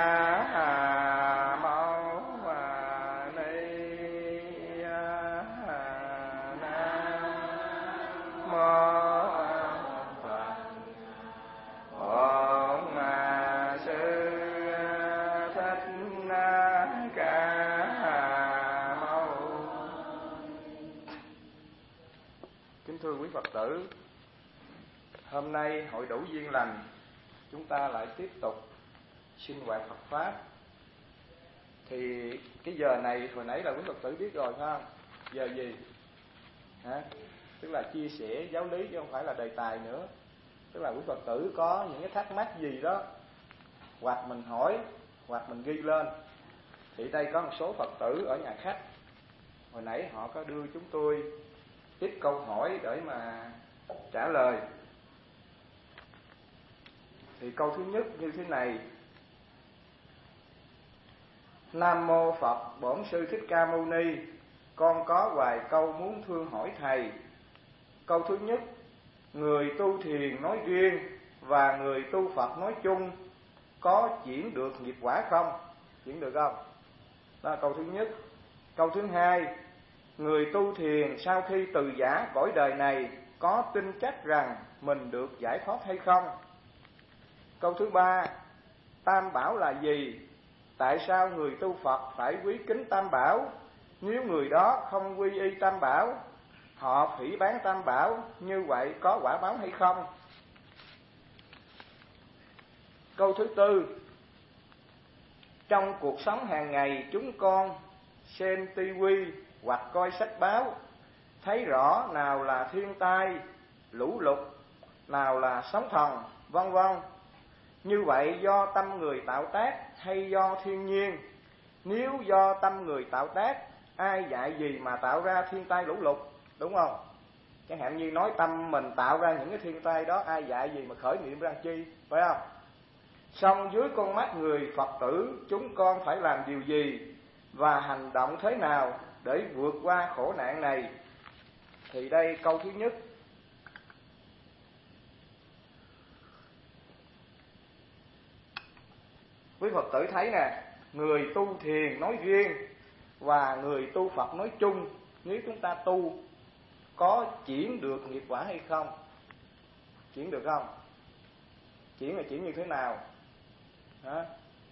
Speaker 1: Thưa quý Phật tử, hôm nay hội đủ duyên lành, chúng ta lại tiếp tục sinh hoạt Phật pháp. Thì cái giờ này hồi nãy là quý Phật tử biết rồi phải không? Giờ gì? Hả? Tức là chia sẻ giáo lý chứ không phải là đề tài nữa. Tức là quý Phật tử có những cái thắc mắc gì đó, hoặc mình hỏi, hoặc mình ghi lên. Thì đây có một số Phật tử ở nhà khách, hồi nãy họ có đưa chúng tôi ít câu hỏi để mà trả lời. Thì câu thứ nhất như thế này: Nam mô Phật Bổn Sư Thích Ca Mâu Ni, con có vài câu muốn thương hỏi thầy. Câu thứ nhất: người tu thiền nói riêng và người tu Phật nói chung có chuyển được nghiệp quả không? Chuyển được không? Đó là câu thứ nhất. Câu thứ hai: người tu thiền sau khi từ giã cõi đời này có tin chắc rằng mình được giải thoát hay không? Câu thứ ba: Tam bảo là gì? Tại sao người tu Phật phải quý kính Tam bảo? Nếu người đó không quy y Tam bảo, họ phỉ báng Tam bảo, như vậy có quả báo hay không? Câu thứ tư: trong cuộc sống hàng ngày chúng con xem tivi hoặc coi sách báo, thấy rõ nào là thiên tai, lũ lụt, nào là sóng thần, vân vân. Như vậy do tâm người tạo tác hay do thiên nhiên? Nếu do tâm người tạo tác, ai dạy gì mà tạo ra thiên tai lũ lụt, đúng không? Chẳng hạn như nói tâm mình tạo ra những cái thiên tai đó, ai dạy gì mà khởi niệm ra chi, phải không?
Speaker 2: Song dưới con mắt người Phật tử, chúng con phải làm điều gì và hành động thế nào để vượt qua khổ nạn này? Thì đây câu thứ nhất. Quý Phật tử thấy nè, người tu thiền nói riêng và người tu Phật nói chung, nếu chúng ta tu có chuyển được nghiệp quả hay không? Chuyển được không? Chuyển là chuyển như thế nào? Hả?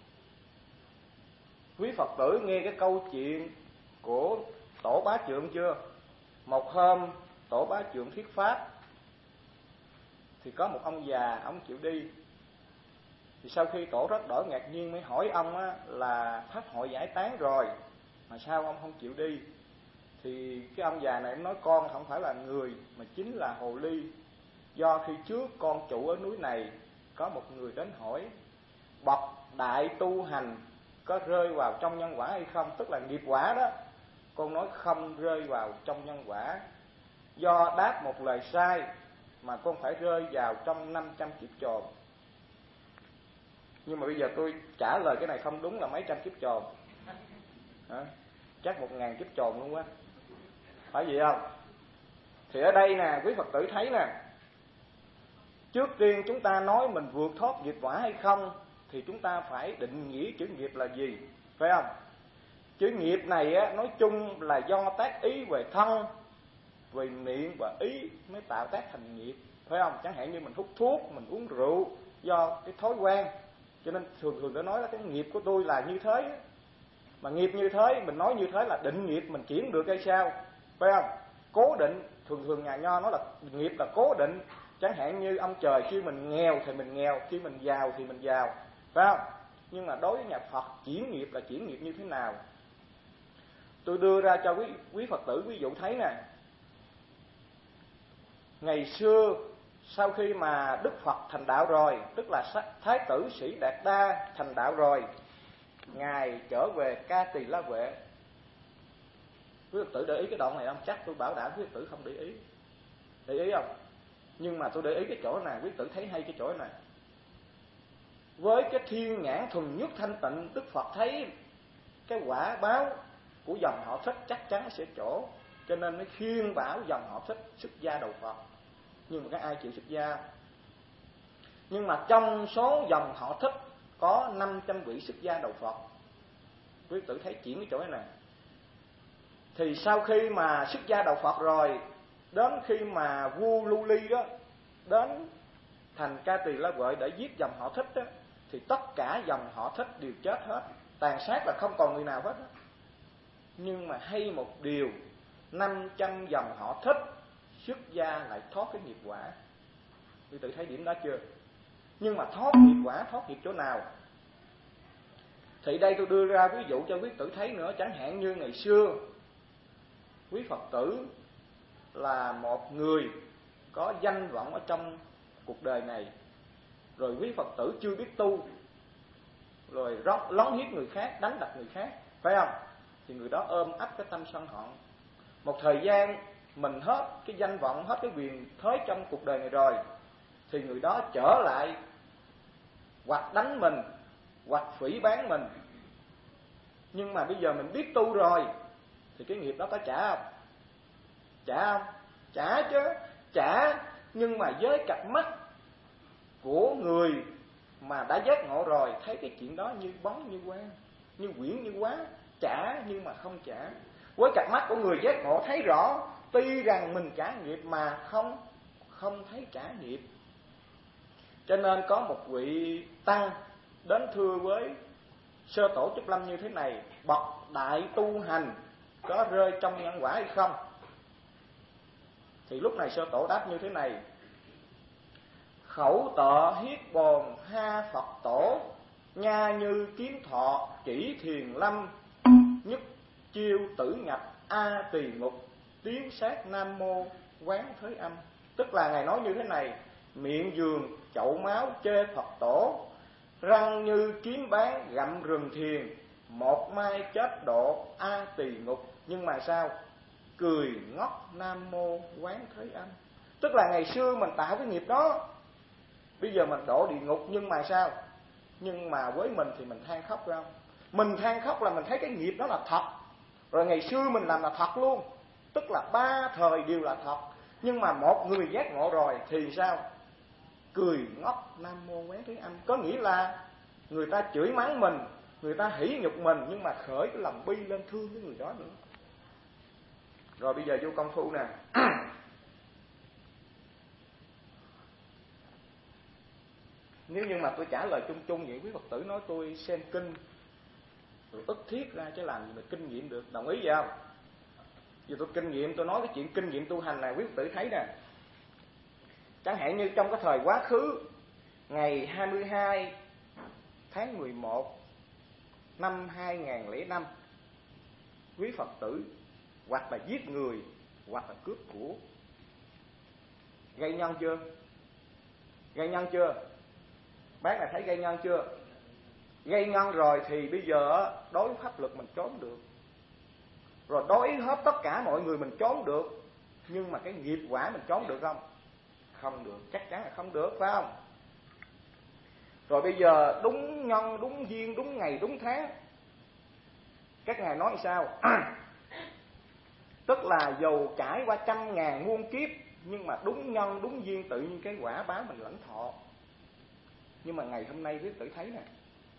Speaker 2: Quý Phật tử nghe cái câu chuyện của Tổ Bá Trượng chưa? Một hôm Tổ Bá Trượng thuyết pháp thì có một ông già, ông chịu đi. Thì sau khi Tổ rất đổi ngạc nhiên mới hỏi ông á, là pháp hội giải tán rồi mà sao ông không chịu đi? Thì cái ông già này nói con không phải là người mà chính là hồ ly. Do khi trước con trụ ở núi này, có một người đến hỏi bậc đại tu hành có rơi vào trong nhân quả hay không, tức là nghiệp quả đó. Con nói không rơi vào trong nhân quả, do đáp một lời sai mà con phải rơi vào trong năm trăm kiếp chồn. Nhưng mà bây giờ tôi trả lời cái này không đúng là mấy trăm kiếp chồn, hả? Chắc một ngàn kiếp chồn luôn quá, phải vậy không? Thì ở đây nè, quý Phật tử thấy nè, trước tiên chúng ta nói mình vượt thoát nghiệp quả hay không thì chúng ta phải định nghĩa chữ nghiệp là gì, phải không? Chữ nghiệp này á, nói chung là do tác ý về thân, về miệng và ý mới tạo tác thành nghiệp, phải không? Chẳng hạn như mình hút thuốc, mình uống rượu do cái thói quen, cho nên thường thường đã nói là cái nghiệp của tôi là như thế. Mà nghiệp như thế, mình nói như thế là định nghiệp, mình chuyển được hay sao, phải không? Cố định, thường thường nhà nho nói là nghiệp là cố định. Chẳng hạn như ông trời khi mình nghèo thì mình nghèo, khi mình giàu thì mình giàu, phải không? Nhưng mà đối với nhà Phật, chuyển nghiệp là chuyển nghiệp như thế nào? Tôi đưa ra cho quý, quý Phật tử ví dụ thấy nè. Ngày xưa sau khi mà Đức Phật thành đạo rồi, tức là Thái tử Sĩ Đạt Đa thành đạo rồi, Ngài trở về Ca Tỳ La Vệ. Quý Phật tử để ý cái đoạn này không? Chắc tôi bảo đảm quý Phật tử không để ý. Để ý không? Nhưng mà tôi để ý cái chỗ này, quý Phật tử thấy hay cái chỗ này. Với cái thiên nhãn thuần nhất thanh tịnh, Đức Phật thấy cái quả báo của dòng họ Thích chắc chắn sẽ trổ, cho nên mới khuyên bảo dòng họ Thích xuất gia đầu Phật. Nhưng mà cái ai chịu xuất gia? Nhưng mà trong số dòng họ Thích có năm trăm vị xuất gia đầu Phật. Quý tử thấy chuyển cái chỗ này nè. Thì sau khi mà xuất gia đầu Phật rồi, đến khi mà vua Lưu Ly đó đến thành Ca Tỳ La Vệ để giết dòng họ Thích đó, thì tất cả dòng họ Thích đều chết hết, tàn sát là không còn người nào hết đó. Nhưng mà hay một điều, năm trăm dòng họ Thích xuất gia lại thoát cái nghiệp quả. Quý tử thấy điểm đó chưa? Nhưng mà thoát nghiệp quả, thoát nghiệp chỗ nào? Thì đây tôi đưa ra ví dụ cho quý tử thấy nữa. Chẳng hạn như ngày xưa quý Phật tử là một người có danh vọng ở trong cuộc đời này, rồi quý Phật tử chưa biết tu, rồi lấn hiếp người khác, đánh đập người khác, phải không? Thì người đó ôm ấp cái tâm sân hận. Một thời gian mình hết cái danh vọng, hết cái quyền thế trong cuộc đời này rồi, thì người đó trở lại hoặc đánh mình, hoặc phỉ báng mình. Nhưng mà bây giờ mình biết tu rồi, thì cái nghiệp đó có trả không? Trả không? Trả chứ, trả. Nhưng mà với cặp mắt của người mà đã giác ngộ rồi, thấy cái chuyện đó như bóng như quan, như quyển như quá, trả nhưng mà không trả. Với cặp mắt của người giác ngộ thấy rõ, tuy rằng mình trả nghiệp mà không không thấy trả nghiệp. Cho nên có một vị tăng đến thưa với Sơ Tổ Trúc Lâm như thế này: bậc đại tu hành có rơi trong nhân quả hay không? Thì lúc này Sơ Tổ đáp như thế này: khẩu tọ hiết bồn ha Phật tổ, nha như kiến thọ chỉ thiền lâm, nhất chiêu tử nhập a tỳ ngục, tiếng sát nam mô quán thới âm. Tức là Ngài nói như thế này: miệng giường chậu máu chê Phật tổ, răng như kiếm bán gặm rừng thiền, một mai chết độ a tỳ ngục. Nhưng mà sao? Cười ngóc nam mô quán thới âm. Tức là ngày xưa mình tạo cái nghiệp đó, bây giờ mình đổ địa ngục, nhưng mà sao? Nhưng mà với mình thì mình than khóc, phải không? Mình than khóc là mình thấy cái nghiệp đó là thật. Rồi ngày xưa mình làm là thật luôn. Tức là ba thời đều là thật. Nhưng mà một người giác ngộ rồi thì sao? Cười ngóc Nam Mô Quán Thế Âm. Có nghĩa là người ta chửi mắng mình, người ta hỉ nhục mình, nhưng mà khởi cái lòng bi lên thương cái người đó nữa. Rồi bây giờ vô công phu nè. Nếu như mà tôi trả lời chung chung vậy, quý Phật tử nói tôi xem kinh rồi ức thiết ra chứ làm gì mà kinh nghiệm được. Đồng ý vậy không? Giờ tôi kinh nghiệm, tôi nói cái chuyện kinh nghiệm tu hành này quý Phật tử thấy nè. Chẳng hạn như trong cái thời quá khứ, ngày hai mươi hai tháng mười một năm hai nghìn không trăm lẻ năm, quý Phật tử hoặc là giết người hoặc là cướp của. Gây nhân chưa? Gây nhân chưa? Bác này thấy gây nhân chưa? Gây nhân rồi thì bây giờ đối với pháp luật mình trốn được. Rồi đối hết tất cả mọi người mình trốn được. Nhưng mà cái nghiệp quả mình trốn được không? Không được, chắc chắn là không được, phải không? Rồi bây giờ đúng nhân, đúng duyên, đúng ngày, đúng tháng. Các ngài nói sao? Tức là dầu trải qua trăm ngàn muôn kiếp, nhưng mà đúng nhân, đúng duyên tự nhiên cái quả báo mình lãnh thọ. Nhưng mà ngày hôm nay quý tử thấy nè,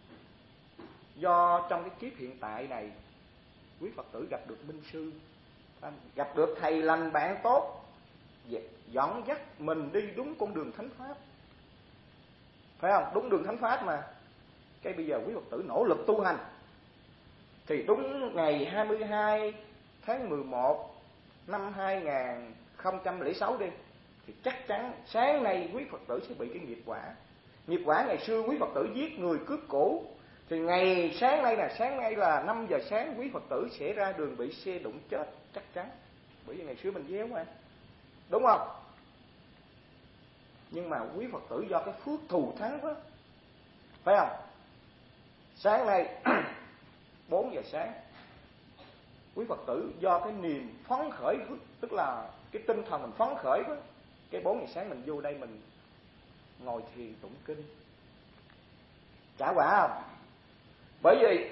Speaker 2: do trong cái kiếp hiện tại này, quý Phật tử gặp được minh sư, gặp được thầy lành bạn tốt, dẫn dắt mình đi đúng con đường thánh pháp, phải không? Đúng đường thánh pháp mà. Cái bây giờ quý Phật tử nỗ lực tu hành, thì đúng ngày hai mươi hai tháng mười một năm hai nghìn không trăm lẻ sáu đi, thì chắc chắn sáng nay quý Phật tử sẽ bị cái nghiệp quả. Nghiệp quả ngày xưa quý Phật tử giết người cướp của, thì ngày sáng nay là sáng nay là năm giờ sáng quý Phật tử sẽ ra đường bị xe đụng chết chắc chắn. Bởi vì ngày xưa mình gieo mà, đúng không? Nhưng mà quý Phật tử do cái phước thù thắng đó, phải không? Sáng nay bốn giờ sáng, quý Phật tử do cái niềm phấn khởi, tức là cái tinh thần mình phấn khởi đó, cái bốn giờ sáng mình vô đây mình ngồi thiền tụng kinh, trả quả không? Bởi vì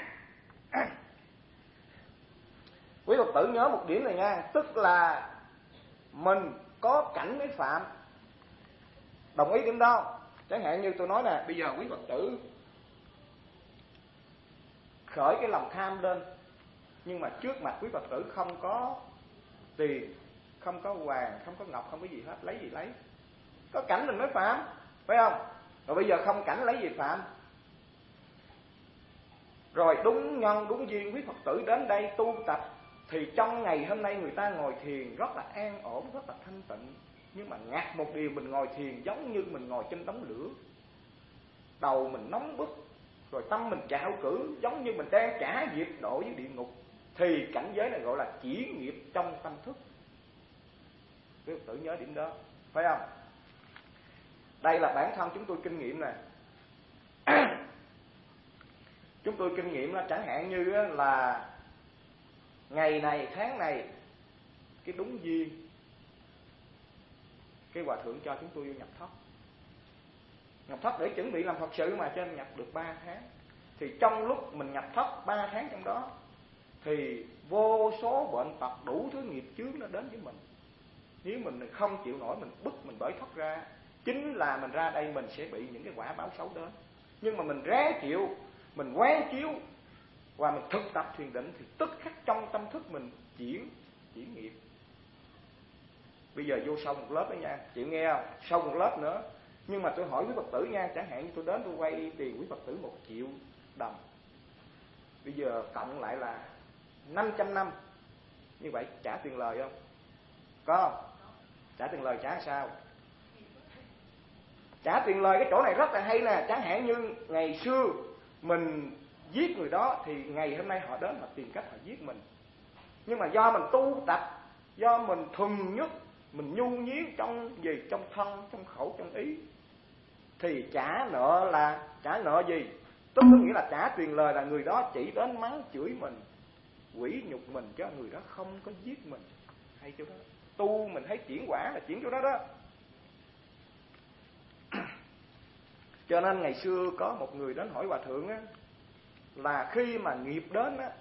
Speaker 2: quý Phật tử nhớ một điểm này nha, tức là mình có cảnh với phạm. Đồng ý điểm đó. Chẳng hạn như tôi nói nè, bây giờ quý Phật tử khởi cái lòng tham lên, nhưng mà trước mặt quý Phật tử không có tiền, không có vàng, không có ngọc, không có gì hết, lấy gì lấy? Có cảnh mình mới phạm, phải không? Rồi bây giờ không cảnh lấy gì phạm? Rồi đúng nhân, đúng duyên quý Phật tử đến đây tu tập, thì trong ngày hôm nay người ta ngồi thiền rất là an ổn, rất là thanh tịnh. Nhưng mà ngặt một điều, mình ngồi thiền giống như mình ngồi trên đống lửa, đầu mình nóng bức, rồi tâm mình trạo cử, giống như mình đang trả nghiệp độ với địa ngục. Thì cảnh giới này gọi là chỉ nghiệp trong tâm thức. Quý Phật tử nhớ điểm đó, phải không? Đây là bản thân chúng tôi kinh nghiệm nè. Chúng tôi kinh nghiệm là chẳng hạn như là ngày này, tháng này, cái đúng duyên, cái hòa thượng cho chúng tôi vô nhập thất. Nhập thất để chuẩn bị làm Phật sự mà, cho nên nhập được ba tháng. Thì trong lúc mình nhập thất ba tháng trong đó, thì vô số bệnh tật đủ thứ nghiệp chướng nó đến với mình. Nếu mình không chịu nổi, mình bứt mình bởi thoát ra, chính là mình ra đây mình sẽ bị những cái quả báo xấu đến. Nhưng mà mình ráng chịu, mình quán chiếu và mình thực tập thiền định, thì tức khắc trong tâm thức mình chuyển chuyển nghiệp. Bây giờ vô sau một lớp đó nha, chịu nghe không? Sau một lớp nữa. Nhưng mà tôi hỏi quý Phật tử nha, chẳng hạn như tôi đến tôi quay tiền quý Phật tử một triệu đồng, bây giờ cộng lại là năm trăm năm, như vậy trả tiền lời không? Có không? Trả tiền lời trả sao? Trả tiền lời cái chỗ này rất là hay nè. Chẳng hạn như ngày xưa mình giết người đó, thì ngày hôm nay họ đến họ tìm cách họ giết mình. Nhưng mà do mình tu tập, do mình thuần nhất, mình nhu nhuyễn trong gì? Trong thân, trong khẩu, trong ý, thì trả nợ là trả nợ gì? Tức có nghĩa là trả tiền lời là người đó chỉ đến mắng chửi mình, quỷ nhục mình, chứ người đó không có giết mình. Hay chỗ đó. Tu mình thấy chuyển quả là chuyển chỗ đó đó. Cho nên ngày xưa có một người đến hỏi Hòa Thượng á, là khi mà nghiệp đến á,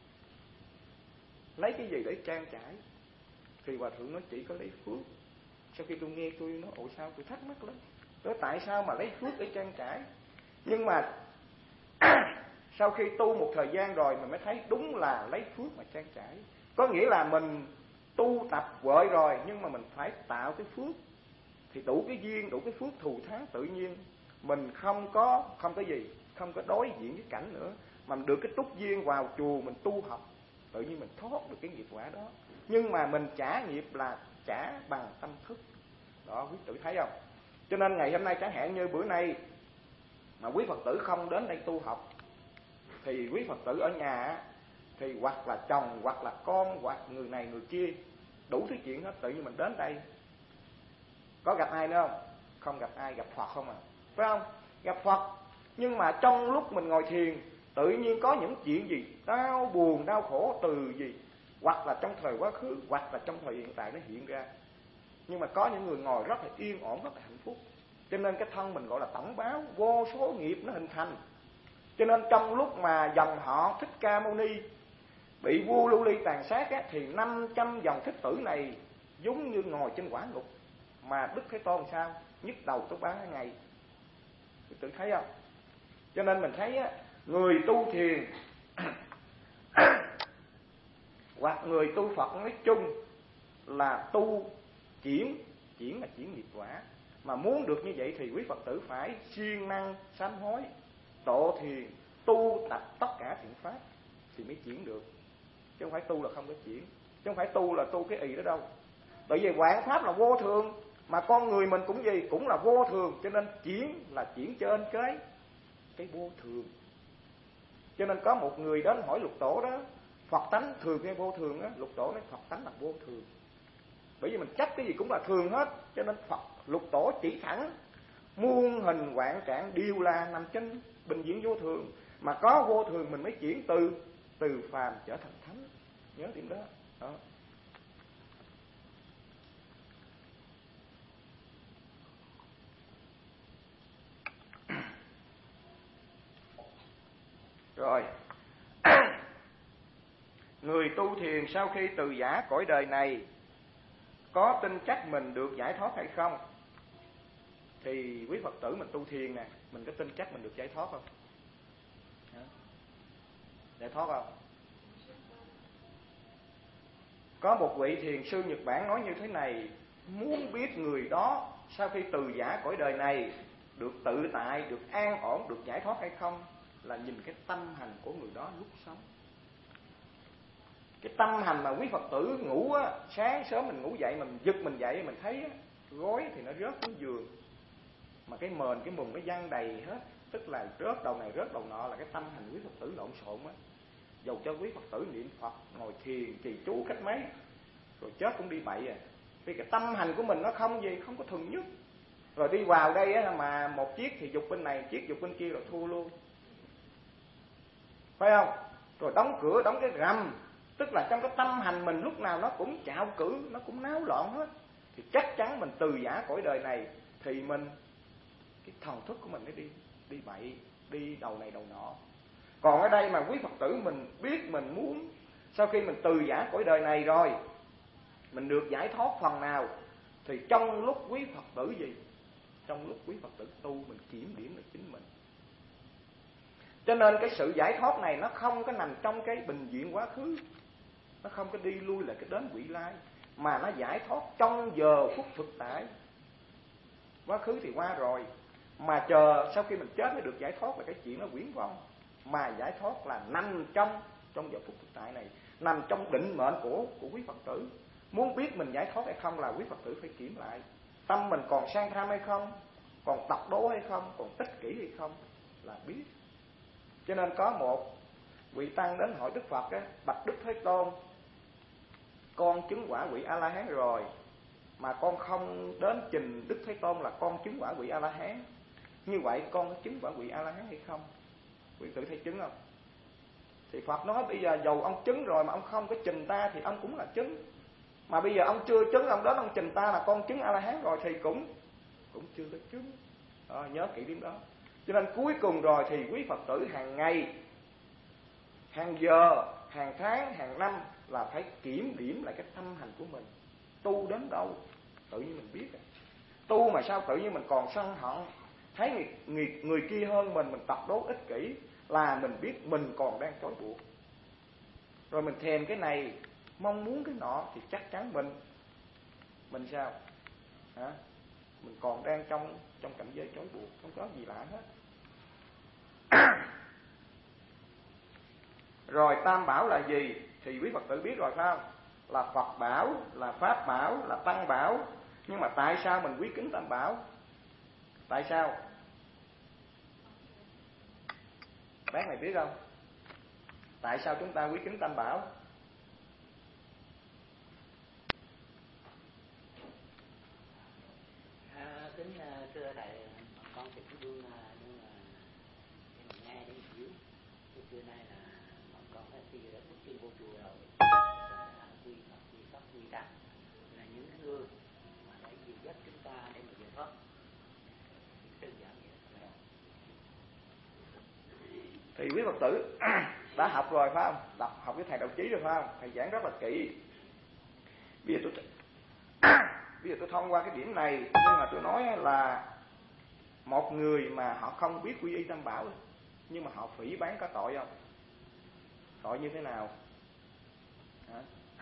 Speaker 2: lấy cái gì để trang trải? Thì Hòa Thượng nói chỉ có lấy phước. Sau khi tôi nghe tôi nói ủa sao, tôi thắc mắc lắm. Nói tại sao mà lấy phước để trang trải? Nhưng mà sau khi tu một thời gian rồi mình mới thấy đúng là lấy phước mà trang trải. Có nghĩa là mình tu tập vội rồi, nhưng mà mình phải tạo cái phước thì đủ cái duyên, đủ cái phước thù thắng tự nhiên. Mình không có không có gì, không có đối diện với cảnh nữa, mà mình được cái túc duyên vào chùa mình tu học, tự nhiên mình thoát được cái nghiệp quả đó. Nhưng mà mình trả nghiệp là trả bằng tâm thức. Đó, quý tử thấy không? Cho nên ngày hôm nay chẳng hạn như bữa nay mà quý Phật tử không đến đây tu học, thì quý Phật tử ở nhà thì hoặc là chồng, hoặc là con, hoặc người này người kia, đủ thứ chuyện hết. Tự nhiên mình đến đây có gặp ai nữa không? Không gặp ai, gặp Phật không à, phải không? Gặp Phật. Nhưng mà trong lúc mình ngồi thiền, tự nhiên có những chuyện gì đau buồn, đau khổ từ gì, hoặc là trong thời quá khứ, hoặc là trong thời hiện tại nó hiện ra. Nhưng mà có những người ngồi rất là yên ổn, rất là hạnh phúc. Cho nên cái thân mình gọi là tổng báo, vô số nghiệp nó hình thành. Cho nên trong lúc mà dòng họ Thích Ca Mâu Ni bị vua Lưu Ly tàn sát á, thì năm trăm dòng thích tử này giống như ngồi trên quả ngục. Mà Đức Thế Tôn sao? Nhức đầu tới ba ngày. Tự thấy không? Cho nên mình thấy á, người tu thiền hoặc người tu Phật nói chung là tu chuyển, chuyển là chuyển nghiệp quả. Mà muốn được như vậy thì quý Phật tử phải siêng năng sám hối, tộ thiền, tu tập tất cả thiện pháp thì mới chuyển được. Chứ không phải tu là không có chuyển. Chứ không phải tu là tu cái ì đó đâu. Bởi vì vạn pháp là vô thường, mà con người mình cũng gì cũng là vô thường. Cho nên chuyển là chuyển trên cái cái vô thường. Cho nên có một người đến hỏi Lục Tổ đó, Phật tánh thường hay vô thường á? Lục Tổ nói Phật tánh là vô thường. Bởi vì mình chấp cái gì cũng là thường hết. Cho nên Phật Lục Tổ chỉ thẳng muôn hình vạn trạng đều là nằm trên bình diện vô thường. Mà có vô thường mình mới chuyển từ từ phàm trở thành thánh. Nhớ điểm đó, đó. Rồi người tu thiền sau khi từ giã cõi đời này có tin chắc mình được giải thoát hay không? Thì quý Phật tử mình tu thiền nè, mình có tin chắc mình được giải thoát không? Hả? Giải thoát không? Có một vị thiền sư Nhật Bản nói như thế này: muốn biết người đó sau khi từ giã cõi đời này được tự tại, được an ổn, được giải thoát hay không, là nhìn cái tâm hành của người đó lúc sống. Cái tâm hành mà quý Phật tử ngủ á, sáng sớm mình ngủ dậy, mình giật mình dậy, mình thấy á, gối thì nó rớt xuống giường, mà cái mền, cái mùng nó văng đầy hết, tức là rớt đầu này rớt đầu nọ, là cái tâm hành quý Phật tử lộn xộn á. Dầu cho quý Phật tử niệm Phật, ngồi thiền, trì chú cách mấy, rồi chết cũng đi bậy à. Vì cái tâm hành của mình nó không gì, không có thuần nhất. Rồi đi vào đây á, mà một chiếc thì dục bên này, chiếc dục bên kia là thua luôn, phải không? Rồi đóng cửa, đóng cái rầm, tức là trong cái tâm hành mình lúc nào nó cũng chạo cử, nó cũng náo loạn hết. Thì chắc chắn mình từ giã cõi đời này thì mình, cái thần thức của mình nó đi đi bậy, đi đầu này đầu nọ. Còn ở đây mà quý Phật tử mình biết mình muốn sau khi mình từ giã cõi đời này rồi, mình được giải thoát phần nào, thì trong lúc quý Phật tử gì? Trong lúc quý Phật tử tu, mình kiểm điểm là chính mình. Cho nên cái sự giải thoát này nó không có nằm trong cái bình diện quá khứ, nó không có đi lui lại cái đến quỷ lai, mà nó giải thoát trong giờ phút thực tại. Quá khứ thì qua rồi, mà chờ sau khi mình chết mới được giải thoát là cái chuyện nó viển vông. Mà giải thoát là nằm trong trong giờ phút thực tại này, nằm trong định mệnh của của quý Phật tử. Muốn biết mình giải thoát hay không là quý Phật tử phải kiểm lại tâm mình còn sang tham hay không, còn độc đố hay không, còn ích kỷ hay không là biết. Cho nên có một vị tăng đến hỏi Đức Phật á: bạch Đức Thế Tôn, con chứng quả vị A La Hán rồi, mà con không đến trình Đức Thế Tôn là con chứng quả vị A La Hán, như vậy con có chứng quả vị A La Hán hay không? Quý tử thấy chứng không? Thì Phật nói bây giờ dầu ông chứng rồi mà ông không có trình ta thì ông cũng là chứng. Mà bây giờ ông chưa chứng, ông đến ông trình ta là con chứng A La Hán rồi thì cũng cũng chưa có chứng. Đó, nhớ kỹ điểm đó. Cho nên cuối cùng rồi thì quý Phật tử hàng ngày, hàng giờ, hàng tháng, hàng năm là phải kiểm điểm lại cái tâm hành của mình. Tu đến đâu tự nhiên mình biết. Tu mà sao tự nhiên mình còn sân hận, thấy người, người, người kia hơn mình, mình tập đố ích kỷ, là mình biết mình còn đang trói buộc. Rồi mình thèm cái này, mong muốn cái nọ, thì chắc chắn mình Mình sao? Hả? Mình còn đang trong trong cảnh giới trói buộc, không có gì lạ hết. Rồi tam bảo là gì? Thì quý Phật tử biết rồi phải không? Là Phật bảo, là Pháp bảo, là Tăng bảo. Nhưng mà tại sao mình quý kính tam bảo? Tại sao? Bác này biết không? Tại sao chúng ta quý kính tam bảo?
Speaker 3: À, kính uh, thưa thầy, con thì cũng đương uh, nhưng mà nghe đến hiểu. Cái trưa nay là bọn con phải khi đã bước chân vô chùa rồi, quy Phật, quy Pháp, quy Tăng là những người mà đã dìu dắt chúng ta để mà giải thoát. Đơn giản vậy.
Speaker 2: Thì quý Phật tử đã học rồi phải không? Đọc học với thầy Đạo Chí rồi phải không? Thầy giảng rất là kỹ. Bây giờ tôi bây giờ tôi thông qua cái điểm này, nhưng mà tôi nói là một người mà họ không biết quy y tam bảo, nhưng mà họ phỉ báng có tội không? Tội như thế nào? Hả?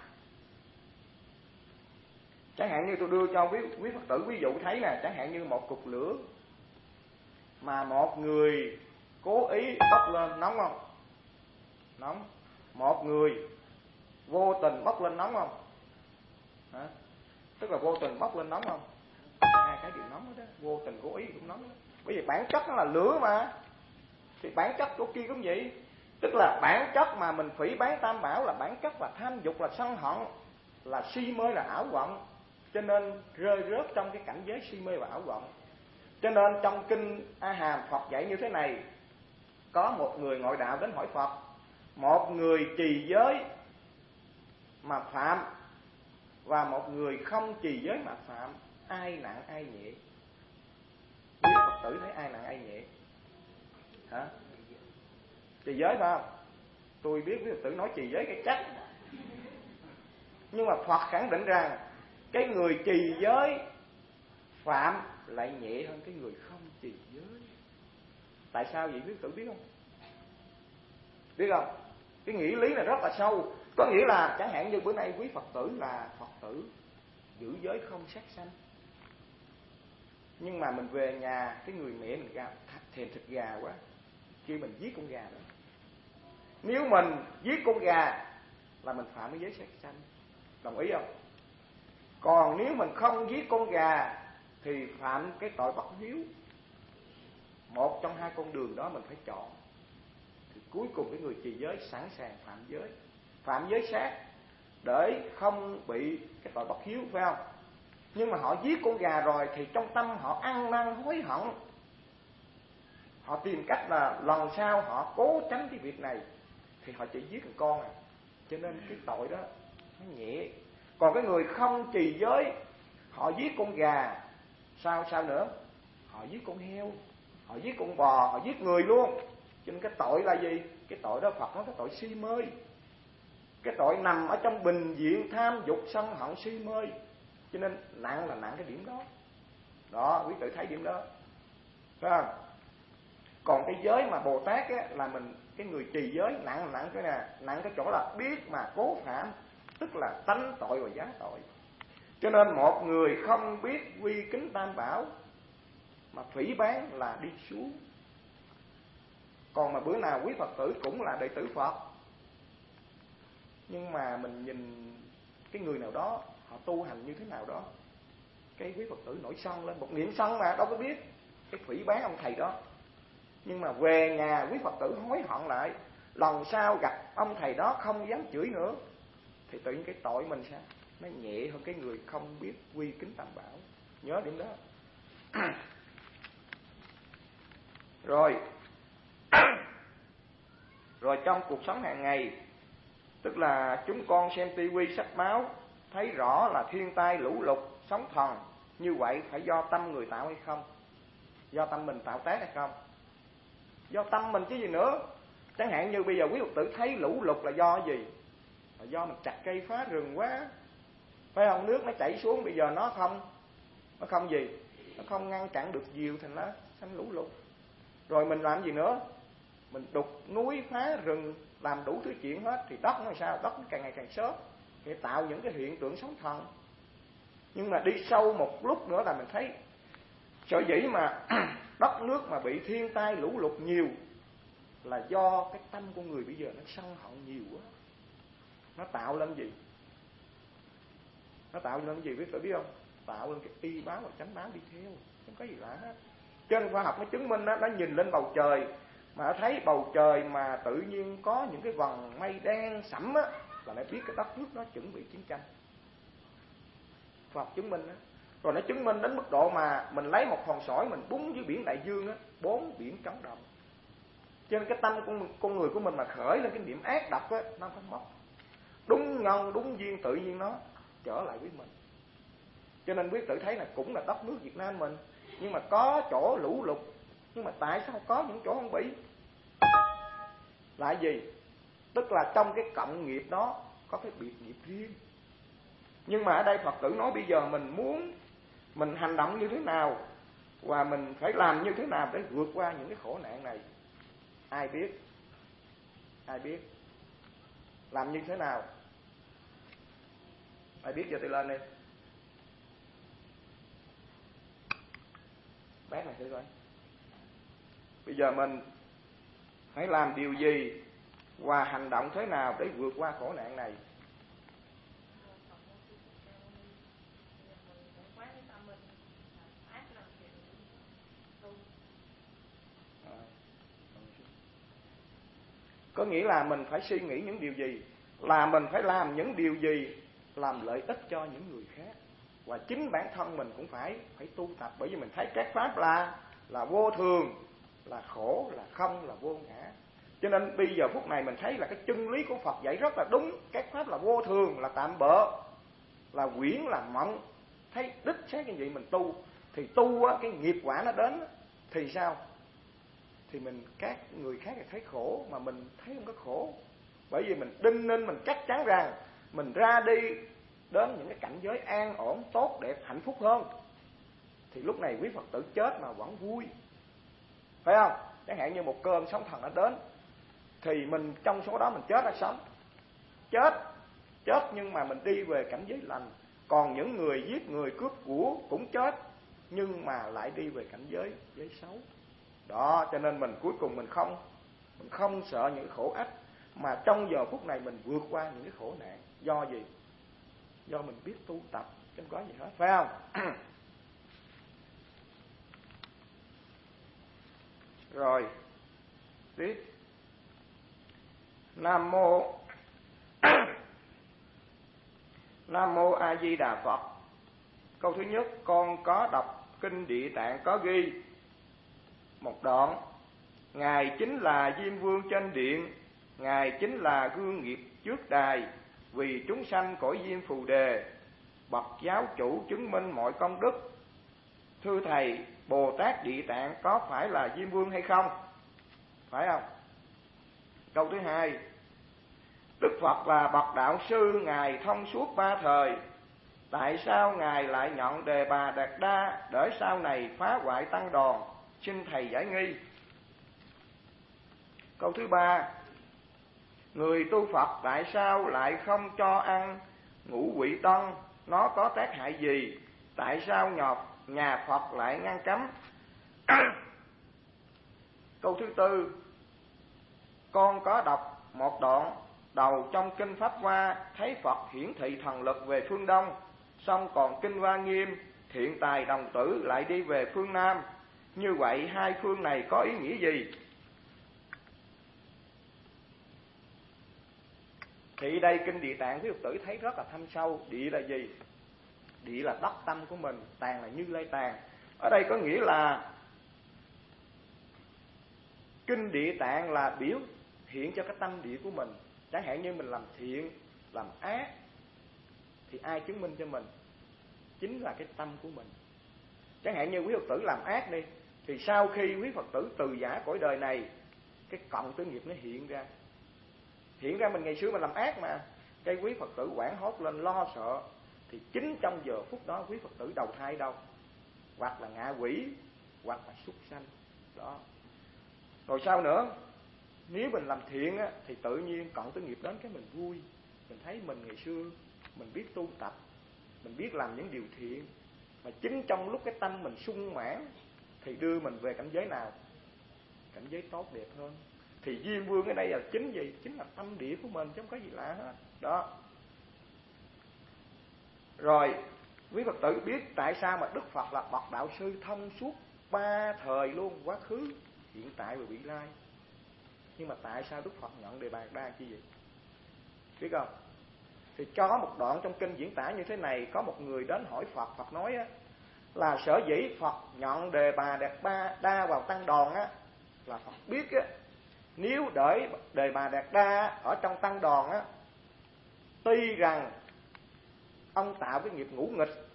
Speaker 2: Chẳng hạn như tôi đưa cho quý, quý Phật tử ví dụ thấy nè, chẳng hạn như một cục lửa mà một người cố ý bốc lên, nóng không? Nóng. Một người vô tình bốc lên, nóng không? Hả? Tức là vô tình bốc lên, nóng không? Hai cái đều nóng đó, vô tình cố ý cũng nóng đó. Bởi vì bản chất nó là lửa mà, thì bản chất của kia cũng vậy. Tức là bản chất mà mình phỉ báng tam bảo là bản chất là tham dục, là sân hận, là si mê, là ảo vọng. Cho nên rơi rớt trong cái cảnh giới si mê và ảo vọng. Cho nên trong kinh A Hàm Phật dạy như thế này: có một người ngoại đạo đến hỏi Phật, một người trì giới mà phạm và một người không trì giới mà phạm, ai nặng ai nhẹ? Quý Phật tử thấy ai nặng ai nhẹ? Hả? Trì giới phải không? Tôi biết quý Phật tử nói trì giới cái chắc, nhưng mà Phật khẳng định rằng cái người trì giới phạm lại nhẹ hơn cái người không trì giới. Tại sao vậy quý Phật tử biết không? Biết không? Cái nghĩa lý này rất là sâu. Có nghĩa là chẳng hạn như bữa nay quý Phật tử là Phật tử giữ giới không sát sanh, nhưng mà mình về nhà cái người mẹ mình gà, thèm thịt gà quá, kêu mình giết con gà đó. Nếu mình giết con gà là mình phạm cái giới sát sanh, đồng ý không? Còn nếu mình không giết con gà thì phạm cái tội bất hiếu. Một trong hai con đường đó mình phải chọn. Thì cuối cùng cái người trì giới sẵn sàng phạm giới, phạm giới sát để không bị cái tội bất hiếu, phải không? Nhưng mà họ giết con gà rồi thì trong tâm họ ăn năn hối hận, họ tìm cách là lần sau họ cố tránh cái việc này, thì họ chỉ giết một con à. Cho nên cái tội đó nó nhẹ. Còn cái người không trì giới, họ giết con gà, sao sao nữa? Họ giết con heo, họ giết con bò, họ giết người luôn. Cho nên cái tội là gì? Cái tội đó Phật nói cái tội si mê. Cái tội nằm ở trong bình diện tham dục sân hận si mê. Cho nên nặng là nặng cái điểm đó. Đó, quý tử thấy điểm đó, phải không? Còn cái giới mà Bồ Tát á, là mình, cái người trì giới nặng là nặng cái nè, nặng cái chỗ là biết mà cố phạm, tức là tánh tội và giá tội. Cho nên một người không biết quy kính tam bảo mà phỉ báng là đi xuống. Còn mà bữa nào quý Phật tử cũng là đệ tử Phật, nhưng mà mình nhìn cái người nào đó họ tu hành như thế nào đó, cái quý Phật tử nổi sân lên, một niệm sân mà đâu có biết cái phỉ báng ông thầy đó. Nhưng mà về nhà quý Phật tử hối hận lại, lần sau gặp ông thầy đó không dám chửi nữa, thì tự nhiên cái tội mình sao? Nó nhẹ hơn cái người không biết quy kính tam bảo. Nhớ điểm đó. Rồi Rồi trong cuộc sống hàng ngày, tức là chúng con xem tivi sách báo, thấy rõ là thiên tai lũ lụt sóng thần, như vậy phải do tâm người tạo hay không? Do tâm mình tạo tác hay không? Do tâm mình chứ gì nữa. Chẳng hạn như bây giờ quý Phật tử thấy lũ lụt là do gì? Là do mình chặt cây phá rừng quá, phải không? Nước nó chảy xuống, bây giờ nó không Nó không gì? Nó không ngăn chặn được diều, thành nó sanh lũ lụt. Rồi mình làm gì nữa? Mình đục núi, phá rừng, làm đủ thứ chuyện hết. Thì đất nó sao? Đất nó càng ngày càng xốp, thì tạo những cái hiện tượng sóng thần. Nhưng mà đi sâu một lúc nữa là mình thấy sở dĩ mà đất nước mà bị thiên tai lũ lụt nhiều là do cái tâm của người bây giờ nó sân hận nhiều quá. Nó tạo lên gì? Nó tạo lên gì biết tự biết không? Tạo lên cái y báo và chánh báo đi theo, không có gì lạ hết. Trên khoa học nó chứng minh đó, nó nhìn lên bầu trời mà nó thấy bầu trời mà tự nhiên có những cái vầng mây đen sẫm á, là nó biết cái đất nước nó chuẩn bị chiến tranh. Khoa học chứng minh đó. Rồi nó chứng minh đến mức độ mà mình lấy một hòn sỏi mình búng dưới biển đại dương á, bốn biển trống động. Cho nên cái tâm của con người của mình mà khởi lên cái niệm ác độc á, nó không mất. Đúng nhân, đúng duyên, tự nhiên nó trở lại với mình. Cho nên quý tự thấy là cũng là đất nước Việt Nam mình, nhưng mà có chỗ lũ lụt, nhưng mà tại sao có những chỗ không bị? Là gì? Tức là trong cái cộng nghiệp đó có cái biệt nghiệp riêng. Nhưng mà ở đây Phật tử nói bây giờ mình muốn mình hành động như thế nào và mình phải làm như thế nào để vượt qua những cái khổ nạn này. Ai biết? Ai biết? Làm như thế nào? Ai biết giờ tôi lên đi. Bác này thử coi. Bây giờ mình phải làm điều gì và hành động thế nào để vượt qua khổ nạn này? Có nghĩa là mình phải suy nghĩ những điều gì, là mình phải làm những điều gì làm lợi ích cho những người khác, và chính bản thân mình cũng phải phải tu tập. Bởi vì mình thấy các pháp là là vô thường, là khổ, là không, là vô ngã. Cho nên bây giờ phút này mình thấy là cái chân lý của Phật dạy rất là đúng. Các pháp là vô thường, là tạm bợ, là quyển, là mộng. Thấy đích xác như vậy mình tu, thì tu á, cái nghiệp quả nó đến thì sao? Thì mình các người khác thấy khổ mà mình thấy không có khổ. Bởi vì mình đinh ninh, mình chắc chắn rằng mình ra đi đến những cái cảnh giới an ổn, tốt đẹp, hạnh phúc hơn. Thì lúc này quý Phật tử chết mà vẫn vui, phải không? Chẳng hạn như một cơn sóng thần nó đến, thì mình trong số đó mình chết hay sống? Chết. Chết nhưng mà mình đi về cảnh giới lành. Còn những người giết người cướp của cũng chết, nhưng mà lại đi về cảnh giới giới xấu. Đó, cho nên mình cuối cùng mình không mình không sợ những khổ ách, mà trong giờ phút này mình vượt qua những cái khổ nạn. Do gì? Do mình biết tu tập, chứ không có gì hết, phải không? Rồi tiếp. Nam mô Nam mô A Di Đà Phật. Câu thứ nhất, con có đọc kinh Địa Tạng có ghi một đoạn: Ngài chính là Diêm Vương trên điện, Ngài chính là gương nghiệp trước đài, vì chúng sanh cõi Diêm Phù Đề, bậc giáo chủ chứng minh mọi công đức. Thưa thầy, Bồ Tát Địa Tạng có phải là Diêm Vương hay không? Phải không? Câu thứ hai, Đức Phật là bậc đạo sư, Ngài thông suốt ba thời, tại sao Ngài lại nhận Đề Bà Đạt Đa để sau này phá hoại tăng đoàn? Xin thầy giải nghi. Câu thứ ba, người tu Phật tại sao lại không cho ăn ngũ vị tân? Nó có tác hại gì? Tại sao nhà, nhà Phật lại ngăn cấm? Câu thứ tư, con có đọc một đoạn đầu trong kinh Pháp Hoa, thấy Phật hiển thị thần lực về phương Đông, xong còn kinh Hoa Nghiêm thiện tài đồng tử lại đi về phương Nam. Như vậy hai phương này có ý nghĩa gì? Thì đây kinh Địa Tạng quý Phật tử thấy rất là thâm sâu. Địa là gì? Địa là đất tâm của mình, tạng là Như Lai Tạng. Ở đây có nghĩa là kinh Địa Tạng là biểu hiện cho cái tâm địa của mình. Chẳng hạn như mình làm thiện, làm ác, thì ai chứng minh cho mình? Chính là cái tâm của mình. Chẳng hạn như quý Phật tử làm ác đi, Thì sau khi quý Phật tử từ giả cõi đời này, cái cộng tử nghiệp nó hiện ra. Hiện ra mình ngày xưa mình làm ác mà, cái quý Phật tử hoảng hốt lên lo sợ, thì chính trong giờ phút đó quý Phật tử đầu thai đâu? Hoặc là ngạ quỷ, hoặc là súc sanh. Đó. Rồi sao nữa? Nếu mình làm thiện á, thì tự nhiên cộng tử nghiệp đến cái mình vui. Mình thấy mình ngày xưa mình biết tu tập, mình biết làm những điều thiện, mà chính trong lúc cái tâm mình sung mãn thì đưa mình về cảnh giới nào? Cảnh giới tốt đẹp hơn. Thì Diêm Vương ở đây là chính gì? Chính là tâm địa của mình chứ không có gì lạ hết. Đó. Rồi quý Phật tử biết tại sao mà Đức Phật là bậc đạo sư thông suốt ba thời luôn, quá khứ, hiện tại và vị lai. Nhưng mà tại sao Đức Phật nhận Đề Bà Đạt Đa chi vậy? Biết không? Thì có một đoạn trong kinh diễn tả như thế này. Có một người đến hỏi Phật, Phật nói á, là sở dĩ Phật nhận Đề Bà Đạt Đa vào tăng đoàn á, là Phật biết á, nếu để Đề Bà Đạt Đa ở trong tăng đoàn á, tuy rằng ông tạo cái nghiệp ngũ nghịch,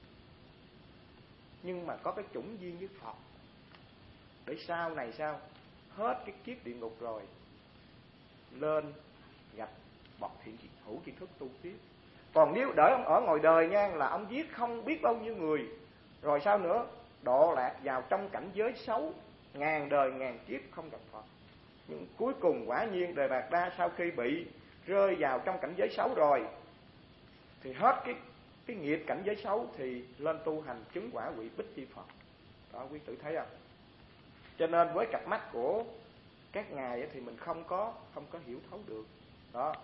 Speaker 2: nhưng mà có cái chủng duyên với Phật, để sau này sao hết cái kiếp địa ngục rồi lên gặp bậc thiện hữu tri thức tu tiếp. Còn nếu đợi ông ở ngoài đời nha, là ông giết không biết bao nhiêu người, rồi sao nữa? Độ lạc vào trong cảnh giới xấu, ngàn đời ngàn kiếp không gặp Phật. Nhưng cuối cùng quả nhiên Đề Bà Đạt Đa sau khi bị rơi vào trong cảnh giới xấu rồi, thì hết cái cái nghiệp cảnh giới xấu, thì lên tu hành chứng quả vị Bích Chi Phật. Đó, quý tử thấy không? Cho nên với cặp mắt của các ngài thì mình không có không có hiểu thấu được. Đó.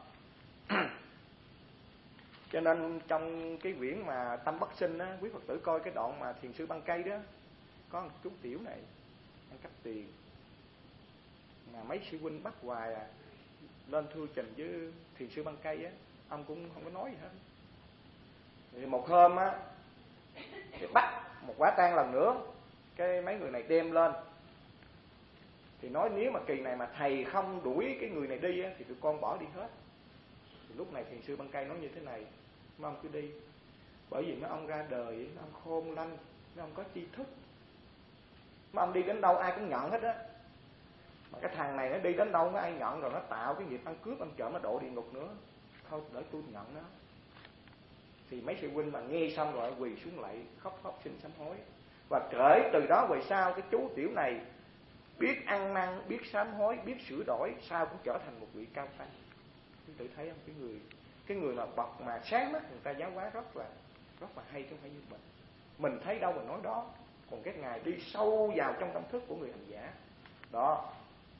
Speaker 2: Cho nên trong cái quyển mà Tâm Bất Sinh á, quý Phật tử coi cái đoạn mà Thiền sư Băng Cây đó, có một chú tiểu này ăn cắp tiền, mà mấy sư huynh bắt hoài à, lên thưa trình với Thiền sư Băng Cây á, ông cũng không có nói gì hết. Thì một hôm á, bắt một quả tang lần nữa, cái mấy người này đem lên, thì nói nếu mà kỳ này mà thầy không đuổi cái người này đi á, thì tụi con bỏ đi hết. Thì lúc này Thiền sư Băng Cây nói như thế này: mấy ông cứ đi, bởi vì mấy ông ra đời, mấy ông khôn lanh, mấy ông có tri thức, mấy ông đi đến đâu ai cũng nhận hết á. Mà cái thằng này nó đi đến đâu nó ai nhận, rồi nó tạo cái nghiệp ăn cướp ăn trộm, nó độ địa ngục nữa, thôi để tôi nhận nó. Thì mấy sư huynh mà nghe xong rồi quỳ xuống lạy, khóc khóc xin sám hối. Và kể từ đó về sau, cái chú tiểu này biết ăn năn, biết sám hối, biết sửa đổi, sao cũng trở thành một vị cao tăng. Quý tự thấy không? Cái người cái người mà bậc mà sáng mắt người ta giáo hóa rất là rất là hay, chứ không phải như mình. Mình thấy đâu mình nói đó, còn các ngài đi sâu vào trong tâm thức của người hành giả. Đó.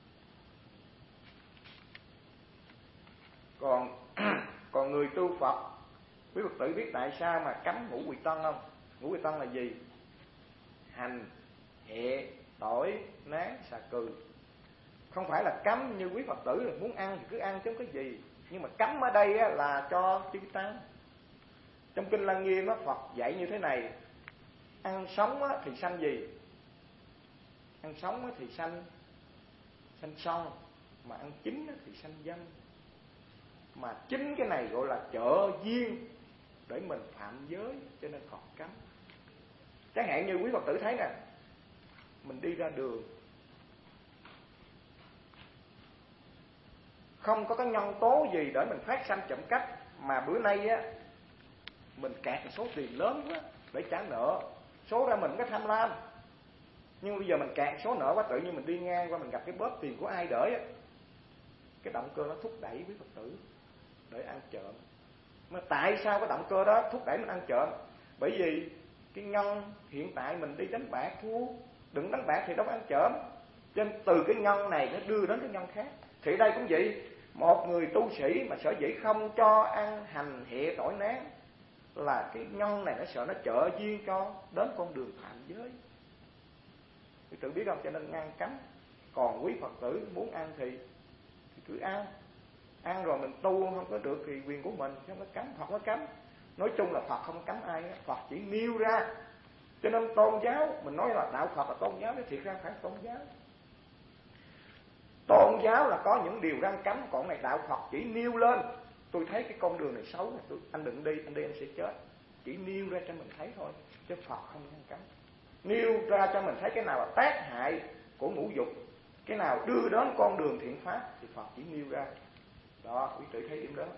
Speaker 2: Còn còn người tu Phật, quý Phật tử biết tại sao mà cấm ngũ quỳ tân không? Ngũ quỳ tân là gì? Hành, hệ, đổi, nán, xà cừ. Không phải là cấm như quý Phật tử là muốn ăn thì cứ ăn chứ không có gì. Nhưng mà cấm ở đây á, là cho chư tăng. Trong Kinh Lăng Nghiêm á, Phật dạy như thế này: ăn sống á, thì sanh gì? Ăn sống á, thì sanh sanh sân, mà ăn chín á, thì sanh dâm. Mà chính cái này gọi là trợ duyên để mình phạm giới, cho nên Phật cấm. Chẳng hạn như quý Phật tử thấy nè, mình đi ra đường không có cái nhân tố gì để mình phát sanh trộm cắp, mà bữa nay á mình kẹt số tiền lớn quá để trả nợ, số ra mình có tham lam, nhưng bây giờ mình kẹt số nợ quá, tự nhiên mình đi ngang qua mình gặp cái bóp tiền của ai đỡ á, cái động cơ nó thúc đẩy quý Phật tử để ăn trộm. Mà tại sao cái động cơ đó thúc đẩy mình ăn trộm? Bởi vì cái nhân hiện tại mình đi đánh bạc thua, đừng đánh bạc thì đâu có ăn trộm. Cho nên từ cái nhân này nó đưa đến cái nhân khác. Thì đây cũng vậy, một người tu sĩ mà sở dĩ không cho ăn hành hệ đổi nán là cái nhân này nó sợ nó trợ duyên cho đến con đường phạm giới. Quý tự biết không? Cho nên ngăn cấm. Còn quý Phật tử muốn ăn thì, thì cứ ăn. Ăn rồi mình tu không có được thì quyền của mình, không có cấm. Phật có cấm. Nói chung là Phật không cấm ai, Phật chỉ nêu ra. Cho nên tôn giáo, mình nói là đạo Phật là tôn giáo, chứ thiệt ra phải tôn giáo. Tôn giáo là có những điều răn cấm, còn này đạo Phật chỉ nêu lên. Tôi thấy cái con đường này xấu này, tôi, anh đừng đi, anh đi anh sẽ chết. Chỉ nêu ra cho mình thấy thôi, chứ Phật không ngăn cấm. nêu ra cho mình thấy cái nào là tác hại của ngũ dục, cái nào đưa đến con đường thiện pháp, thì Phật chỉ nêu ra. Đó, quý tử thấy điểm đó.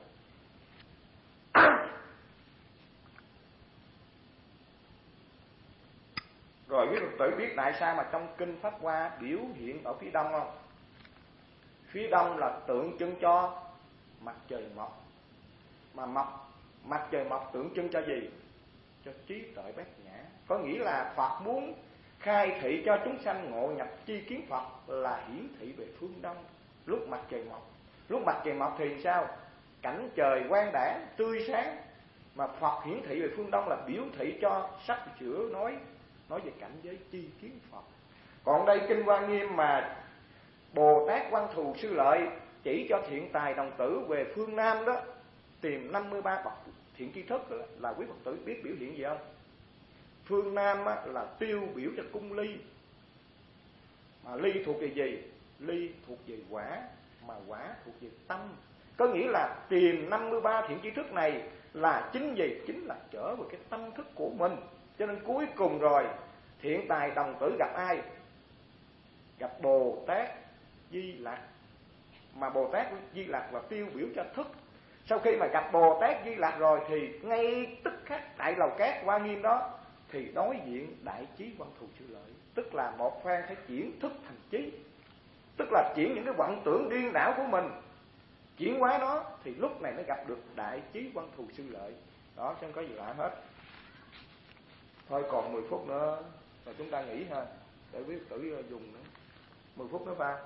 Speaker 2: Rồi quý Phật tử biết tại sao mà trong kinh Pháp Hoa biểu hiện ở phía đông không? Phía đông là tượng trưng cho mặt trời mọc. Mà mọc, mặt trời mọc tượng trưng cho gì? Cho trí tuệ bát nhã. Có nghĩa là Phật muốn khai thị cho chúng sanh ngộ nhập chi kiến Phật là hiển thị về phương đông lúc mặt trời mọc. Lúc mặt trời mọc thì sao? Cảnh trời quang đãng tươi sáng, mà Phật hiển thị về phương đông là biểu thị cho sắp sửa nói nói về cảnh giới chi kiến Phật. Còn đây kinh Hoa Nghiêm mà Bồ Tát Văn Thù Sư Lợi chỉ cho thiện tài đồng tử về phương Nam đó, tìm năm mươi ba bậc thiện tri thức đó, là quý Phật tử biết biểu hiện gì không? Phương Nam á, là tiêu biểu cho cung ly. Mà ly thuộc về gì? Ly thuộc về quả, mà quả thuộc về tâm. Có nghĩa là tìm năm mươi ba thiện tri thức này là chính gì? Chính là trở về cái tâm thức của mình. Cho nên cuối cùng rồi thiện tài đồng tử gặp ai? Gặp Bồ Tát Di Lặc. Mà Bồ Tát Di Lặc là tiêu biểu cho thức. Sau khi mà gặp Bồ Tát Di Lặc rồi thì ngay tức khắc tại Lầu Cát Hoa Nghiêm đó thì đối diện đại trí Văn Thù Sư Lợi. Tức là một phen phải chuyển thức thành trí. Tức là chuyển những cái vọng tưởng điên đảo của mình, chuyển hóa nó, thì lúc này mới gặp được đại trí Văn Thù Sư Lợi. Đó, chứ không có gì lạ hết. Thôi còn mười phút nữa là chúng ta nghỉ ha, để quý tử dùng nữa. mười phút nữa ba.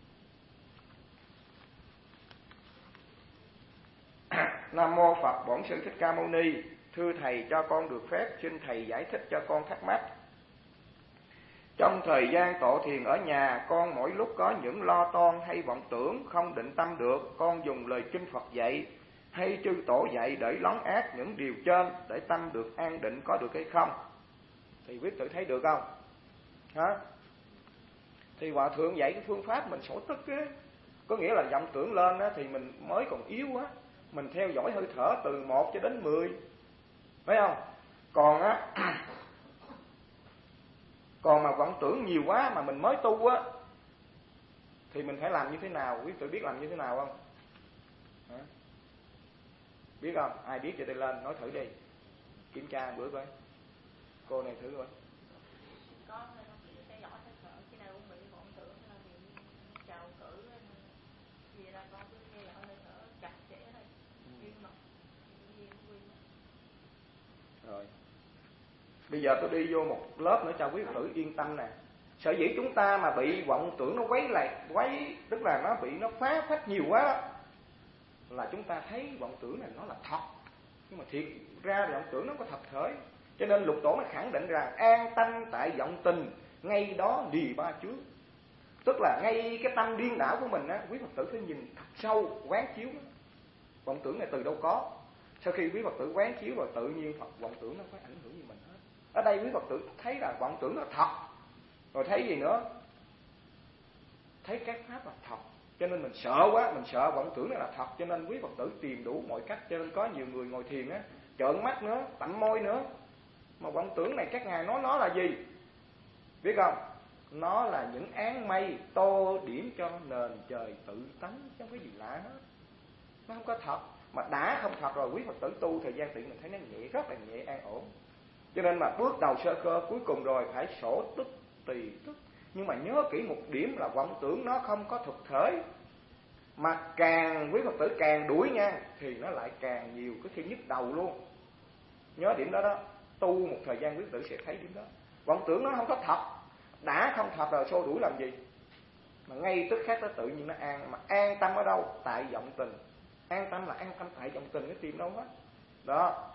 Speaker 2: Nam mô Phật Bổn Sư Thích Ca Mâu Ni. Thưa thầy, cho con được phép xin thầy giải thích cho con thắc mắc. Trong thời gian tọa thiền ở nhà, con mỗi lúc có những lo toan hay vọng tưởng không định tâm được, con dùng lời kinh Phật dạy hay chư tổ dạy để lấn át những điều trên để tâm được an định, có được hay không? Thì quý tự thấy được không? Hả? Thì Hòa Thượng dạy cái phương pháp mình sổ tức á, có nghĩa là vọng tưởng lên á, thì mình mới còn yếu quá, mình theo dõi hơi thở từ một cho đến mười, phải không? Còn á còn mà vọng tưởng nhiều quá mà mình mới tu á, thì mình phải làm như thế nào? Quý tự biết làm như thế nào không? Hả? Biết không? Ai biết cho tay lên nói thử đi, kiểm tra bữa coi. Cô này thử coi.
Speaker 4: Con chỉ theo dõi hơi thở, khi nào cũng bị vọng tưởng là bị trào cử gì ra, con cứ theo dõi hơi thở chặt chẽ thôi, yên mật, yên nguyên.
Speaker 2: Rồi. Bây giờ tôi đi vô một lớp nữa cho quý Phật tử yên tâm nè. Sở dĩ chúng ta mà bị vọng tưởng nó quấy lại, quấy tức là nó bị nó phá phách nhiều quá, là chúng ta thấy vọng tưởng này nó là thật, nhưng mà thiệt ra vọng tưởng nó có thật thể. Cho nên Lục Tổ mới khẳng định rằng an tâm tại vọng tình, ngay đó lìa ba trước. Tức là ngay cái tâm điên đảo của mình á, quý Phật tử phải nhìn thật sâu, quán chiếu đó. Vọng tưởng này từ đâu có? Sau khi quý Phật tử quán chiếu rồi, tự nhiên Phật vọng tưởng nó có ảnh hưởng gì mình hết. Ở đây quý Phật tử thấy là vọng tưởng nó thật, rồi thấy gì nữa? Thấy các pháp là thật. Cho nên mình sợ quá, mình sợ vọng tưởng này là thật, cho nên quý Phật tử tìm đủ mọi cách. Cho nên có nhiều người ngồi thiền á, trợn mắt nữa, tặm môi nữa. Mà vọng tưởng này các ngài nói nó là gì? Biết không? Nó là những áng mây tô điểm cho nền trời tự tánh, chứ không có gì lạ hết. Nó không có thật. Mà đã không thật rồi, quý Phật tử tu thời gian tiện mình thấy nó nhẹ, rất là nhẹ, an ổn. Cho nên mà bước đầu sơ cơ, cuối cùng rồi phải sổ tức, tùy tức. Nhưng mà nhớ kỹ một điểm là vọng tưởng nó không có thực thể. Mà càng quý Phật tử càng đuổi nha, thì nó lại càng nhiều cái khi nhức đầu luôn. Nhớ điểm đó đó. Tu một thời gian quý Phật tử sẽ thấy điểm đó. Vọng tưởng nó không có thật. Đã không thật rồi xô đuổi làm gì? Mà ngay tức khắc nó tự nhiên nó an. Mà an tâm ở đâu? Tại vọng tình. An tâm là an tâm tại vọng tình, cái tìm đâu hết. Đó.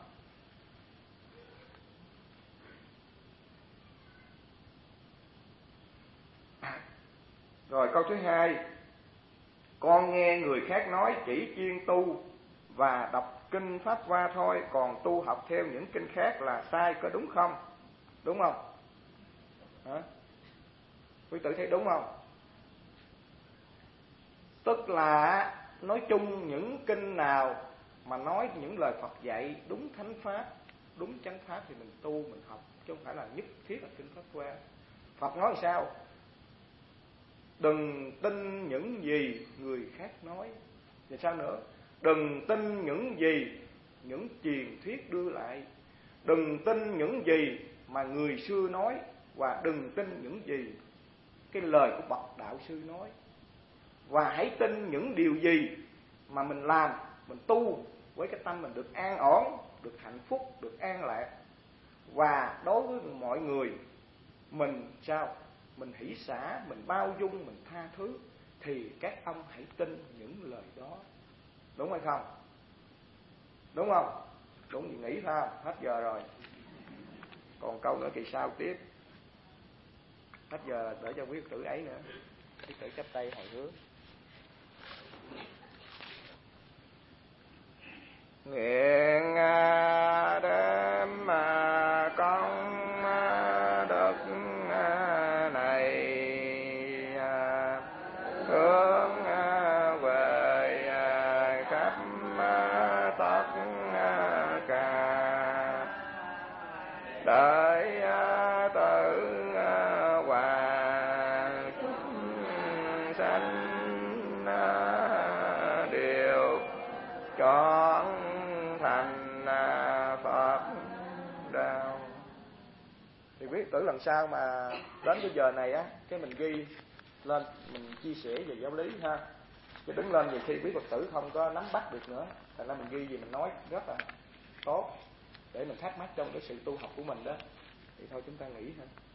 Speaker 2: Rồi câu thứ hai. Con nghe người khác nói chỉ chuyên tu và đọc kinh Pháp Hoa thôi, còn tu học theo những kinh khác là sai, có đúng không? Đúng không? Hả? Quý tử thấy đúng không? Tức là nói chung những kinh nào mà nói những lời Phật dạy đúng thánh pháp đúng chánh pháp thì mình tu, mình học, chứ không phải là nhất thiết là kinh Pháp Hoa. Phật nói sao? Đừng tin những gì người khác nói. Và sao nữa? Đừng tin những gì những truyền thuyết đưa lại. Đừng tin những gì mà người xưa nói. Và đừng tin những gì cái lời của bậc đạo sư nói. Và hãy tin những điều gì mà mình làm, mình tu với cái tâm mình được an ổn, được hạnh phúc, được an lạc. Và đối với mọi người mình sao? Mình hỷ xả, mình bao dung, mình tha thứ, thì các ông hãy tin những lời đó. Đúng hay không? Đúng không? Đúng thì nghĩ thôi. Hết giờ rồi. Còn câu nữa kỳ sau tiếp. Hết giờ để cho quý Phật tử ấy nữa. Quý Phật tử chắp tay hồi hướng. Nguyện đem công đức này hướng về khắp tất cả đời tử hòa chúng sanh đều chọn thành Phật đạo. Thì quý tử lần sau mà đến cái giờ này á, cái mình ghi lên, mình chia sẻ về giáo lý ha. Chứ đứng lên nhiều khi quý Phật tử không có nắm bắt được nữa. Thành ra mình ghi gì mình nói rất là tốt để mình thắc mắc trong cái sự tu học của mình đó. Thì thôi chúng ta nghỉ ha.